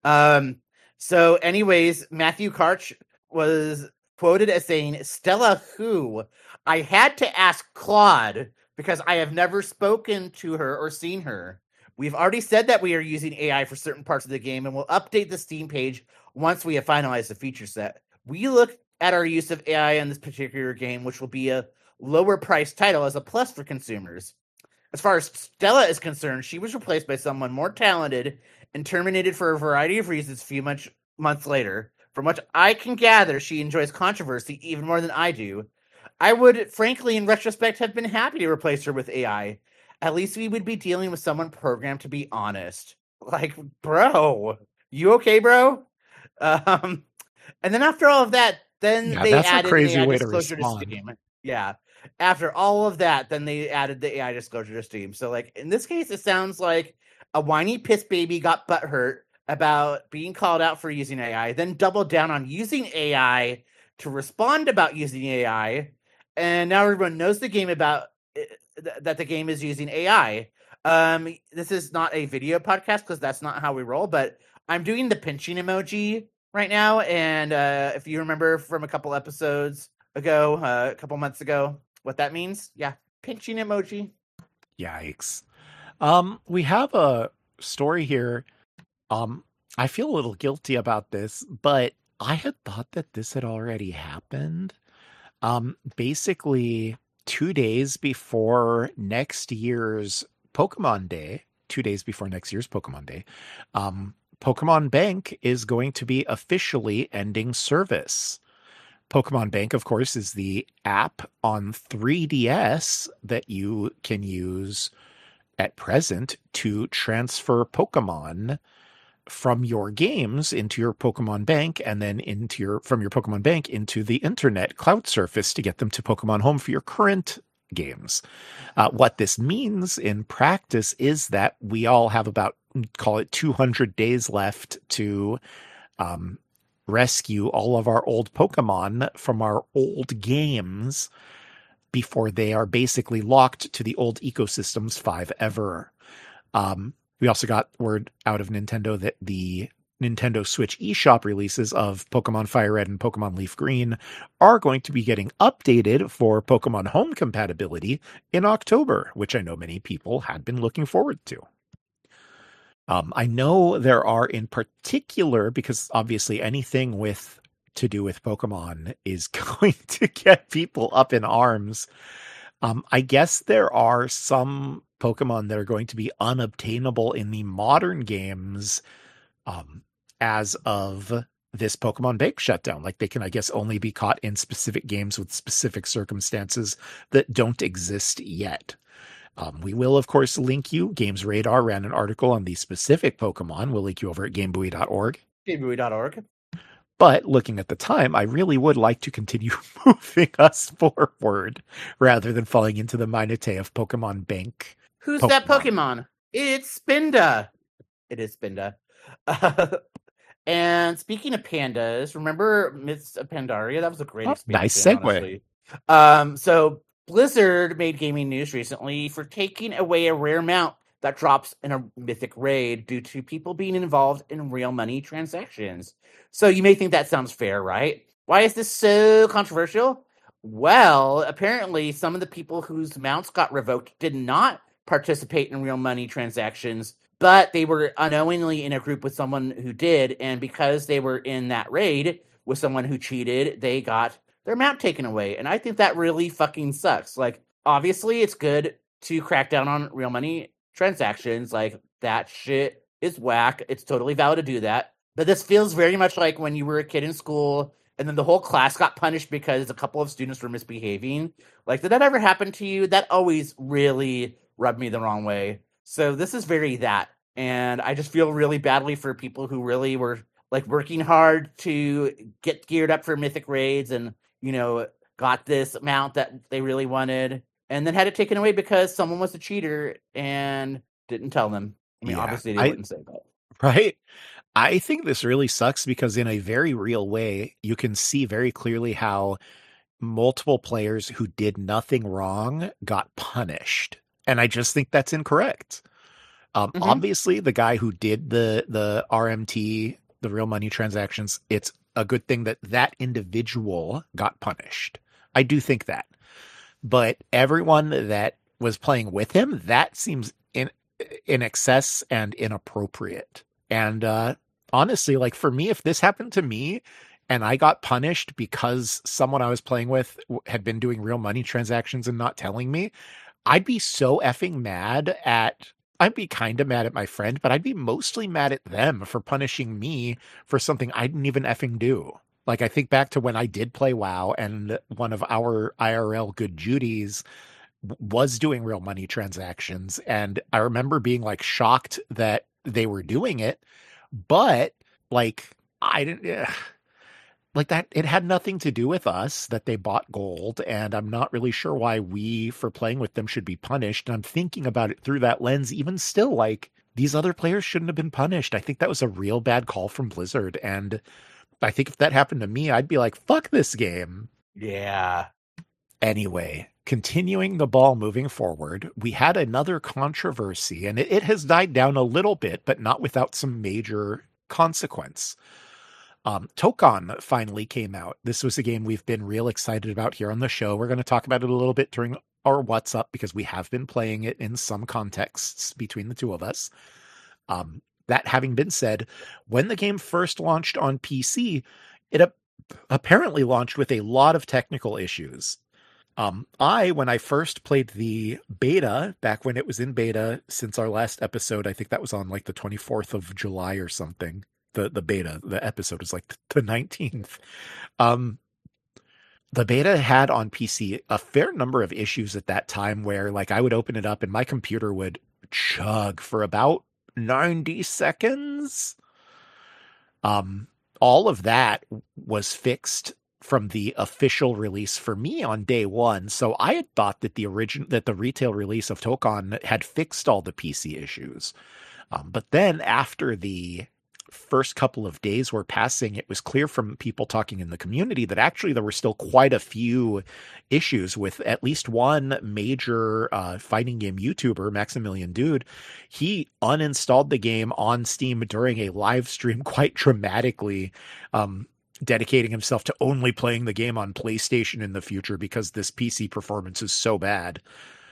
So, anyways, Matthew Karch was quoted as saying, "Stella who? I had to ask Claude because I have never spoken to her or seen her. We've already said that we are using AI for certain parts of the game, and we'll update the Steam page once we have finalized the feature set. We look at our use of AI in this particular game, which will be a lower price title, as a plus for consumers. As far as Stella is concerned, she was replaced by someone more talented and terminated for a variety of reasons a few months later. From what I can gather, she enjoys controversy even more than I do. I would, frankly, in retrospect, have been happy to replace her with AI. At least we would be dealing with someone programmed to be honest." Like, bro, you okay, bro? And then after all of that, then they added a crazy AI way to disclosure to respond. Steam. Yeah. After all of that, then they added the AI disclosure to Steam. So, like, in this case, it sounds like a whiny piss baby got butthurt about being called out for using AI, then doubled down on using AI to respond about using AI, and now everyone knows the game about that the game is using AI. This is not a video podcast because that's not how we roll, but I'm doing the pinching emoji right now, and if you remember from a couple episodes ago, a couple months ago, what that means, yeah, pinching emoji. Yikes. We have a story here. I feel a little guilty about this, but I had thought that this had already happened. Basically, 2 days before next year's Pokemon Day, Pokemon Bank is going to be officially ending service. Pokemon Bank, of course, is the app on 3DS that you can use at present to transfer Pokemon from your games into your Pokemon Bank, and then from your Pokemon Bank into the internet cloud surface to get them to Pokemon Home for your current games. What this means in practice is that we all have about, call it 200 days left to rescue all of our old Pokemon from our old games before they are basically locked to the old ecosystems forever. We also got word out of Nintendo that the Nintendo Switch eShop releases of Pokemon Fire Red and Pokemon Leaf Green are going to be getting updated for Pokemon Home compatibility in October, which I know many people had been looking forward to. I know there are in particular, because obviously anything to do with Pokemon is going to get people up in arms. I guess there are some Pokemon that are going to be unobtainable in the modern games as of this Pokemon Bank shutdown. Like, they can, I guess, only be caught in specific games with specific circumstances that don't exist yet. We will, of course, link you. Games Radar ran an article on these specific Pokemon. We'll link you over at GameBuoy.org. GameBuoy.org. But looking at the time, I really would like to continue moving us forward rather than falling into the minutiae of Pokemon Bank. Who's that Pokemon? It's Spinda. It is Spinda. And speaking of pandas, remember Myths of Pandaria? That was a great expansion. Nice segue. Honestly. So Blizzard made gaming news recently for taking away a rare mount that drops in a mythic raid due to people being involved in real money transactions. So you may think that sounds fair, right? Why is this so controversial? Well, apparently some of the people whose mounts got revoked did not participate in real money transactions, but they were unknowingly in a group with someone who did, and because they were in that raid with someone who cheated, they got their mount taken away. And I think that really fucking sucks. Like, obviously it's good to crack down on real money transactions. Like, that shit is whack. It's totally valid to do that. But this feels very much like when you were a kid in school and then the whole class got punished because a couple of students were misbehaving. Like, did that ever happen to you? That always really rubbed me the wrong way. So this is very that. And I just feel really badly for people who really were like working hard to get geared up for mythic raids and, you know, got this amount that they really wanted and then had it taken away because someone was a cheater and didn't tell them. I mean, obviously they wouldn't say that. Right. I think this really sucks because in a very real way, you can see very clearly how multiple players who did nothing wrong got punished. And I just think that's incorrect. Obviously, the guy who did the RMT, the real money transactions, it's a good thing that that individual got punished. I do think that. But everyone that was playing with him, that seems in excess and inappropriate. And honestly, like for me, if this happened to me and I got punished because someone I was playing with had been doing real money transactions and not telling me, I'd be so effing mad at... I'd be kind of mad at my friend, but I'd be mostly mad at them for punishing me for something I didn't even effing do. Like, I think back to when I did play WoW and one of our IRL good Judies was doing real money transactions. And I remember being like shocked that they were doing it, but like, I didn't... Like that, it had nothing to do with us that they bought gold, and I'm not really sure why we, for playing with them, should be punished. And I'm thinking about it through that lens, even still, like, these other players shouldn't have been punished. I think that was a real bad call from Blizzard, and I think if that happened to me, I'd be like, fuck this game. Yeah. Anyway, continuing the ball moving forward, we had another controversy, and it has died down a little bit, but not without some major consequence. Tokon finally came out. This was a game we've been real excited about here on the show. We're going to talk about it a little bit during our What's Up because we have been playing it in some contexts between the two of us. That having been said, when the game first launched on PC, it apparently launched with a lot of technical issues. When I first played the beta, back when it was in beta since our last episode, I think that was on like the 24th of July or something. The beta, the episode is like the 19th. the beta had on PC a fair number of issues at that time where like I would open it up and my computer would chug for about 90 seconds. All of that was fixed from the official release for me on day one. So I had thought that the retail release of Tokon had fixed all the PC issues. But then after the first couple of days were passing, it was clear from people talking in the community that actually there were still quite a few issues with at least one major fighting game YouTuber, Maximilian Dude. He uninstalled the game on Steam during a live stream quite dramatically, dedicating himself to only playing the game on PlayStation in the future because this PC performance is so bad.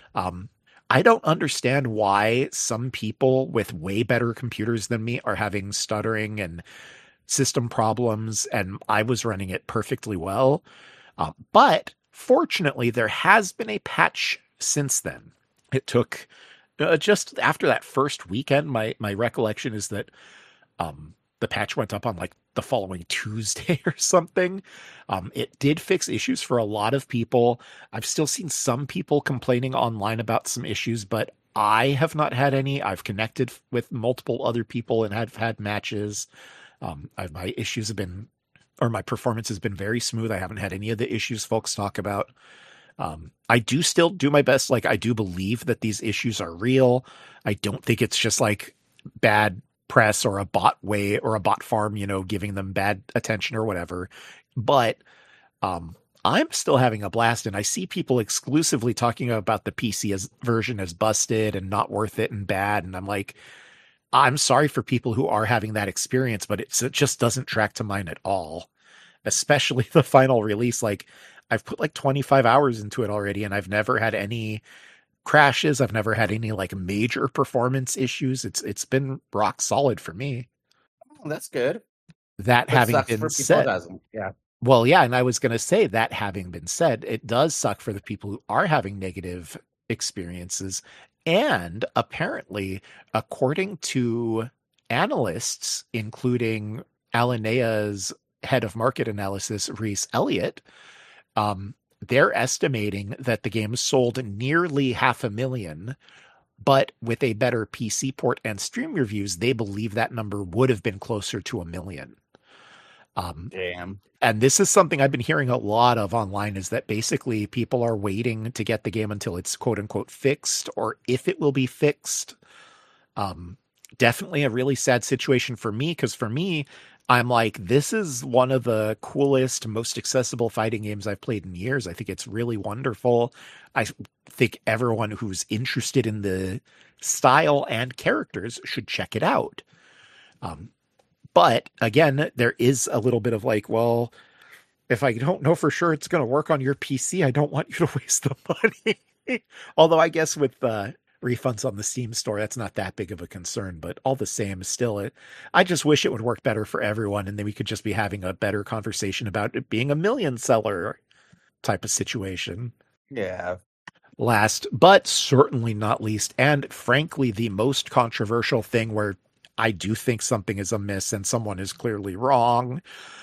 I don't understand why some people with way better computers than me are having stuttering and system problems, and I was running it perfectly well. But fortunately, there has been a patch since then. It took just after that first weekend, my recollection is that the patch went up on like the following Tuesday or something. It did fix issues for a lot of people. I've still seen some people complaining online about some issues, but I have not had any. I've connected with multiple other people and have had matches. My issues have been, or my performance has been very smooth. I haven't had any of the issues folks talk about. I do still do my best. Like, I do believe that these issues are real. I don't think it's just like bad press or a bot farm, giving them bad attention or whatever. But I'm still having a blast, and I see people exclusively talking about the PC version as busted and not worth it and bad. And I'm like, I'm sorry for people who are having that experience, but it just doesn't track to mine at all, especially the final release. Like, I've put like 25 hours into it already, and I've never had any crashes. I've never had any like major performance issues. It's been rock solid for me. Oh, that's good. That having been said, yeah. Well, yeah, and I was going to say that having been said, it does suck for the people who are having negative experiences. And apparently, according to analysts, including Alinea's head of market analysis, Reese Elliott, they're estimating that the game sold nearly 500,000, but with a better PC port and stream reviews, they believe that number would have been closer to 1 million. Damn. And this is something I've been hearing a lot of online, is that basically people are waiting to get the game until it's quote unquote fixed, or if it will be fixed. Definitely a really sad situation for me, because for me, I'm like, this is one of the coolest, most accessible fighting games I've played in years. I think it's really wonderful. I think everyone who's interested in the style and characters should check it out. But again, there is a little bit of like, well, if I don't know for sure it's going to work on your PC, I don't want you to waste the money. Although I guess with refunds on the Steam store, that's not that big of a concern, but all the same, still, I just wish it would work better for everyone, and then we could just be having a better conversation about it being a million seller type of situation. Yeah. Last, but certainly not least, and frankly, the most controversial thing where I do think something is amiss and someone is clearly wrong,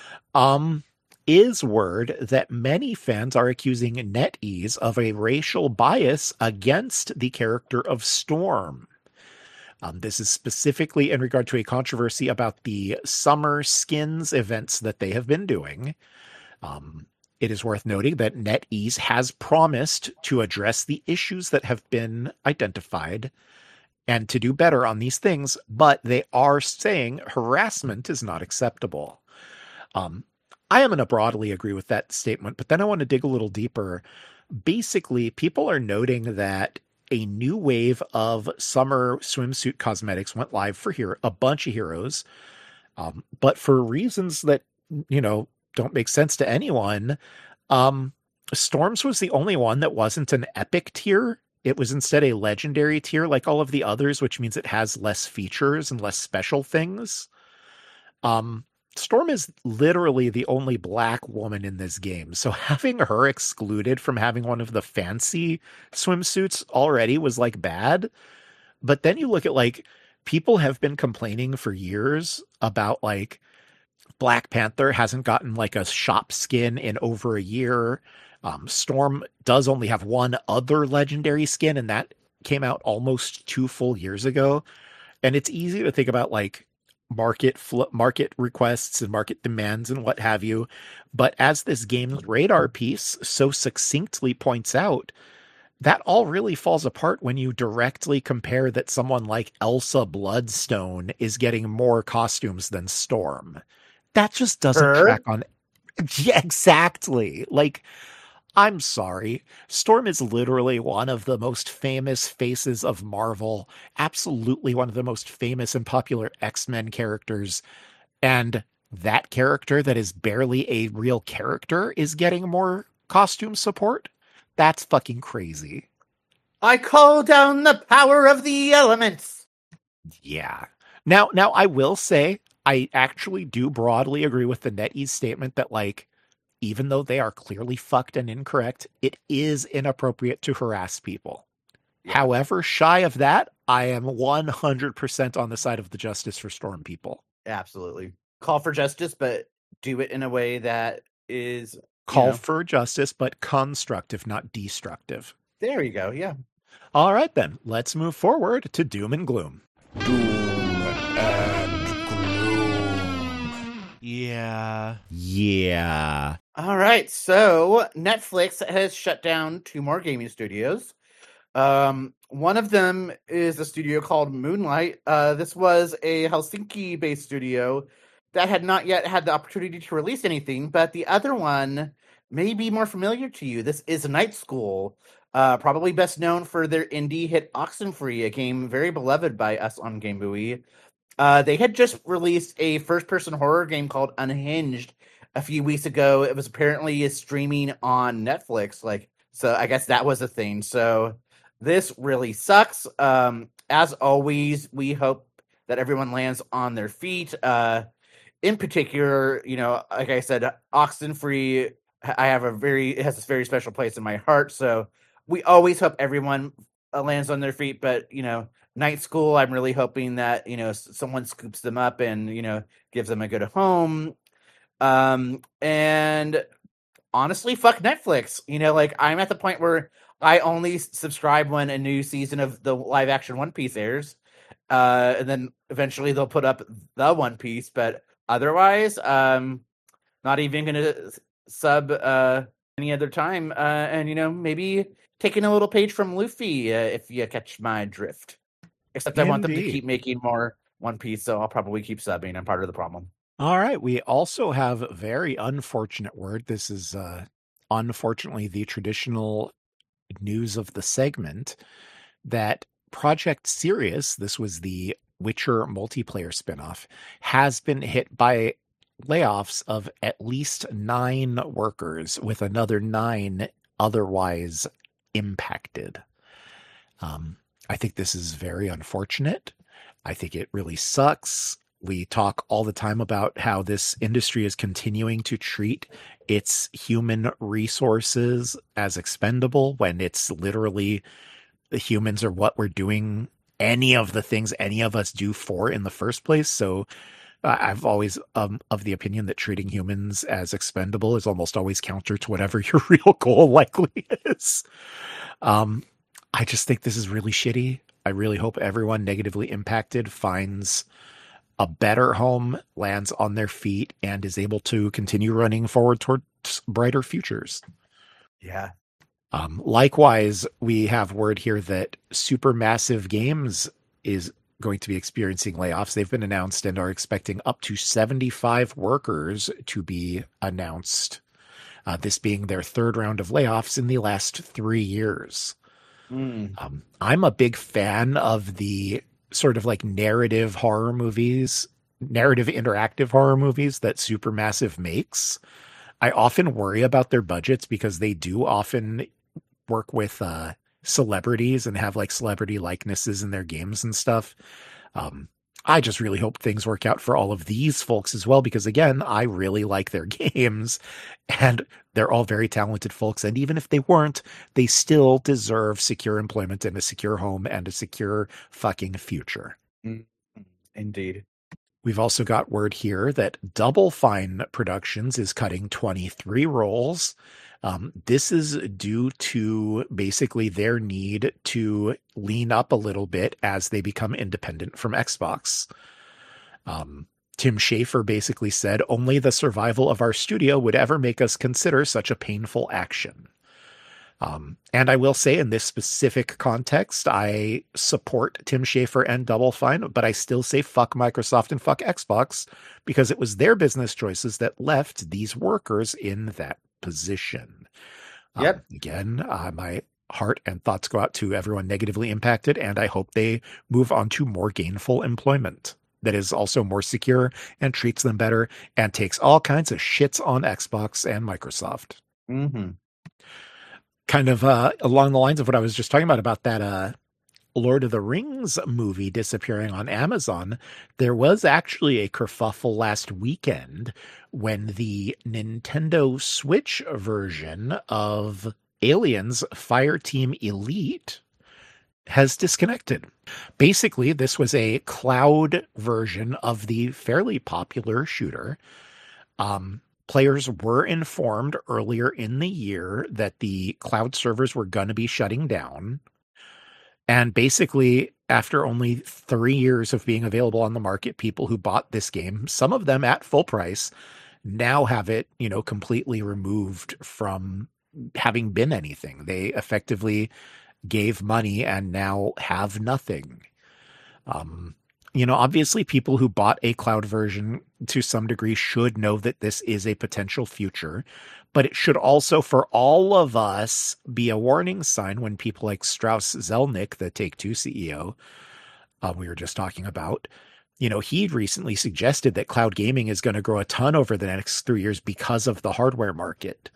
is word that many fans are accusing NetEase of a racial bias against the character of Storm. This is specifically in regard to a controversy about the summer skins events that they have been doing. It is worth noting that NetEase has promised to address the issues that have been identified and to do better on these things, but they are saying harassment is not acceptable. I am going to broadly agree with that statement, but then I want to dig a little deeper. Basically, people are noting that a new wave of summer swimsuit cosmetics went live for a bunch of heroes, but for reasons that, don't make sense to anyone, Storm's was the only one that wasn't an epic tier. It was instead a legendary tier like all of the others, which means it has less features and less special things. Storm is literally the only black woman in this game, so having her excluded from having one of the fancy swimsuits already was like bad. But then you look at like, people have been complaining for years about like Black Panther hasn't gotten like a shop skin in over a year. Storm does only have one other legendary skin, and that came out almost 2 full years ago. And it's easy to think about like market requests and market demands and what have you. But as this game's radar piece so succinctly points out, that all really falls apart when you directly compare that someone like Elsa Bloodstone is getting more costumes than Storm. That just doesn't track on. Yeah, exactly. Like, I'm sorry. Storm is literally one of the most famous faces of Marvel, absolutely one of the most famous and popular X-Men characters. And that character that is barely a real character is getting more costume support? That's fucking crazy. I call down the power of the elements. Yeah. Now I will say, I actually do broadly agree with the NetEase statement that, like, even though they are clearly fucked and incorrect, it is inappropriate to harass people. Yeah. However, shy of that, I am 100% on the side of the justice for Storm people. Absolutely. Call for justice, but do it in a way that is... Call for justice, but constructive, not destructive. There you go, yeah. All right, then. Let's move forward to Doom and Gloom. Doom and Gloom. Yeah. All right, so Netflix has shut down 2 more gaming studios. One of them is a studio called Moonlight. This was a Helsinki-based studio that had not yet had the opportunity to release anything, but the other one may be more familiar to you. This is Night School, probably best known for their indie hit Oxenfree, a game very beloved by us on Game Buoy. They had just released a first-person horror game called Unhinged a few weeks ago. It was apparently streaming on Netflix, so I guess that was a thing. So this really sucks. As always, we hope that everyone lands on their feet. In particular, like I said, Oxenfree, it has this very special place in my heart. So we always hope everyone lands on their feet. But, Night School, I'm really hoping that, someone scoops them up and, gives them a good home. And honestly, fuck Netflix. I'm at the point where I only subscribe when a new season of the live action One Piece airs. And then eventually they'll put up the One Piece, but otherwise, not even going to sub any other time. And, maybe taking a little page from Luffy, if you catch my drift. Except I want them to keep making more One Piece, so I'll probably keep subbing. I'm part of the problem. All right. We also have a very unfortunate word. This is unfortunately the traditional news of the segment that Project Sirius, this was the Witcher multiplayer spinoff, has been hit by layoffs of at least 9 workers, with another 9 otherwise impacted. I think this is very unfortunate. I think it really sucks. We talk all the time about how this industry is continuing to treat its human resources as expendable when it's literally the humans are what we're doing any of the things any of us do for in the first place. So I've always of the opinion that treating humans as expendable is almost always counter to whatever your real goal likely is. I just think this is really shitty. I really hope everyone negatively impacted finds a better home, lands on their feet, and is able to continue running forward towards brighter futures. Yeah. Likewise, we have word here that Supermassive Games is going to be experiencing layoffs. They've been announced and are expecting up to 75 workers to be announced. This being their 3rd round of layoffs in the last 3 years. I'm a big fan of the sort of like narrative interactive horror movies that Supermassive makes. I often worry about their budgets because they do often work with celebrities and have like celebrity likenesses in their games and stuff. I just really hope things work out for all of these folks as well, because again, I really like their games and they're all very talented folks. And even if they weren't, they still deserve secure employment and a secure home and a secure fucking future. Indeed. We've also got word here that Double Fine Productions is cutting 23 roles. This is due to basically their need to lean up a little bit as they become independent from Xbox. Tim Schafer basically said, only the survival of our studio would ever make us consider such a painful action. And I will say in this specific context, I support Tim Schafer and Double Fine, but I still say fuck Microsoft and fuck Xbox because it was their business choices that left these workers in that position. Yep. Again, my heart and thoughts go out to everyone negatively impacted, and I hope they move on to more gainful employment that is also more secure and treats them better and takes all kinds of shits on Xbox and Microsoft. Mm-hmm. Kind of along the lines of what I was just talking about that Lord of the Rings movie disappearing on Amazon, there was actually a kerfuffle last weekend when the Nintendo Switch version of Aliens Fireteam Elite has disconnected. Basically, this was a cloud version of the fairly popular shooter. Players were informed earlier in the year that the cloud servers were going to be shutting down. And basically, after only 3 years of being available on the market, people who bought this game, some of them at full price, now have it, completely removed from having been anything. They effectively gave money and now have nothing. Obviously people who bought a cloud version to some degree should know that this is a potential future, but it should also, for all of us, be a warning sign when people like Strauss Zelnick, the Take-Two CEO, we were just talking about, he recently suggested that cloud gaming is going to grow a ton over the next 3 years because of the hardware market.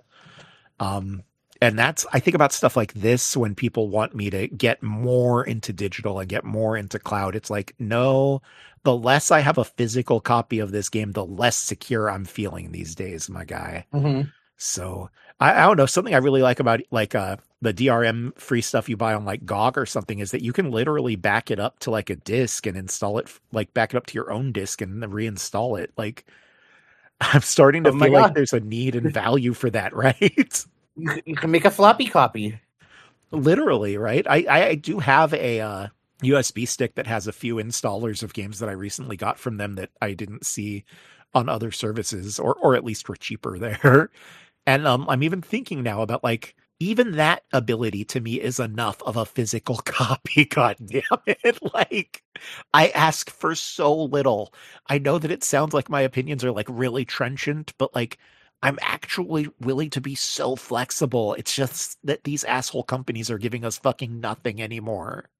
And I think about stuff like this when people want me to get more into digital and get more into cloud. It's like, no, the less I have a physical copy of this game, the less secure I'm feeling these days, my guy. Mm-hmm. So I don't know. Something I really like about the DRM free stuff you buy on like GOG or something is that you can literally back it up to like a disk and install it, like back it up to your own disk and then reinstall it. Like I'm starting to feel like there's a need and value for that, right? You can make a floppy copy. Literally, right? I do have a USB stick that has a few installers of games that I recently got from them that I didn't see on other services, or at least were cheaper there. And I'm even thinking now about like, even that ability to me is enough of a physical copy. God damn it. Like, I ask for so little. I know that it sounds like my opinions are like really trenchant, but like, I'm actually willing to be so flexible. It's just that these asshole companies are giving us fucking nothing anymore.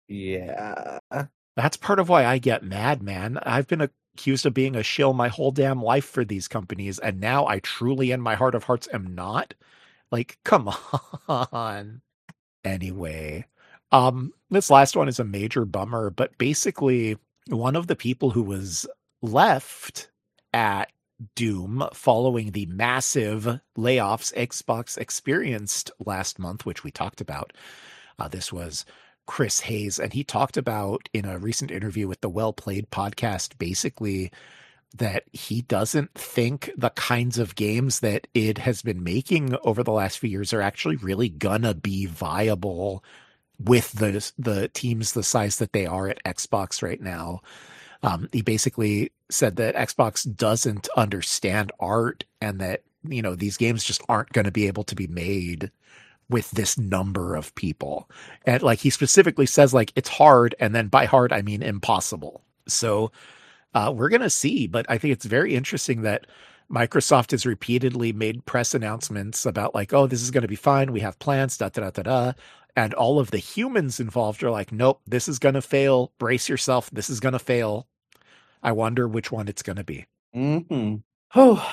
Yeah. That's part of why I get mad, man. I've been accused of being a shill my whole damn life for these companies, and now I truly, in my heart of hearts, am not. Like, come on. Anyway, this last one is a major bummer, but basically, one of the people who was left at Doom following the massive layoffs Xbox experienced last month, which we talked about. This was Chris Hayes, and he talked about in a recent interview with the Well Played podcast, basically that he doesn't think the kinds of games that it has been making over the last few years are actually really gonna be viable with the teams the size that they are at Xbox right now. He basically said that Xbox doesn't understand art and that, these games just aren't going to be able to be made with this number of people. And like, he specifically says like, it's hard. And then by hard, I mean impossible. So we're going to see, but I think it's very interesting that Microsoft has repeatedly made press announcements about like, oh, this is going to be fine. We have plans, and all of the humans involved are like, nope, this is going to fail. Brace yourself. This is going to fail. I wonder which one it's going to be. Mm-hmm. Oh,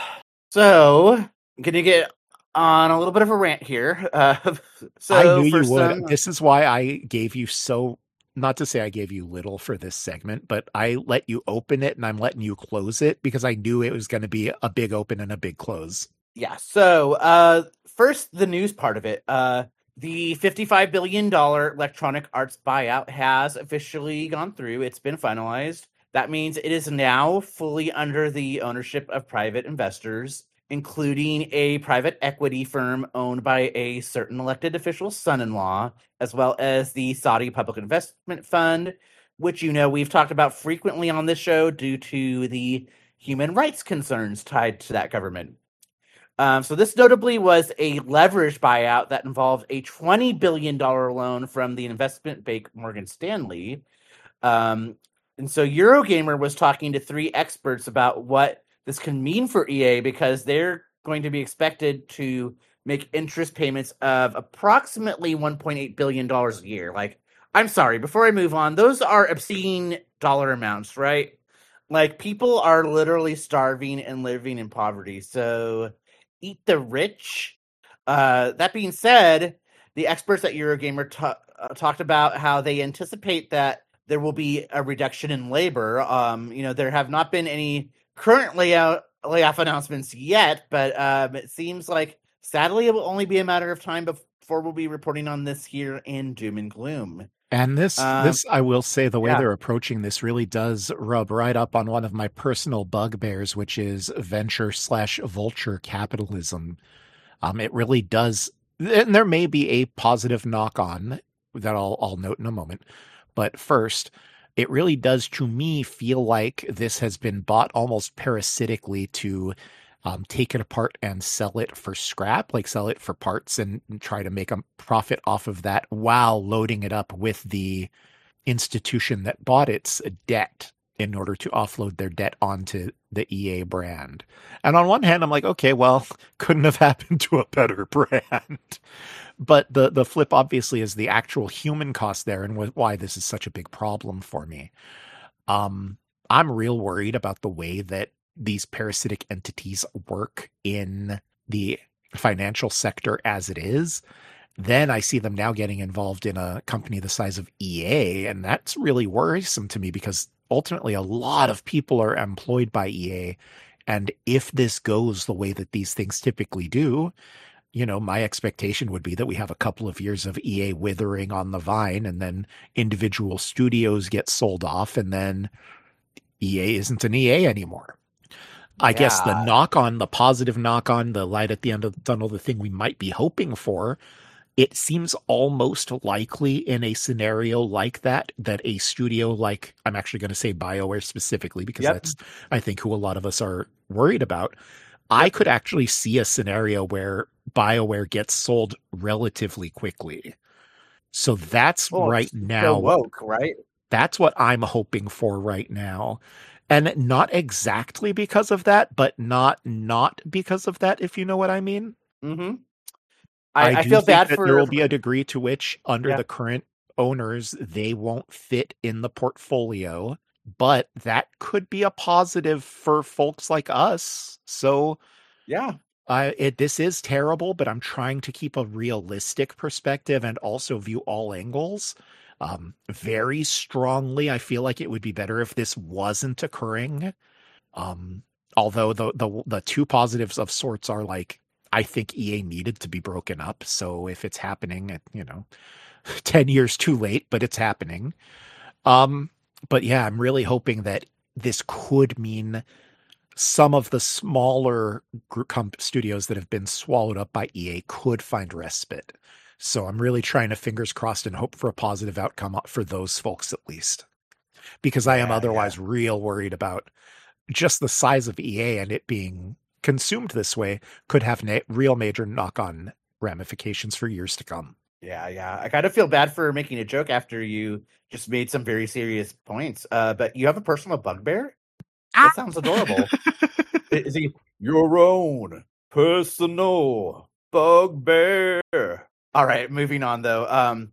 so I'm going to get on a little bit of a rant here. So I knew you would. This is why I gave you not to say I gave you little for this segment, but I let you open it and I'm letting you close it because I knew it was going to be a big open and a big close. Yeah. So first, the news part of it. The $55 billion Electronic Arts buyout has officially gone through. It's been finalized. That means it is now fully under the ownership of private investors, including a private equity firm owned by a certain elected official's son-in-law, as well as the Saudi Public Investment Fund, which we've talked about frequently on this show due to the human rights concerns tied to that government. So this notably was a leveraged buyout that involved a $20 billion loan from the investment bank Morgan Stanley. And so Eurogamer was talking to 3 experts about what this can mean for EA, because they're going to be expected to make interest payments of approximately $1.8 billion a year. Like, I'm sorry, before I move on, those are obscene dollar amounts, right? Like, people are literally starving and living in poverty. So eat the rich. That being said, the experts at Eurogamer talked about how they anticipate that there will be a reduction in labor. There have not been any current layoff announcements yet, but it seems like, sadly, it will only be a matter of time before we'll be reporting on this here in Doom and Gloom. And this, I will say, the way they're approaching this really does rub right up on one of my personal bugbears, which is venture/vulture capitalism. It really does, and there may be a positive knock-on that I'll note in a moment. But first, it really does, to me, feel like this has been bought almost parasitically to take it apart and sell it for scrap, like sell it for parts and try to make a profit off of that while loading it up with the institution that bought its debt in order to offload their debt onto the EA brand. And on one hand, I'm like, okay, well, couldn't have happened to a better brand. But the flip, obviously, is the actual human cost there and why this is such a big problem for me. I'm real worried about the way that these parasitic entities work in the financial sector as it is. Then I see them now getting involved in a company the size of EA, and that's really worrisome to me, because ultimately a lot of people are employed by EA. And if this goes the way that these things typically do, my expectation would be that we have a couple of years of EA withering on the vine, and then individual studios get sold off, and then EA isn't an EA anymore. I guess the positive knock-on, the light at the end of the tunnel, the thing we might be hoping for, it seems almost likely in a scenario like that a studio like, I'm actually going to say BioWare specifically, because that's, I think, who a lot of us are worried about. I could actually see a scenario where BioWare gets sold relatively quickly. So that's right now. So woke, right? That's what I'm hoping for right now. And not exactly because of that, but not because of that, if you know what I mean. Mm-hmm. I feel bad that there will be a degree to which, under the current owners, they won't fit in the portfolio, but that could be a positive for folks like us. So, this is terrible, but I'm trying to keep a realistic perspective and also view all angles. Very strongly, I feel like it would be better if this wasn't occurring. Although the two positives of sorts are, like, I think EA needed to be broken up. So if it's happening at 10 years too late, but it's happening. But yeah, I'm really hoping that this could mean some of the smaller studios that have been swallowed up by EA could find respite. So I'm really trying to, fingers crossed, and hope for a positive outcome for those folks at least. Because I am otherwise real worried about just the size of EA, and it being consumed this way could have real major knock-on ramifications for years to come. Yeah. I kind of feel bad for making a joke after you just made some very serious points. But you have a personal bugbear? That sounds adorable. Is he your own personal bugbear? All right, moving on though.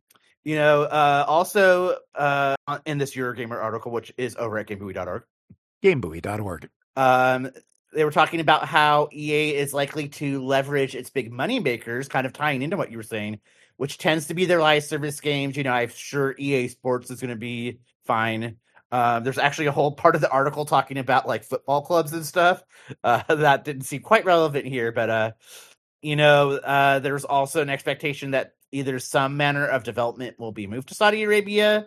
Also in this Eurogamer article, which is over at GameBuoy.org. GameBuoy.org. They were talking about how EA is likely to leverage its big money makers, kind of tying into what you were saying, which tends to be their live service games. I'm sure EA Sports is going to be fine. There's actually a whole part of the article talking about like football clubs and stuff. That didn't seem quite relevant here, but there's also an expectation that either some manner of development will be moved to Saudi Arabia,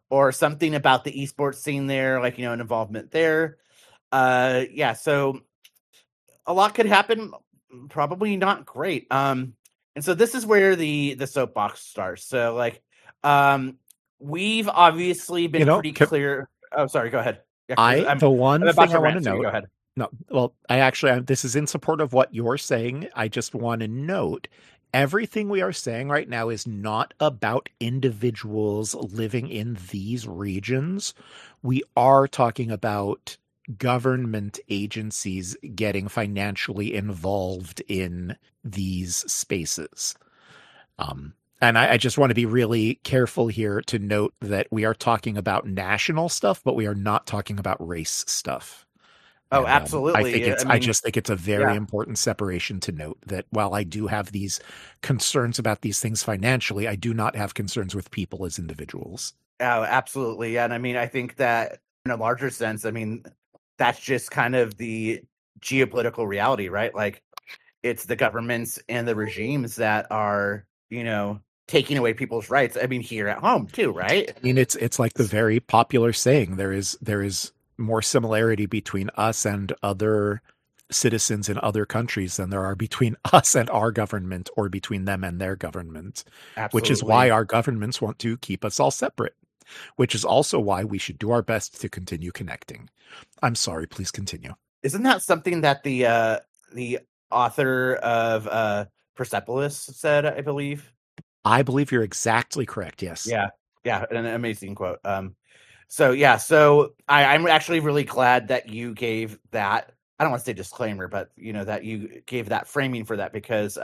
or something about the esports scene there, like, an involvement there. So a lot could happen, probably not great. And so this is where the soapbox starts. So like, we've obviously been pretty clear. Oh, sorry, go ahead. Yeah, the one thing I want to note. Go ahead. No, well, this is in support of what you're saying. I just want to note everything we are saying right now is not about individuals living in these regions. We are talking about government agencies getting financially involved in these spaces. And I just want to be really careful here to note that we are talking about national stuff, but we are not talking about race stuff. Oh, and, absolutely. I just think it's a very important separation to note that while I do have these concerns about these things financially, I do not have concerns with people as individuals. Oh, absolutely. And I mean, I think that in a larger sense, I mean, that's just kind of the geopolitical reality, right? Like, it's the governments and the regimes that are, taking away people's rights. I mean, here at home too, right? I mean, it's like the very popular saying, there is more similarity between us and other citizens in other countries than there are between us and our government or between them and their government. Absolutely. Which is why our governments want to keep us all separate, which is also why we should do our best to continue connecting. I'm sorry, please continue. Isn't that something that the author of Persepolis said, I believe? I believe you're exactly correct, yes. Yeah, an amazing quote. So I'm actually really glad that you gave that, I don't want to say disclaimer, but that you gave that framing for that, because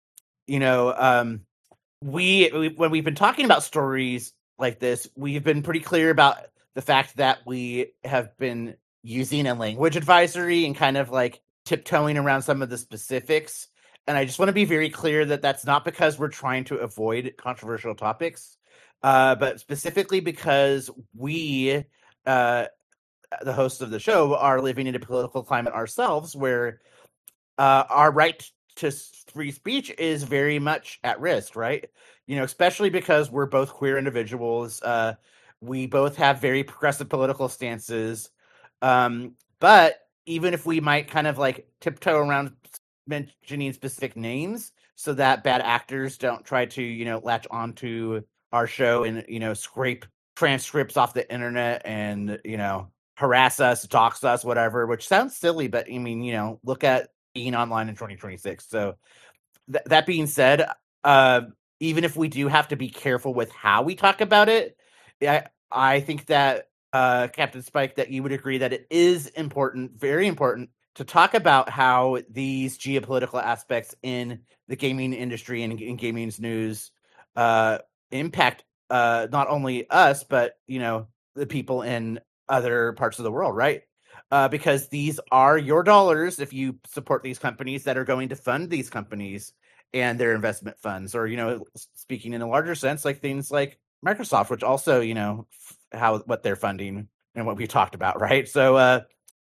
we when we've been talking about stories like this, we've been pretty clear about the fact that we have been using a language advisory and kind of like tiptoeing around some of the specifics. And I just want to be very clear that that's not because we're trying to avoid controversial topics, but specifically because we, the hosts of the show, are living in a political climate ourselves where our right to free speech is very much at risk, right? Especially because we're both queer individuals. We both have very progressive political stances. But even if we might kind of like tiptoe around mentioning specific names so that bad actors don't try to, latch onto our show and, scrape transcripts off the internet and, harass us, dox us, whatever, which sounds silly, but I mean, look at being online in 2026. So that being said, even if we do have to be careful with how we talk about it, I think that Captain Spike, that you would agree that it is important, very important, to talk about how these geopolitical aspects in the gaming industry and in gaming's news impact not only us, but the people in other parts of the world, right? Because these are your dollars, if you support these companies, that are going to fund these companies and their investment funds, or speaking in a larger sense, like things like Microsoft, which also what they're funding and what we talked about, right? So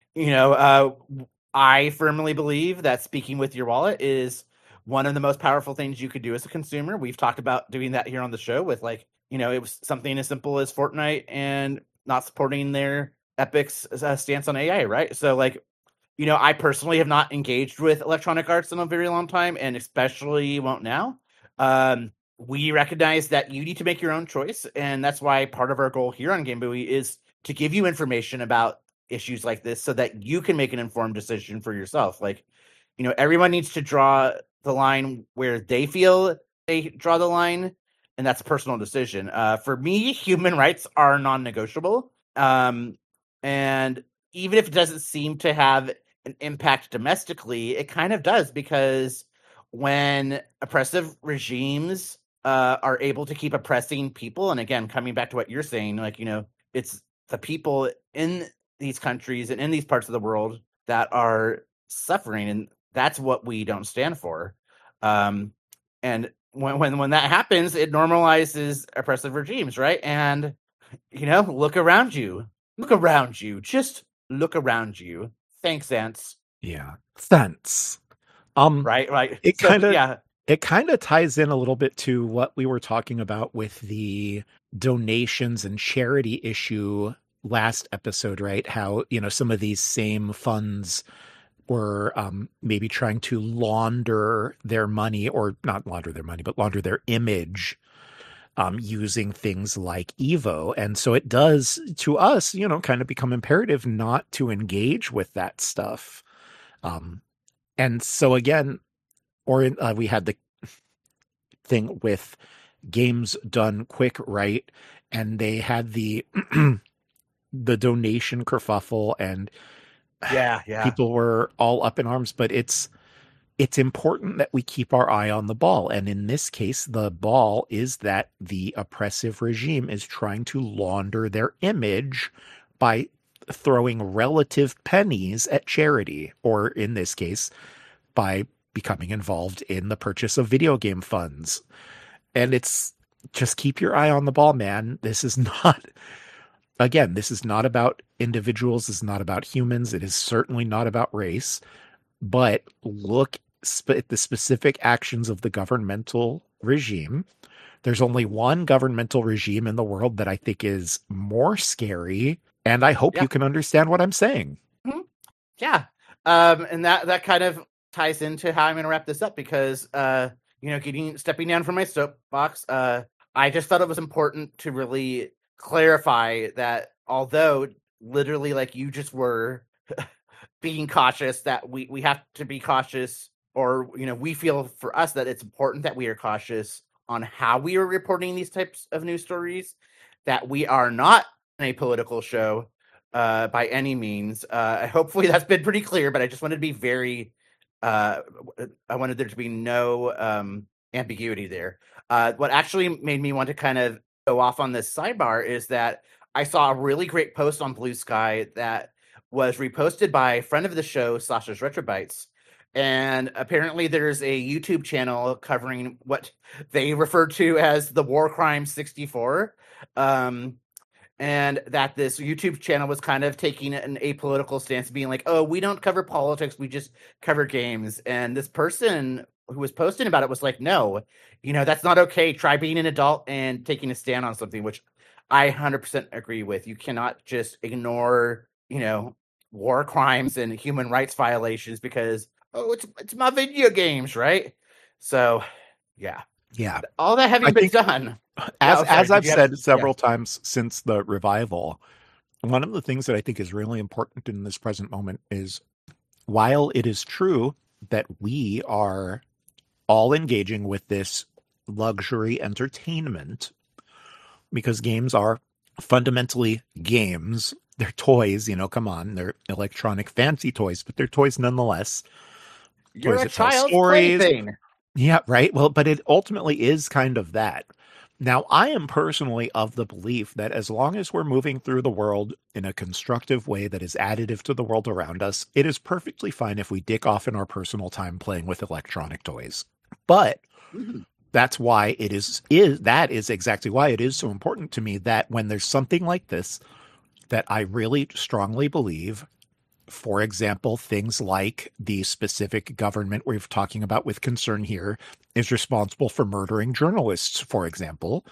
I firmly believe that speaking with your wallet is one of the most powerful things you could do as a consumer. We've talked about doing that here on the show with it was something as simple as Fortnite and not supporting their Epic's stance on AI, right? So I personally have not engaged with Electronic Arts in a very long time, and especially won't now. We recognize that you need to make your own choice, and that's why part of our goal here on Game Buoy is to give you information about issues like this so that you can make an informed decision for yourself. Everyone needs to draw the line where they feel they draw the line, and that's a personal decision. For me, human rights are non-negotiable. And even if it doesn't seem to have an impact domestically, it kind of does, because when oppressive regimes are able to keep oppressing people, and again, coming back to what you're saying, it's the people in these countries and in these parts of the world that are suffering, and that's what we don't stand for. And when that happens, it normalizes oppressive regimes, right? And look around you, just look around you. Thanks, Ants. Yeah, thanks. Right. It kind of it kind of ties in a little bit to what we were talking about with the donations and charity issue last episode, right? How, some of these same funds were maybe trying to launder their money, or not launder their money, but launder their image using things like Evo. And so it does, to us, kind of become imperative not to engage with that stuff. And so again, we had the thing with Games Done Quick, right? And they had the the donation kerfuffle, and people were all up in arms. But it's important that we keep our eye on the ball. And in this case, the ball is that the oppressive regime is trying to launder their image by throwing relative pennies at charity, or in this case, by becoming involved in the purchase of video game funds. And it's just keep your eye on the ball, man. This is not about individuals. This is not about humans. It is certainly not about race. But look at the specific actions of the governmental regime. There's only one governmental regime in the world that I think is more scary, and I hope you can understand what I'm saying. Mm-hmm. Yeah. And that kind of ties into how I'm going to wrap this up, because, stepping down from my soapbox, I just thought it was important to really clarify that although literally like you just were being cautious, that we have to be cautious, or, we feel for us that it's important that we are cautious on how we are reporting these types of news stories, that we are not a political show by any means. Hopefully that's been pretty clear, but I just wanted to be very, I wanted there to be no ambiguity there. What actually made me want to kind of go off on this sidebar is that I saw a really great post on Blue Sky that was reposted by a friend of the show, Sasha's Retrobytes. And apparently there's a YouTube channel covering what they refer to as the War Crime 64. And that this YouTube channel was kind of taking an apolitical stance, being like, oh, we don't cover politics, we just cover games. And this person who was posting about it was like, no, that's not okay. Try being an adult and taking a stand on something, which I 100% agree with. You cannot just ignore, war crimes and human rights violations because, it's my video games, right? So, yeah. All that having been done. As I've said several times since the revival, one of the things that I think is really important in this present moment is, while it is true that we are all engaging with this luxury entertainment, because games are fundamentally games, they're toys, come on, they're electronic fancy toys, but they're toys nonetheless. You're a child's plaything. Yeah, right. Well, but it ultimately is kind of that. Now, I am personally of the belief that as long as we're moving through the world in a constructive way that is additive to the world around us, it is perfectly fine if we dick off in our personal time playing with electronic toys. But that's why that is exactly why it is so important to me that when there's something like this, that I really strongly believe, for example, things like the specific government we're talking about with concern here is responsible for murdering journalists, for example.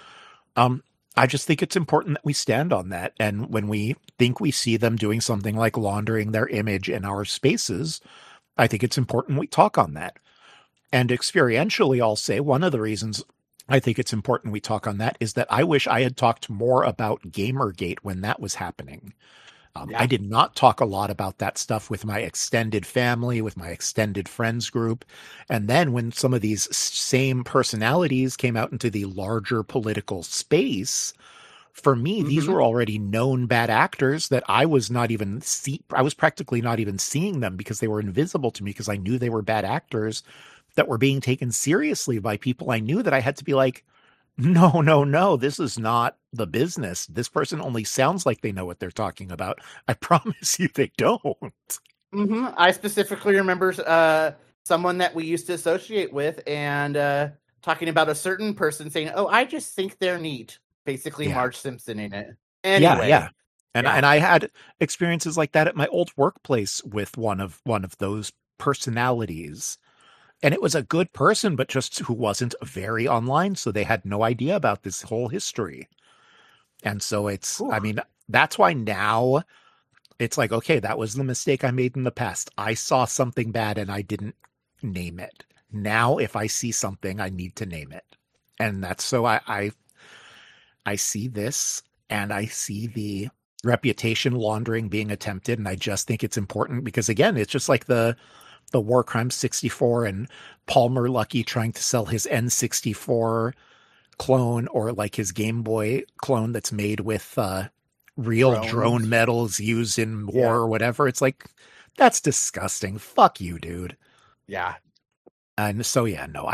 I just think it's important that we stand on that. And when we think we see them doing something like laundering their image in our spaces, I think it's important we talk on that. And experientially, I'll say one of the reasons I think it's important we talk on that is that I wish I had talked more about Gamergate when that was happening. I did not talk a lot about that stuff with my extended family, with my extended friends group. And then when some of these same personalities came out into the larger political space, for me, these were already known bad actors that I was practically not even seeing them because they were invisible to me, because I knew they were bad actors that were being taken seriously by people I knew, that I had to be like, no, this is not the business. This person only sounds like they know what they're talking about. I promise you they don't. I specifically remember someone that we used to associate with and talking about a certain person saying, oh, I just think they're neat. Basically, Marge Simpson in it. Anyway. Yeah. And I had experiences like that at my old workplace with one of those personalities. And it was a good person, but just who wasn't very online. So they had no idea about this whole history. And so I mean, that's why now it's like, okay, that was the mistake I made in the past. I saw something bad and I didn't name it. Now, if I see something, I need to name it. And that's so I see this and I see the reputation laundering being attempted. And I just think it's important because, again, it's just like the War Crimes 64 and Palmer Luckey trying to sell his N64 clone or like his Game Boy clone that's made with real drone medals used in war or whatever. It's like, that's disgusting. Fuck you, dude. Yeah. And so, yeah, no,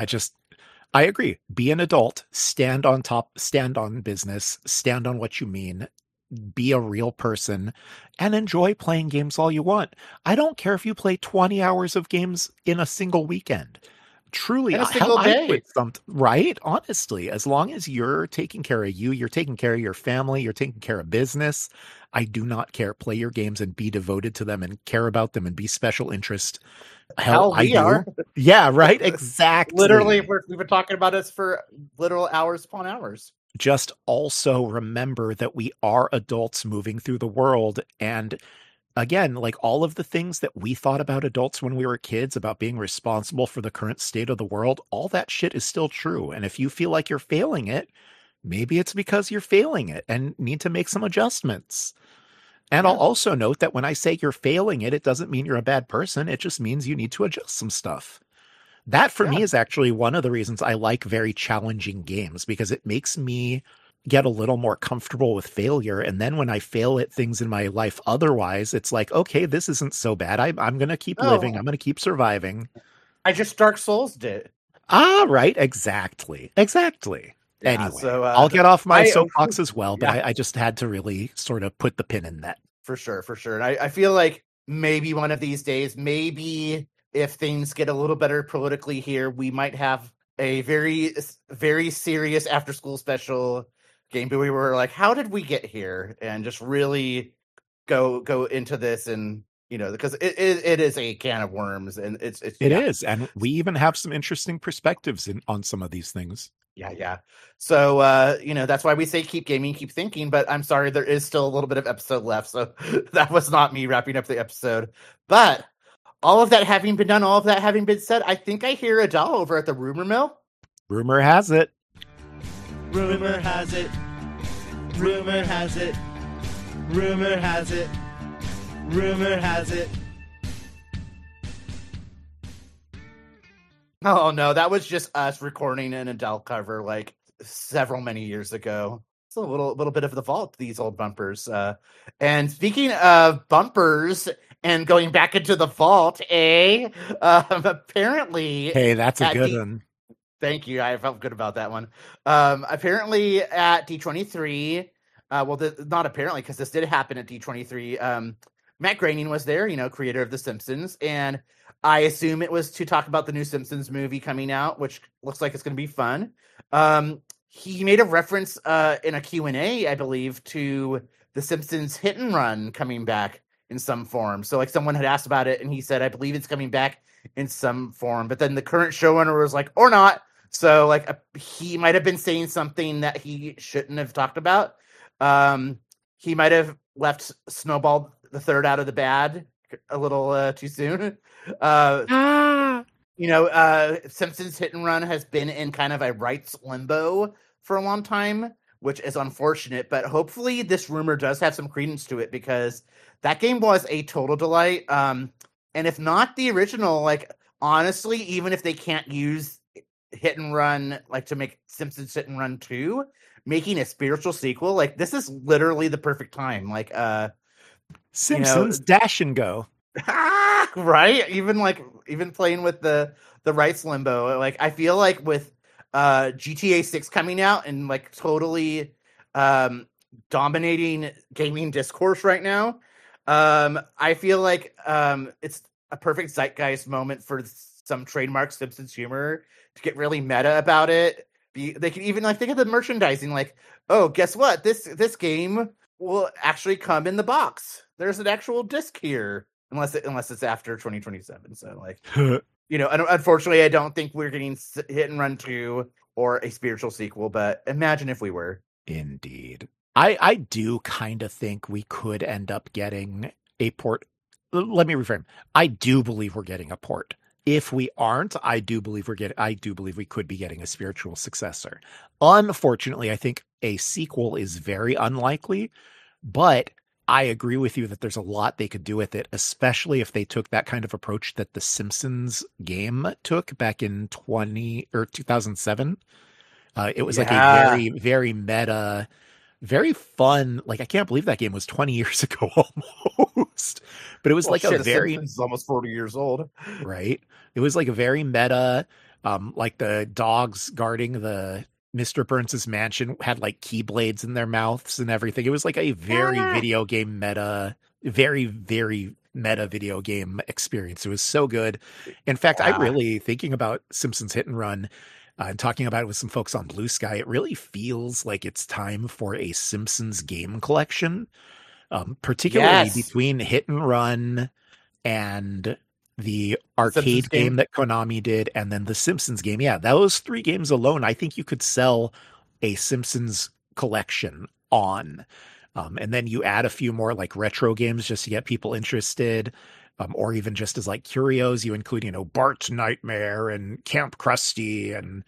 I agree. Be an adult, stand on top, stand on business, stand on what you mean, be a real person, and enjoy playing games all you want. I don't care if you play 20 hours of games in a single weekend. Truly, in a single day. Right? Honestly, as long as you're taking care of you, you're taking care of your family, you're taking care of business, I do not care. Play your games and be devoted to them and care about them and be special interest. Hell, we are. Yeah, right? Exactly. Literally, we've been talking about this for literal hours upon hours. Just also remember that we are adults moving through the world. And again, like all of the things that we thought about adults when we were kids about being responsible for the current state of the world, all that shit is still true. And if you feel like you're failing it, maybe it's because you're failing it and need to make some adjustments. And I'll also note that when I say you're failing it, it doesn't mean you're a bad person. It just means you need to adjust some stuff. That for me is actually one of the reasons I like very challenging games, because it makes me get a little more comfortable with failure. And then when I fail at things in my life otherwise, it's like, okay, this isn't so bad. I'm going to keep living. I'm going to keep surviving. I just Dark Souls did. Ah, right. Exactly. Yeah, anyway, so, I'll get off my soapbox as well, but I just had to really sort of put the pin in that. For sure. And I feel like maybe one of these days, maybe if things get a little better politically here, we might have a very, very serious after school special game. But we were like, how did we get here? And just really go into this, and because it is a can of worms, and it is, and we even have some interesting perspectives on some of these things. Yeah. So, that's why we say keep gaming, keep thinking, but I'm sorry, there is still a little bit of episode left. So that was not me wrapping up the episode. But all of that having been done, all of that having been said, I think I hear Adele over at the rumor mill. Rumor has it. Rumor has it. Rumor has it. Rumor has it. Rumor has it. Oh no, that was just us recording an Adele cover like many years ago. It's a little bit of the vault, these old bumpers. And speaking of bumpers and going back into the vault, apparently. Hey, that's a good one. Thank you. I felt good about that one. Apparently at D23, not apparently, because this did happen at D23. Matt Groening was there, creator of The Simpsons, and I assume it was to talk about the new Simpsons movie coming out, which looks like it's going to be fun. He made a reference in a Q&A, I believe, to The Simpsons Hit and Run coming back in some form. So, like, someone had asked about it, and he said, I believe it's coming back in some form. But then the current showrunner was like, or not. So, like, he might have been saying something that he shouldn't have talked about. He might have left Snowball the Third out of the bad a little too soon. Simpsons Hit and Run has been in kind of a rights limbo for a long time, which is unfortunate, but hopefully this rumor does have some credence to it, because that game was a total delight. And if not the original, like, honestly, even if they can't use Hit and Run, like, to make Simpsons Hit and Run 2, making a spiritual sequel, like, this is literally the perfect time. Like, Simpsons Dash and Go. Right? Even playing with the rights limbo. Like, I feel like with GTA 6 coming out and like totally dominating gaming discourse right now, I feel like it's a perfect zeitgeist moment for some trademark Simpsons humor to get really meta about it. They can even, like, think of the merchandising, like, oh, guess what? This game will actually come in the box. There's an actual disc here, unless it's after 2027. So, like, Unfortunately, I don't think we're getting Hit and Run 2 or a spiritual sequel, but imagine if we were. Indeed. I do kind of think we could end up getting a port. Let me reframe. I do believe we're getting a port. If we aren't, I do believe we could be getting a spiritual successor. Unfortunately, I think a sequel is very unlikely, but I agree with you that there's a lot they could do with it, especially if they took that kind of approach that the Simpsons game took back in 2007. It was like a very, very meta, very fun. Like, I can't believe that game was 20 years ago almost, but it was a very, it's almost 40 years old, right? It was like a very meta, like the dogs guarding the Mr. Burns' mansion had like keyblades in their mouths and everything. It was like a very video game meta, very, very meta video game experience. It was so good. In fact, I'm really thinking about Simpsons Hit and Run and talking about it with some folks on Blue Sky. It really feels like it's time for a Simpsons game collection, particularly between Hit and Run and the arcade game that Konami did, and then the Simpsons game. Yeah, those 3 games alone, I think you could sell a Simpsons collection on. And then you add a few more like retro games just to get people interested, or even just as like curios. You include, Bart's Nightmare and Camp Krusty and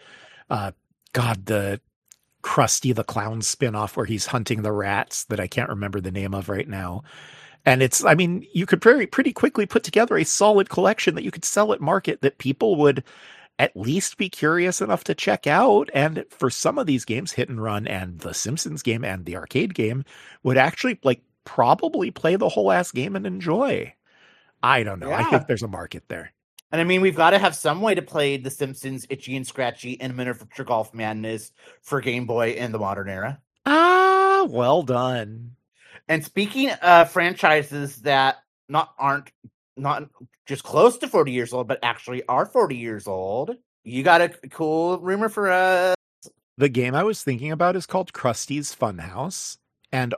the Krusty the Clown spinoff where he's hunting the rats that I can't remember the name of right now. And you could pretty quickly put together a solid collection that you could sell at market that people would at least be curious enough to check out. And for some of these games, Hit and Run and the Simpsons game and the arcade game would actually probably play the whole ass game and enjoy. I don't know. Yeah. I think there's a market there. And we've got to have some way to play the Simpsons Itchy and Scratchy and Miniature Golf Madness for Game Boy in the modern era. Ah, well done. And speaking of franchises that aren't just close to 40 years old, but actually are 40 years old, you got a cool rumor for us. The game I was thinking about is called Krusty's Funhouse. And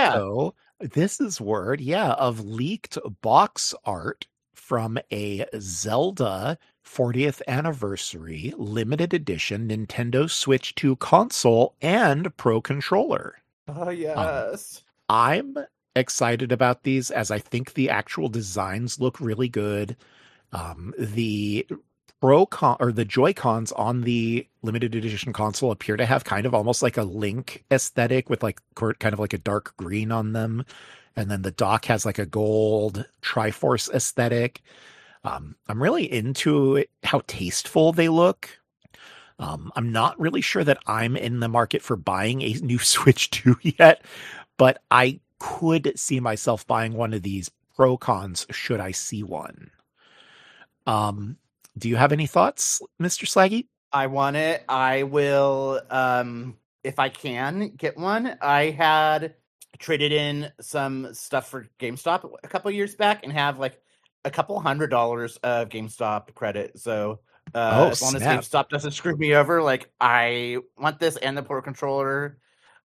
this is word, of leaked box art from a Zelda 40th anniversary limited edition Nintendo Switch 2 console and Pro Controller. Oh, yes. I'm excited about these as I think the actual designs look really good. The the Joy-Cons on the limited edition console appear to have kind of almost like a Link aesthetic with kind of like a dark green on them. And then the dock has like a gold Triforce aesthetic. I'm really into how tasteful they look. I'm not really sure that I'm in the market for buying a new Switch 2 yet, but I could see myself buying one of these Pro Cons should I see one. Do you have any thoughts, Mr. Slaggy? I want it. I will, if I can get one. I had traded in some stuff for GameStop a couple years back and have like a couple $100 of GameStop credit. So as long as GameStop doesn't screw me over, I want this and the Pro Controller.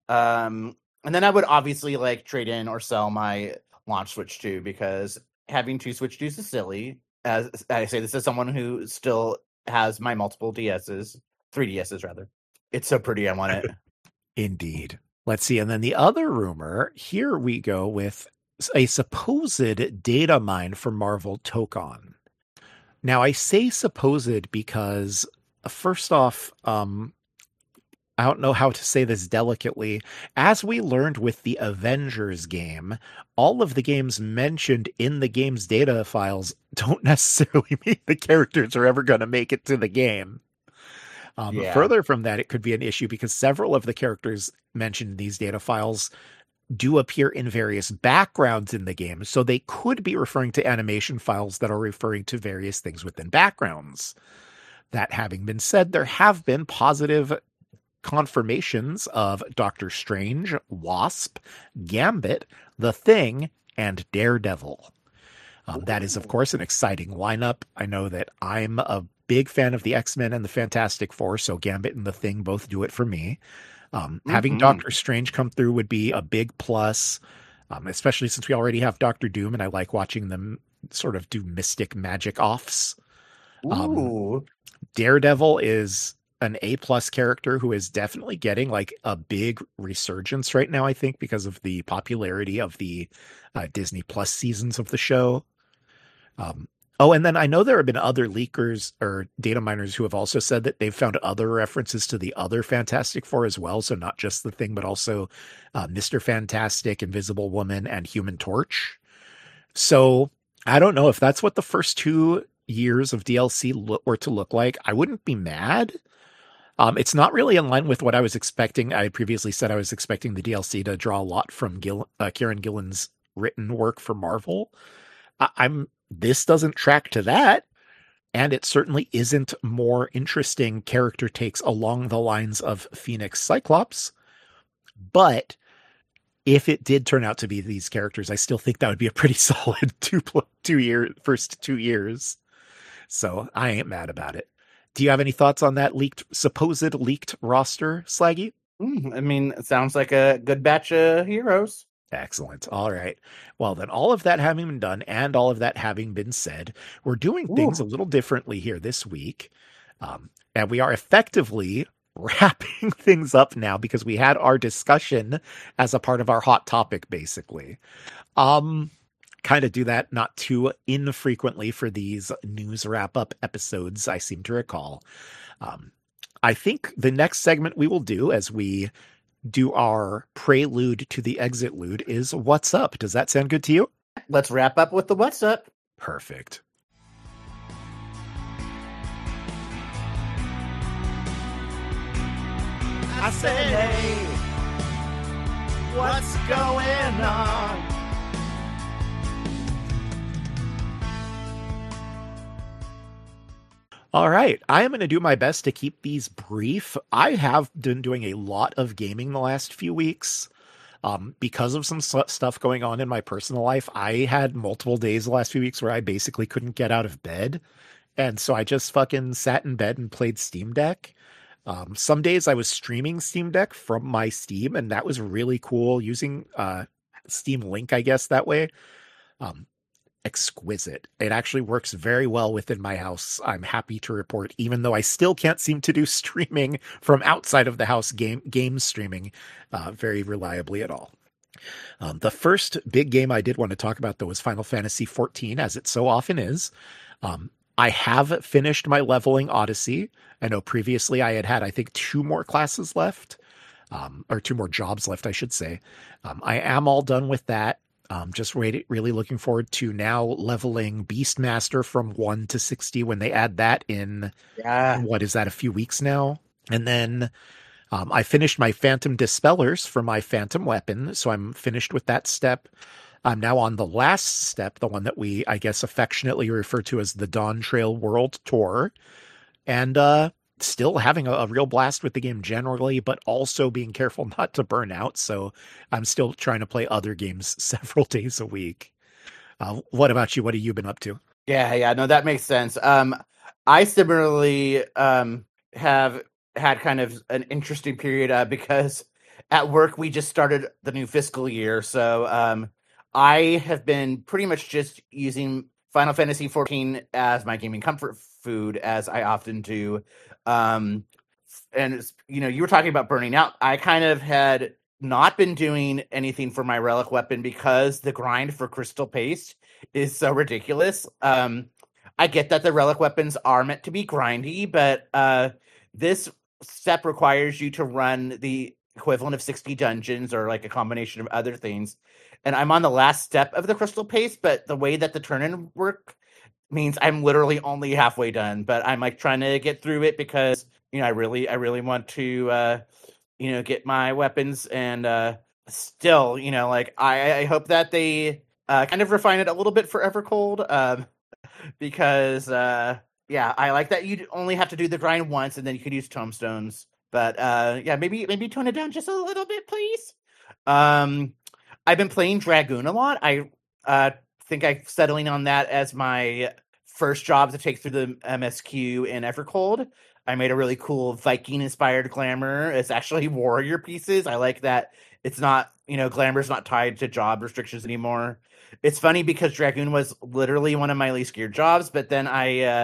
And then I would obviously trade in or sell my launch Switch 2 because having 2 Switch 2s is silly. As I say, this is someone who still has my multiple 3DSs rather. It's so pretty. I want it. Indeed. Let's see. And then the other rumor, here we go with a supposed data mine for Marvel Tokon. Now I say supposed because first off, I don't know how to say this delicately. As we learned with the Avengers game, all of the games mentioned in the game's data files don't necessarily mean the characters are ever going to make it to the game. Further from that, it could be an issue because several of the characters mentioned in these data files do appear in various backgrounds in the game. So they could be referring to animation files that are referring to various things within backgrounds. That having been said, there have been positive confirmations of Doctor Strange, Wasp, Gambit, The Thing, and Daredevil. That is, of course, an exciting lineup. I know that I'm a big fan of the X-Men and the Fantastic Four, so Gambit and The Thing both do it for me. Having Doctor Strange come through would be a big plus, especially since we already have Doctor Doom, and I like watching them sort of do mystic magic offs. Ooh. Daredevil is an A+ character who is definitely getting like a big resurgence right now, I think, because of the popularity of the Disney Plus seasons of the show. And then I know there have been other leakers or data miners who have also said that they've found other references to the other Fantastic Four as well. So not just the Thing, but also Mr. Fantastic, Invisible Woman, and Human Torch. So I don't know if that's what the first 2 years of DLC were to look like. I wouldn't be mad. It's not really in line with what I was expecting. I previously said I was expecting the DLC to draw a lot from Kieran Gillen's written work for Marvel. This doesn't track to that, and it certainly isn't more interesting character takes along the lines of Phoenix Cyclops. But if it did turn out to be these characters, I still think that would be a pretty solid first 2 years. So I ain't mad about it. Do you have any thoughts on that supposed leaked roster, Slaggy? I mean, it sounds like a good batch of heroes. Excellent. All right. Well, then all of that having been done and all of that having been said, we're doing things a little differently here this week. And we are effectively wrapping things up now because we had our discussion as a part of our hot topic, basically. Kind of do that not too infrequently for these news wrap-up episodes, I seem to recall. I think the next segment we will do as we do our prelude to the exit lude is What's Up. Does that sound good to you? Let's wrap up with the What's Up. Perfect. I said, hey, what's going on? All right. I am going to do my best to keep these brief. I have been doing a lot of gaming the last few weeks. Because of some stuff going on in my personal life, I had multiple days the last few weeks where I basically couldn't get out of bed. And so I just fucking sat in bed and played Steam Deck. Some days I was streaming Steam Deck from my Steam, and that was really cool using Steam Link, I guess, that way. Exquisite. It actually works very well within my house. I'm happy to report, even though I still can't seem to do streaming from outside of the house, game streaming very reliably at all. The first big game I did want to talk about, though, was Final Fantasy XIV, as it so often is. I have finished my leveling Odyssey. I know previously I had, I think, 2 more classes left, or 2 more jobs left, I should say. I am all done with that. Just really looking forward to now leveling Beastmaster from 1 to 60 when they add that in. Yeah. What is that, a few weeks now? And then I finished my Phantom Dispellers for my Phantom Weapon, so I'm finished with that step. I'm now on the last step, the one that we, I guess, affectionately refer to as the Dawntrail World Tour. And still having a real blast with the game generally, but also being careful not to burn out. So I'm still trying to play other games several days a week. What about you? What have you been up to? Yeah, no, that makes sense. I similarly have had kind of an interesting period because at work we just started the new fiscal year. So I have been pretty much just using Final Fantasy XIV as my gaming comfort food, as I often do. And it's, you were talking about burning out. I kind of had not been doing anything for my relic weapon because the grind for crystal paste is so ridiculous. I get that the relic weapons are meant to be grindy, but this step requires you to run the equivalent of 60 dungeons or like a combination of other things. And I'm on the last step of the crystal paste, but the way that the turn-in work means I'm literally only halfway done, but I'm like trying to get through it because, I really want to, get my weapons and still, I hope that they kind of refine it a little bit for Evercold because, I like that you only have to do the grind once and then you could use tomestones. But maybe tone it down just a little bit, please. I've been playing Dragoon a lot. I think I'm settling on that as my first job to take through the MSQ in Evercold. I made a really cool Viking-inspired glamour. It's actually warrior pieces. I like that it's not, glamour's not tied to job restrictions anymore. It's funny because Dragoon was literally one of my least geared jobs, but then I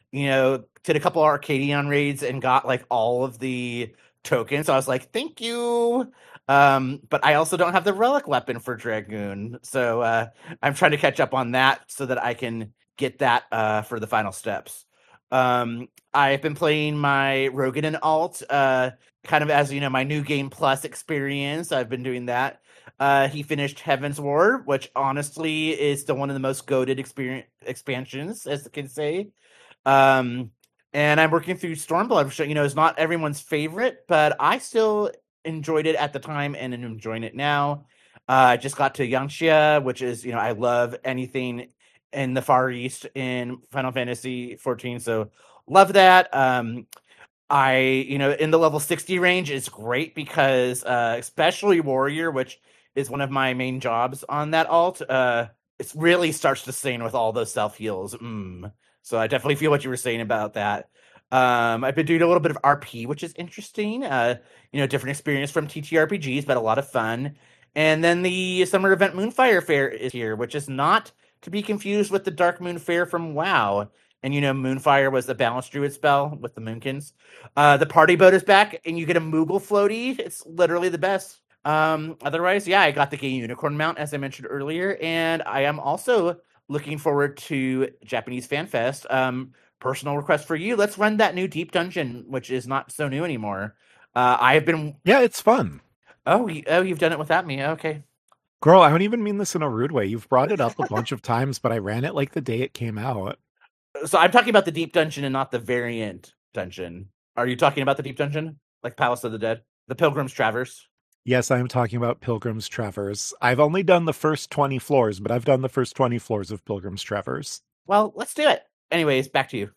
did a couple Arcadion raids and got like all of the tokens. So I was like, thank you. But I also don't have the relic weapon for Dragoon. So I'm trying to catch up on that so that I can get that for the final steps. I've been playing my Rogan and alt, kind of as my New Game Plus experience. I've been doing that. He finished Heaven's War, which honestly is still one of the most goated expansions, as the kids say. And I'm working through Stormblood, which is not everyone's favorite, but I still enjoyed it at the time and am enjoying it now. I just got to Yangxia, which is I love anything in the Far East in Final Fantasy 14, so love that. I in the level 60 range is great because especially Warrior, which is one of my main jobs on that alt, it really starts to sing with all those self heals. So I definitely feel what you were saying about that. I've been doing a little bit of RP, which is interesting. Different experience from TTRPGs, but a lot of fun. And then the summer event Moonfire Fair is here, which is not to be confused with the Dark Moon Fair from WoW. And Moonfire was the balanced druid spell with the Moonkins. The party boat is back, and you get a Moogle floaty. It's literally the best. Otherwise, yeah, I got the gay unicorn mount, as I mentioned earlier, and I am also looking forward to Japanese Fan Fest. Personal request for you. Let's run that new deep dungeon, which is not so new anymore. I've been... Yeah, it's fun. Oh, you've done it without me. Okay. Girl, I don't even mean this in a rude way. You've brought it up a bunch of times, but I ran it like the day it came out. So I'm talking about the deep dungeon and not the variant dungeon. Are you talking about the deep dungeon? Like Palace of the Dead? The Pilgrim's Traverse? Yes, I am talking about Pilgrim's Traverse. I've only done the first 20 floors, but I've done the first 20 floors of Pilgrim's Traverse. Well, let's do it. Anyways, back to you.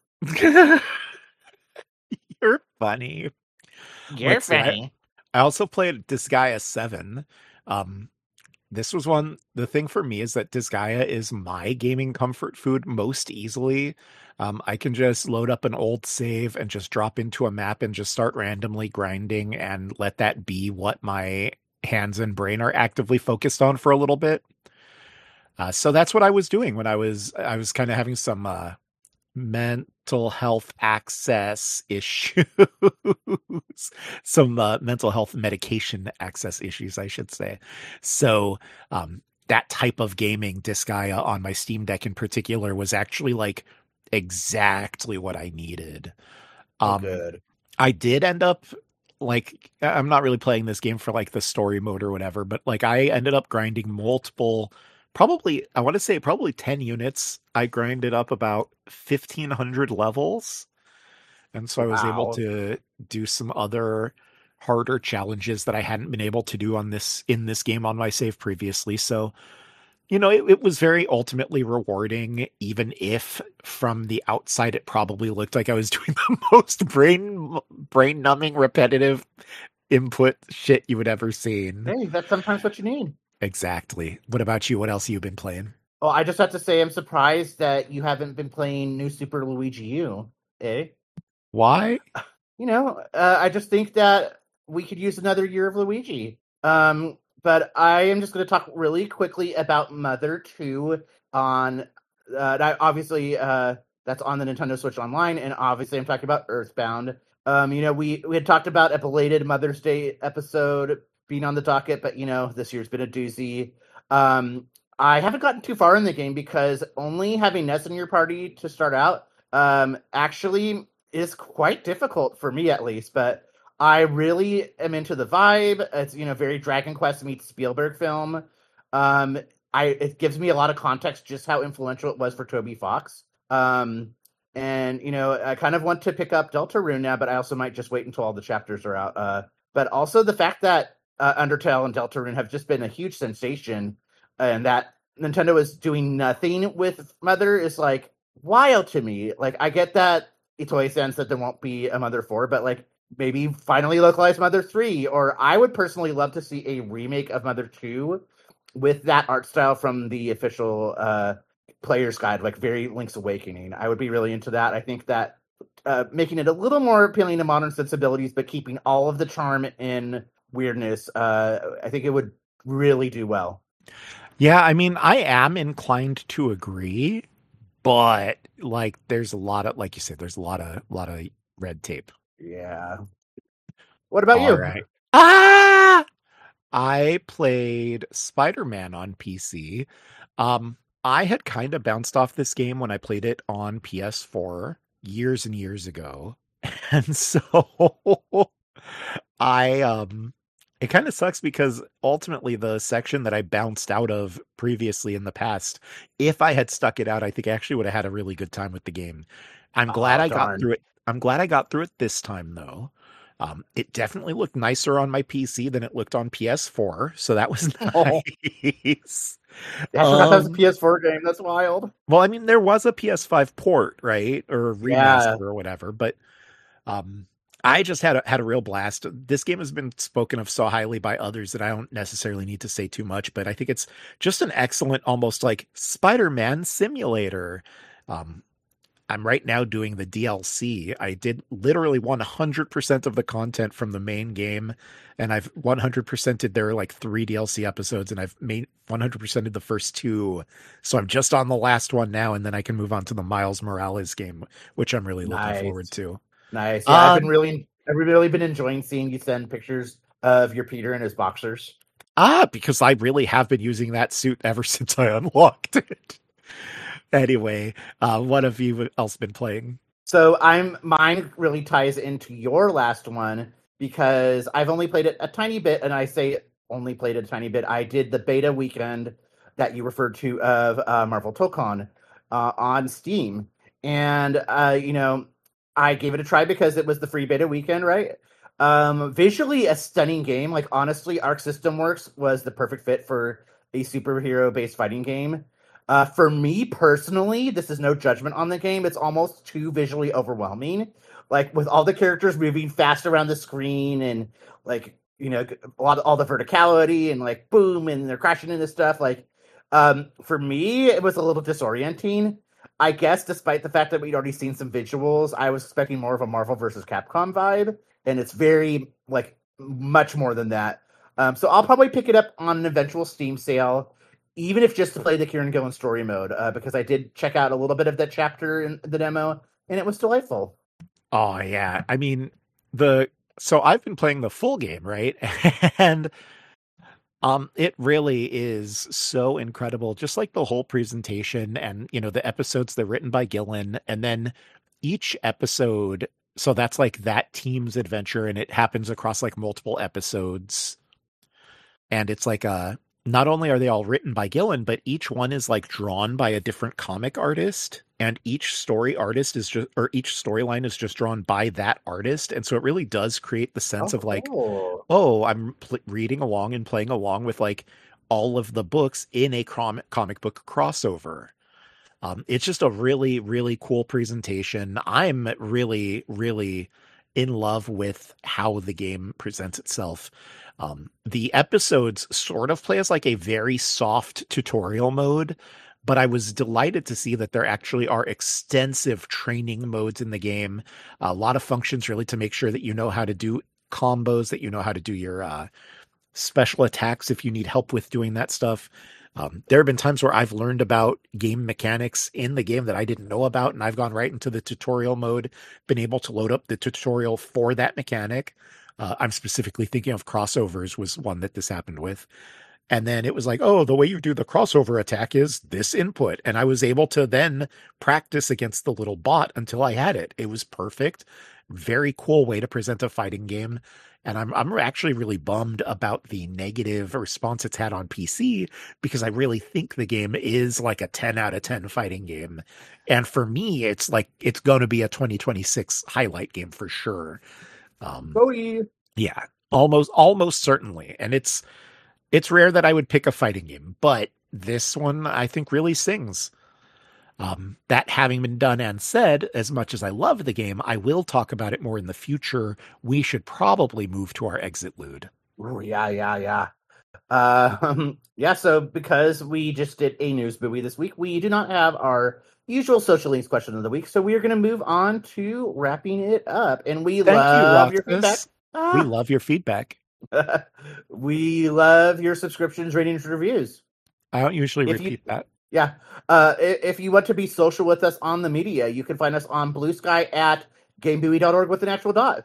You're funny. You're funny. I also played Disgaea 7. This was the thing for me is that Disgaea is my gaming comfort food most easily. I can just load up an old save and just drop into a map and just start randomly grinding and let that be what my hands and brain are actively focused on for a little bit. So that's what I was doing when I was kind of having some mental health access issues, some mental health medication access issues, I should say. So that type of gaming, Disgaea on my Steam Deck in particular, was actually like exactly what I needed. Good. I did end up like, I'm not really playing this game for like the story mode or whatever, but like I ended up grinding multiple, I want to say probably 10 units. I grinded up about 1,500 levels. And so I was able to do some other harder challenges that I hadn't been able to do in this game on my save previously. So, it was very ultimately rewarding, even if from the outside it probably looked like I was doing the most brain numbing, repetitive input shit you would ever seen. Hey, that's sometimes what you need. Exactly. What about you? What else have you been playing? Well, I just have to say I'm surprised that you haven't been playing New Super Luigi U. Why? I just think that we could use another year of Luigi. But I am just going to talk really quickly about Mother 2 on... obviously, that's on the Nintendo Switch Online, and obviously I'm talking about Earthbound. We had talked about a belated Mother's Day episode being on the docket, but this year's been a doozy. I haven't gotten too far in the game because only having Ness in your party to start out actually is quite difficult for me, at least. But I really am into the vibe. It's very Dragon Quest meets Spielberg film. It gives me a lot of context just how influential it was for Toby Fox. And I kind of want to pick up Deltarune now, but I also might just wait until all the chapters are out. But also the fact that Undertale and Deltarune have just been a huge sensation, and that Nintendo is doing nothing with Mother is like wild to me. Like, I get that Itoi sense that there won't be a Mother 4, but like maybe finally localize Mother 3, or I would personally love to see a remake of Mother 2 with that art style from the official player's guide, like very Link's Awakening. I would be really into that. I think that making it a little more appealing to modern sensibilities, but keeping all of the charm and weirdness, I think it would really do well. Yeah, I mean, I am inclined to agree, but like there's a lot of, like you said, there's a lot of red tape. Yeah. What about All you? right. I played Spider-Man on PC. I had kind of bounced off this game when I played it on PS4 years and years ago. And so I it kind of sucks because ultimately the section that I bounced out of previously in the past, if I had stuck it out, I think I actually would have had a really good time with the game. I'm glad I got through it. I'm glad I got through it this time though. It definitely looked nicer on my PC than it looked on PS4, so that was nice. I forgot that was a PS4 game. That's wild. Well, I mean, there was a PS5 port, right, or remaster or whatever, but I just had a real blast. This game has been spoken of so highly by others that I don't necessarily need to say too much, but I think it's just an excellent, almost like Spider-Man simulator. I'm right now doing the DLC. I did literally 100% of the content from the main game, and I've 100%ed their like 3 DLC episodes, and I've made 100%ed the first 2. So I'm just on the last one now, and then I can move on to the Miles Morales game, which I'm really looking forward to. Nice. Yeah, I've really been enjoying seeing you send pictures of your Peter and his boxers. Because I really have been using that suit ever since I unlocked it. Anyway, what have you else been playing? So mine really ties into your last one because I've only played it a tiny bit, and I say only played it a tiny bit. I did the beta weekend that you referred to of Marvel Tokon on Steam, and I gave it a try because it was the free beta weekend, right? Visually a stunning game. Like honestly, Arc System Works was the perfect fit for a superhero-based fighting game. For me personally, this is no judgment on the game. It's almost too visually overwhelming. Like with all the characters moving fast around the screen and like, all the verticality and like boom, and they're crashing into stuff. Like, for me, it was a little disorienting. I guess despite the fact that we'd already seen some visuals, I was expecting more of a Marvel versus Capcom vibe. And it's very like much more than that. So I'll probably pick it up on an eventual Steam sale, even if just to play the Kieran Gillen story mode, because I did check out a little bit of that chapter in the demo, and it was delightful. Oh, yeah. I mean, so I've been playing the full game, right? And it really is so incredible. Just like the whole presentation and, the episodes, they're written by Gillen, and then each episode, so that's like that team's adventure, and it happens across like multiple episodes. And it's like not only are they all written by Gillen, but each one is like drawn by a different comic artist, and each storyline is just drawn by that artist. And so it really does create the sense of like, I'm reading along and playing along with like all of the books in a comic book crossover. It's just a really, really cool presentation. I'm really, really in love with how the game presents itself. The episodes sort of play as like a very soft tutorial mode, but I was delighted to see that there actually are extensive training modes in the game. A lot of functions really to make sure that you know how to do combos, that you know how to do your special attacks if you need help with doing that stuff. There have been times where I've learned about game mechanics in the game that I didn't know about, and I've gone right into the tutorial mode, been able to load up the tutorial for that mechanic. I'm specifically thinking of crossovers was one that this happened with. And then it was like, oh, the way you do the crossover attack is this input. And I was able to then practice against the little bot until I had it. It was perfect. Very cool way to present a fighting game. And I'm actually really bummed about the negative response it's had on PC, because I really think the game is like a 10 out of 10 fighting game. And for me, it's like, it's going to be a 2026 highlight game for sure. Yeah, almost certainly. And it's rare that I would pick a fighting game, but this one I think really sings. That having been done and said, as much as I love the game, I will talk about it more in the future. We should probably move to our exit lude. Oh, yeah. So because we just did a news movie this week, we do not have our usual social links question of the week, so we are going to move on to wrapping it up. And we love your feedback. We love your feedback. We love your subscriptions, ratings, and reviews. I don't usually repeat that. Yeah. If you want to be social with us on the media, you can find us on Blue Sky at GameBuoy.org with an actual dot.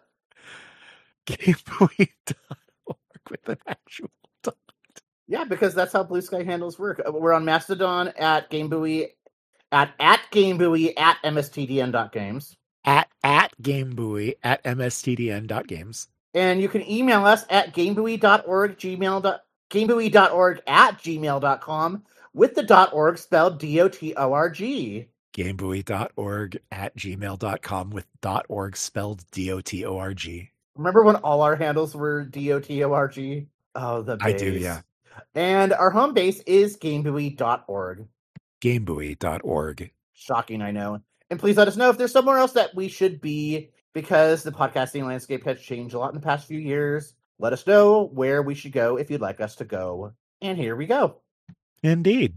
GameBuoy.org with an actual dot. Yeah, because that's how Blue Sky handles work. We're on Mastodon at GameBuoy at GameBuoy at mstdn.games. At GameBuoy at mstdn.games. And you can email us at GameBuoy.org, GameBuoy.org at gmail.com with the .org spelled DOTORG. GameBuoy.org at gmail.com with .org spelled DOTORG. Remember when all our handles were DOTORG? Oh, the base. I do, yeah. And our home base is GameBuoy.org. GameBuoy.org. Shocking, I know. And please let us know if there's somewhere else that we should be, because the podcasting landscape has changed a lot in the past few years. Let us know where we should go if you'd like us to go. And here we go. Indeed.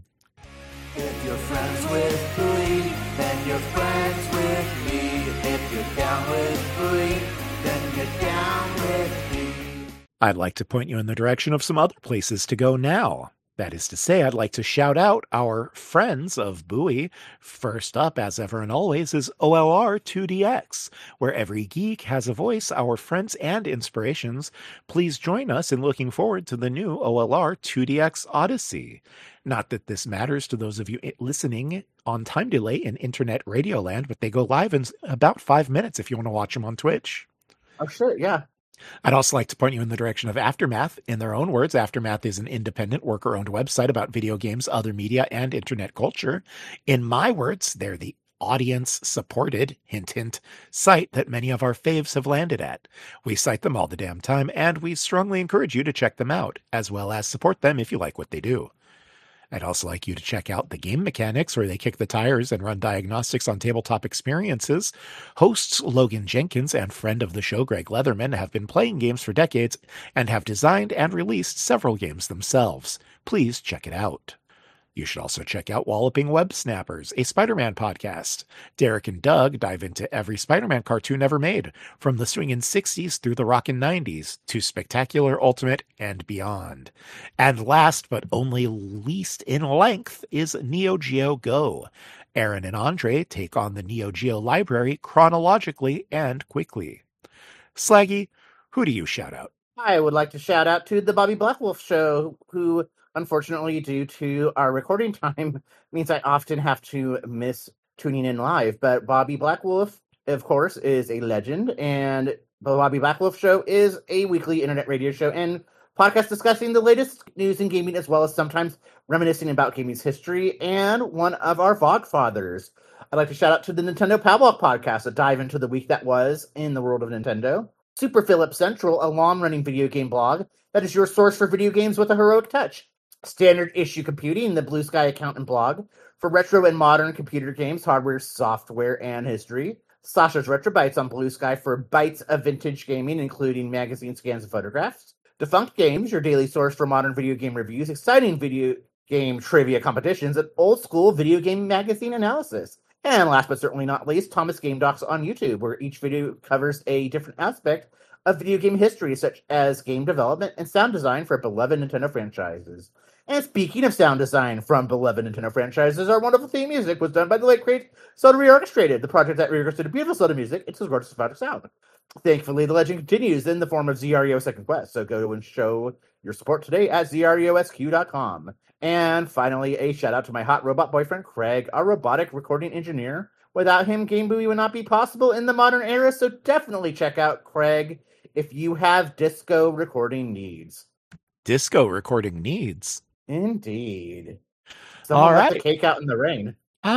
If you're friends with Buoy, then you're friends with me. If you're down with Buoy, then you're down with me. I'd like to point you in the direction of some other places to go now. That is to say, I'd like to shout out our friends of Buoy. First up, as ever and always, is OLR 2DX, where every geek has a voice, our friends and inspirations. Please join us in looking forward to the new OLR 2DX Odyssey. Not that this matters to those of you listening on time delay in internet radio land, but they go live in about 5 minutes if you want to watch them on Twitch. Oh, sure, yeah. I'd also like to point you in the direction of Aftermath. In their own words, Aftermath is an independent, worker-owned website about video games, other media, and internet culture. In my words, they're the audience-supported, hint, hint, site that many of our faves have landed at. We cite them all the damn time, and we strongly encourage you to check them out, as well as support them if you like what they do. I'd also like you to check out The Game Mechanics, where they kick the tires and run diagnostics on tabletop experiences. Hosts Logan Jenkins and friend of the show Greg Leatherman have been playing games for decades and have designed and released several games themselves. Please check it out. You should also check out Walloping Web Snappers, a Spider-Man podcast. Derek and Doug dive into every Spider-Man cartoon ever made, from the swingin' 60s through the rockin' 90s to Spectacular Ultimate and beyond. And last but only least in length is Neo Geo Go. Aaron and Andre take on the Neo Geo library chronologically and quickly. Slaggy, who do you shout out? I would like to shout out to the Bobby Blackwolf Show, who, unfortunately, due to our recording time, means I often have to miss tuning in live. But Bobby Blackwolf, of course, is a legend, and the Bobby Blackwolf Show is a weekly internet radio show and podcast discussing the latest news in gaming, as well as sometimes reminiscing about gaming's history, and one of our Vlogfathers. I'd like to shout out to the Nintendo Powwalk podcast that dive into the week that was in the world of Nintendo. Super Philip Central, a long-running video game blog that is your source for video games with a heroic touch. Standard Issue Computing, the Blue Sky account and blog for retro and modern computer games, hardware, software, and history. Sasha's Retro Bytes on Blue Sky for bytes of vintage gaming, including magazine scans and photographs. Defunct Games, your daily source for modern video game reviews, exciting video game trivia competitions, and old-school video game magazine analysis. And last but certainly not least, Thomas Game Docs on YouTube, where each video covers a different aspect of video game history, such as game development and sound design for beloved Nintendo franchises. And speaking of sound design from beloved Nintendo franchises, our wonderful theme music was done by the late great Soda Reorchestrated, the project that reorchestrated beautiful Soda music into gorgeous symphonic sound. Thankfully, the legend continues in the form of ZREO Second Quest, so go and show your support today at ZREOSQ.com. And finally, a shout out to my hot robot boyfriend, Craig, our robotic recording engineer. Without him, Game Buoy would not be possible in the modern era, so definitely check out Craig if you have disco recording needs. Disco recording needs? Indeed. Someone All left right. the cake out in the rain.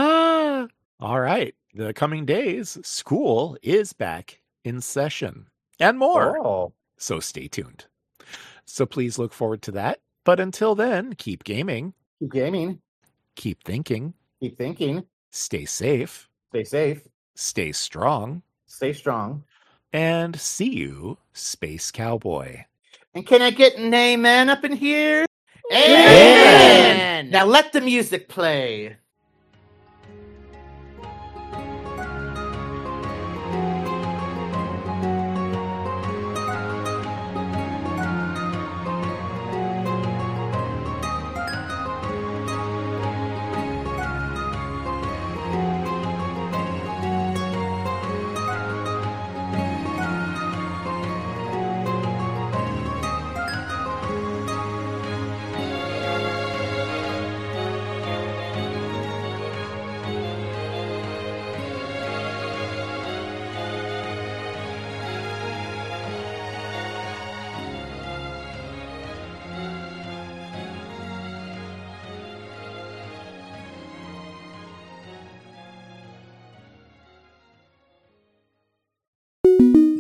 All right. The coming days, school is back in session and more. Oh. So stay tuned. So please look forward to that. But until then, keep gaming, Keep gaming. keep thinking, Keep thinking. stay safe, Stay safe. stay strong, Stay strong. and see you, Space Cowboy. And can I get an amen up in here? Amen! Now let the music play.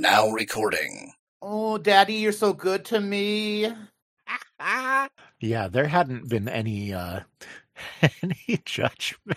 Now recording. Oh, Daddy, you're so good to me. Yeah, there hadn't been any any judgment.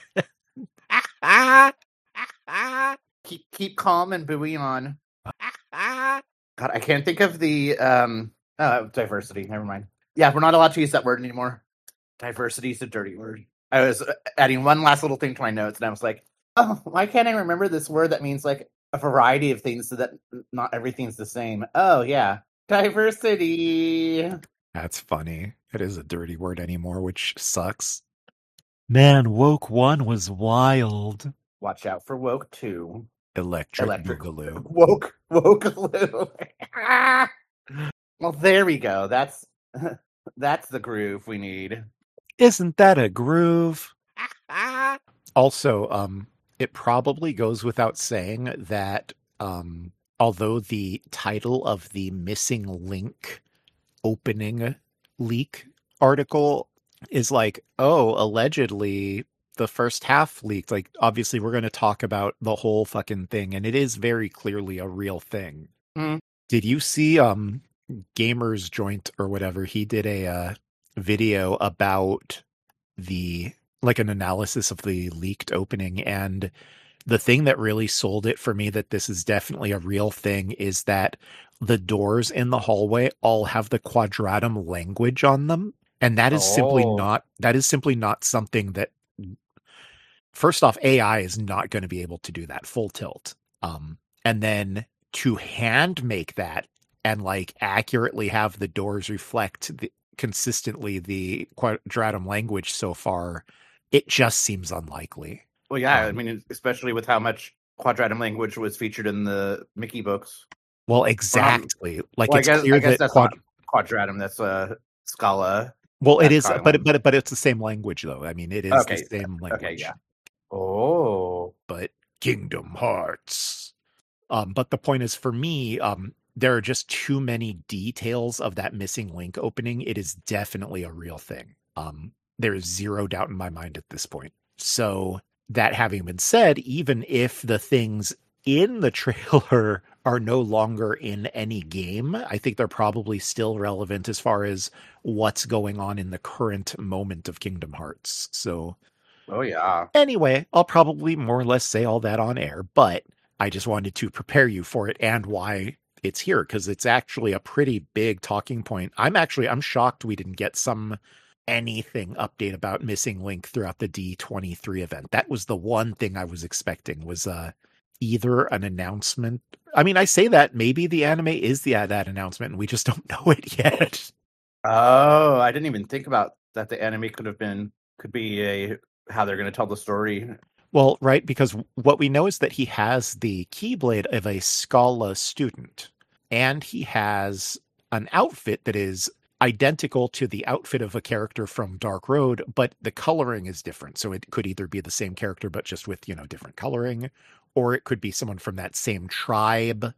Keep calm and buoy on. God, I can't think of the diversity. Never mind. Yeah, we're not allowed to use that word anymore. Diversity is a dirty word. I was adding one last little thing to my notes, and I was like, oh, why can't I remember this word that means like a variety of things so that not everything's the same? Oh, yeah. Diversity. That's funny. It is a dirty word anymore, which sucks. Man, Woke 1 was wild. Watch out for Woke 2. Electric Boogaloo. Woke Boogaloo. Well, there we go. That's the groove we need. Isn't that a groove? Also, it probably goes without saying that although the title of the Missing Link opening leak article is like, oh, allegedly the first half leaked, like obviously we're going to talk about the whole fucking thing, and it is very clearly a real thing. Did you see Gamer's Joint or whatever? He did a video about the like an analysis of the leaked opening, and the thing that really sold it for me that this is definitely a real thing is that the doors in the hallway all have the quadratum language on them, and that is simply not something that, first off, AI is not going to be able to do that full tilt, and then to hand make that and like accurately have the doors reflect consistently the quadratum language so far, it just seems unlikely. Well, yeah, I mean, especially with how much quadratum language was featured in the Mickey books. Well, exactly. Like, well, it's clear that that's not quadratum. That's Scala. Well, it is, but it's the same language, though. I mean, it is the same language. Okay, yeah. Oh, but Kingdom Hearts. But the point is, for me, there are just too many details of that Missing Link opening. It is definitely a real thing. There is zero doubt in my mind at this point. So that having been said, even if the things in the trailer are no longer in any game, I think they're probably still relevant as far as what's going on in the current moment of Kingdom Hearts. So, oh yeah. Anyway, I'll probably more or less say all that on air, but I just wanted to prepare you for it and why it's here, because it's actually a pretty big talking point. I'm shocked we didn't get anything update about Missing Link throughout the D23 event. That was the one thing I was expecting, was either an announcement. I mean, I say that maybe the anime is that announcement and we just don't know it yet. Oh, I didn't even think about that. The anime could be how they're going to tell the story. Well, right, because what we know is that he has the Keyblade of a Scala student, and he has an outfit that is identical to the outfit of a character from Dark Road, but the coloring is different. So it could either be the same character, but just with, different coloring, or it could be someone from that same tribe.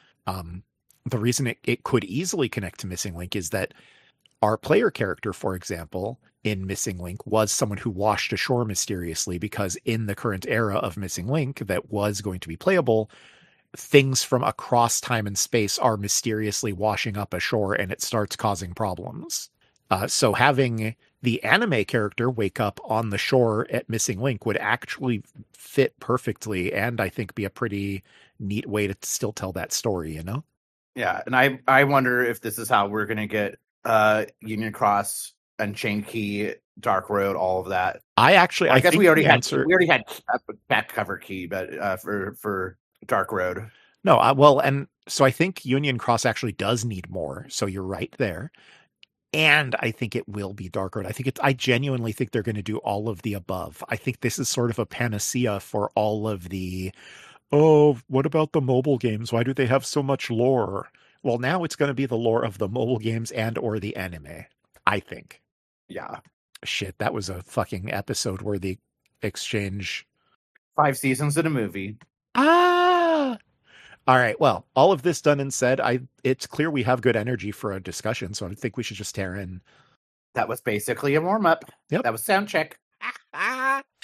The reason it could easily connect to Missing Link is that our player character, for example, in Missing Link was someone who washed ashore mysteriously, because in the current era of Missing Link that was going to be playable, things from across time and space are mysteriously washing up ashore, and it starts causing problems. So having the anime character wake up on the shore at Missing Link would actually fit perfectly, and I think be a pretty neat way to still tell that story, Yeah, and I wonder if this is how we're going to get Union Cross, Unchained Key, Dark Road, all of that. I guess we already had back cover key, but for Dark Road. No, well, and so I think Union Cross actually does need more. So you're right there. And I think it will be Dark Road. I genuinely think they're going to do all of the above. I think this is sort of a panacea for all of the, oh, what about the mobile games? Why do they have so much lore? Well, now it's going to be the lore of the mobile games and or the anime, I think. Yeah. Shit, that was a fucking episode worthy exchange. 5 seasons in a movie. All right. Well, all of this done and said, it's clear we have good energy for a discussion, so I think we should just tear in. That was basically a warm-up. Yep. That was sound check.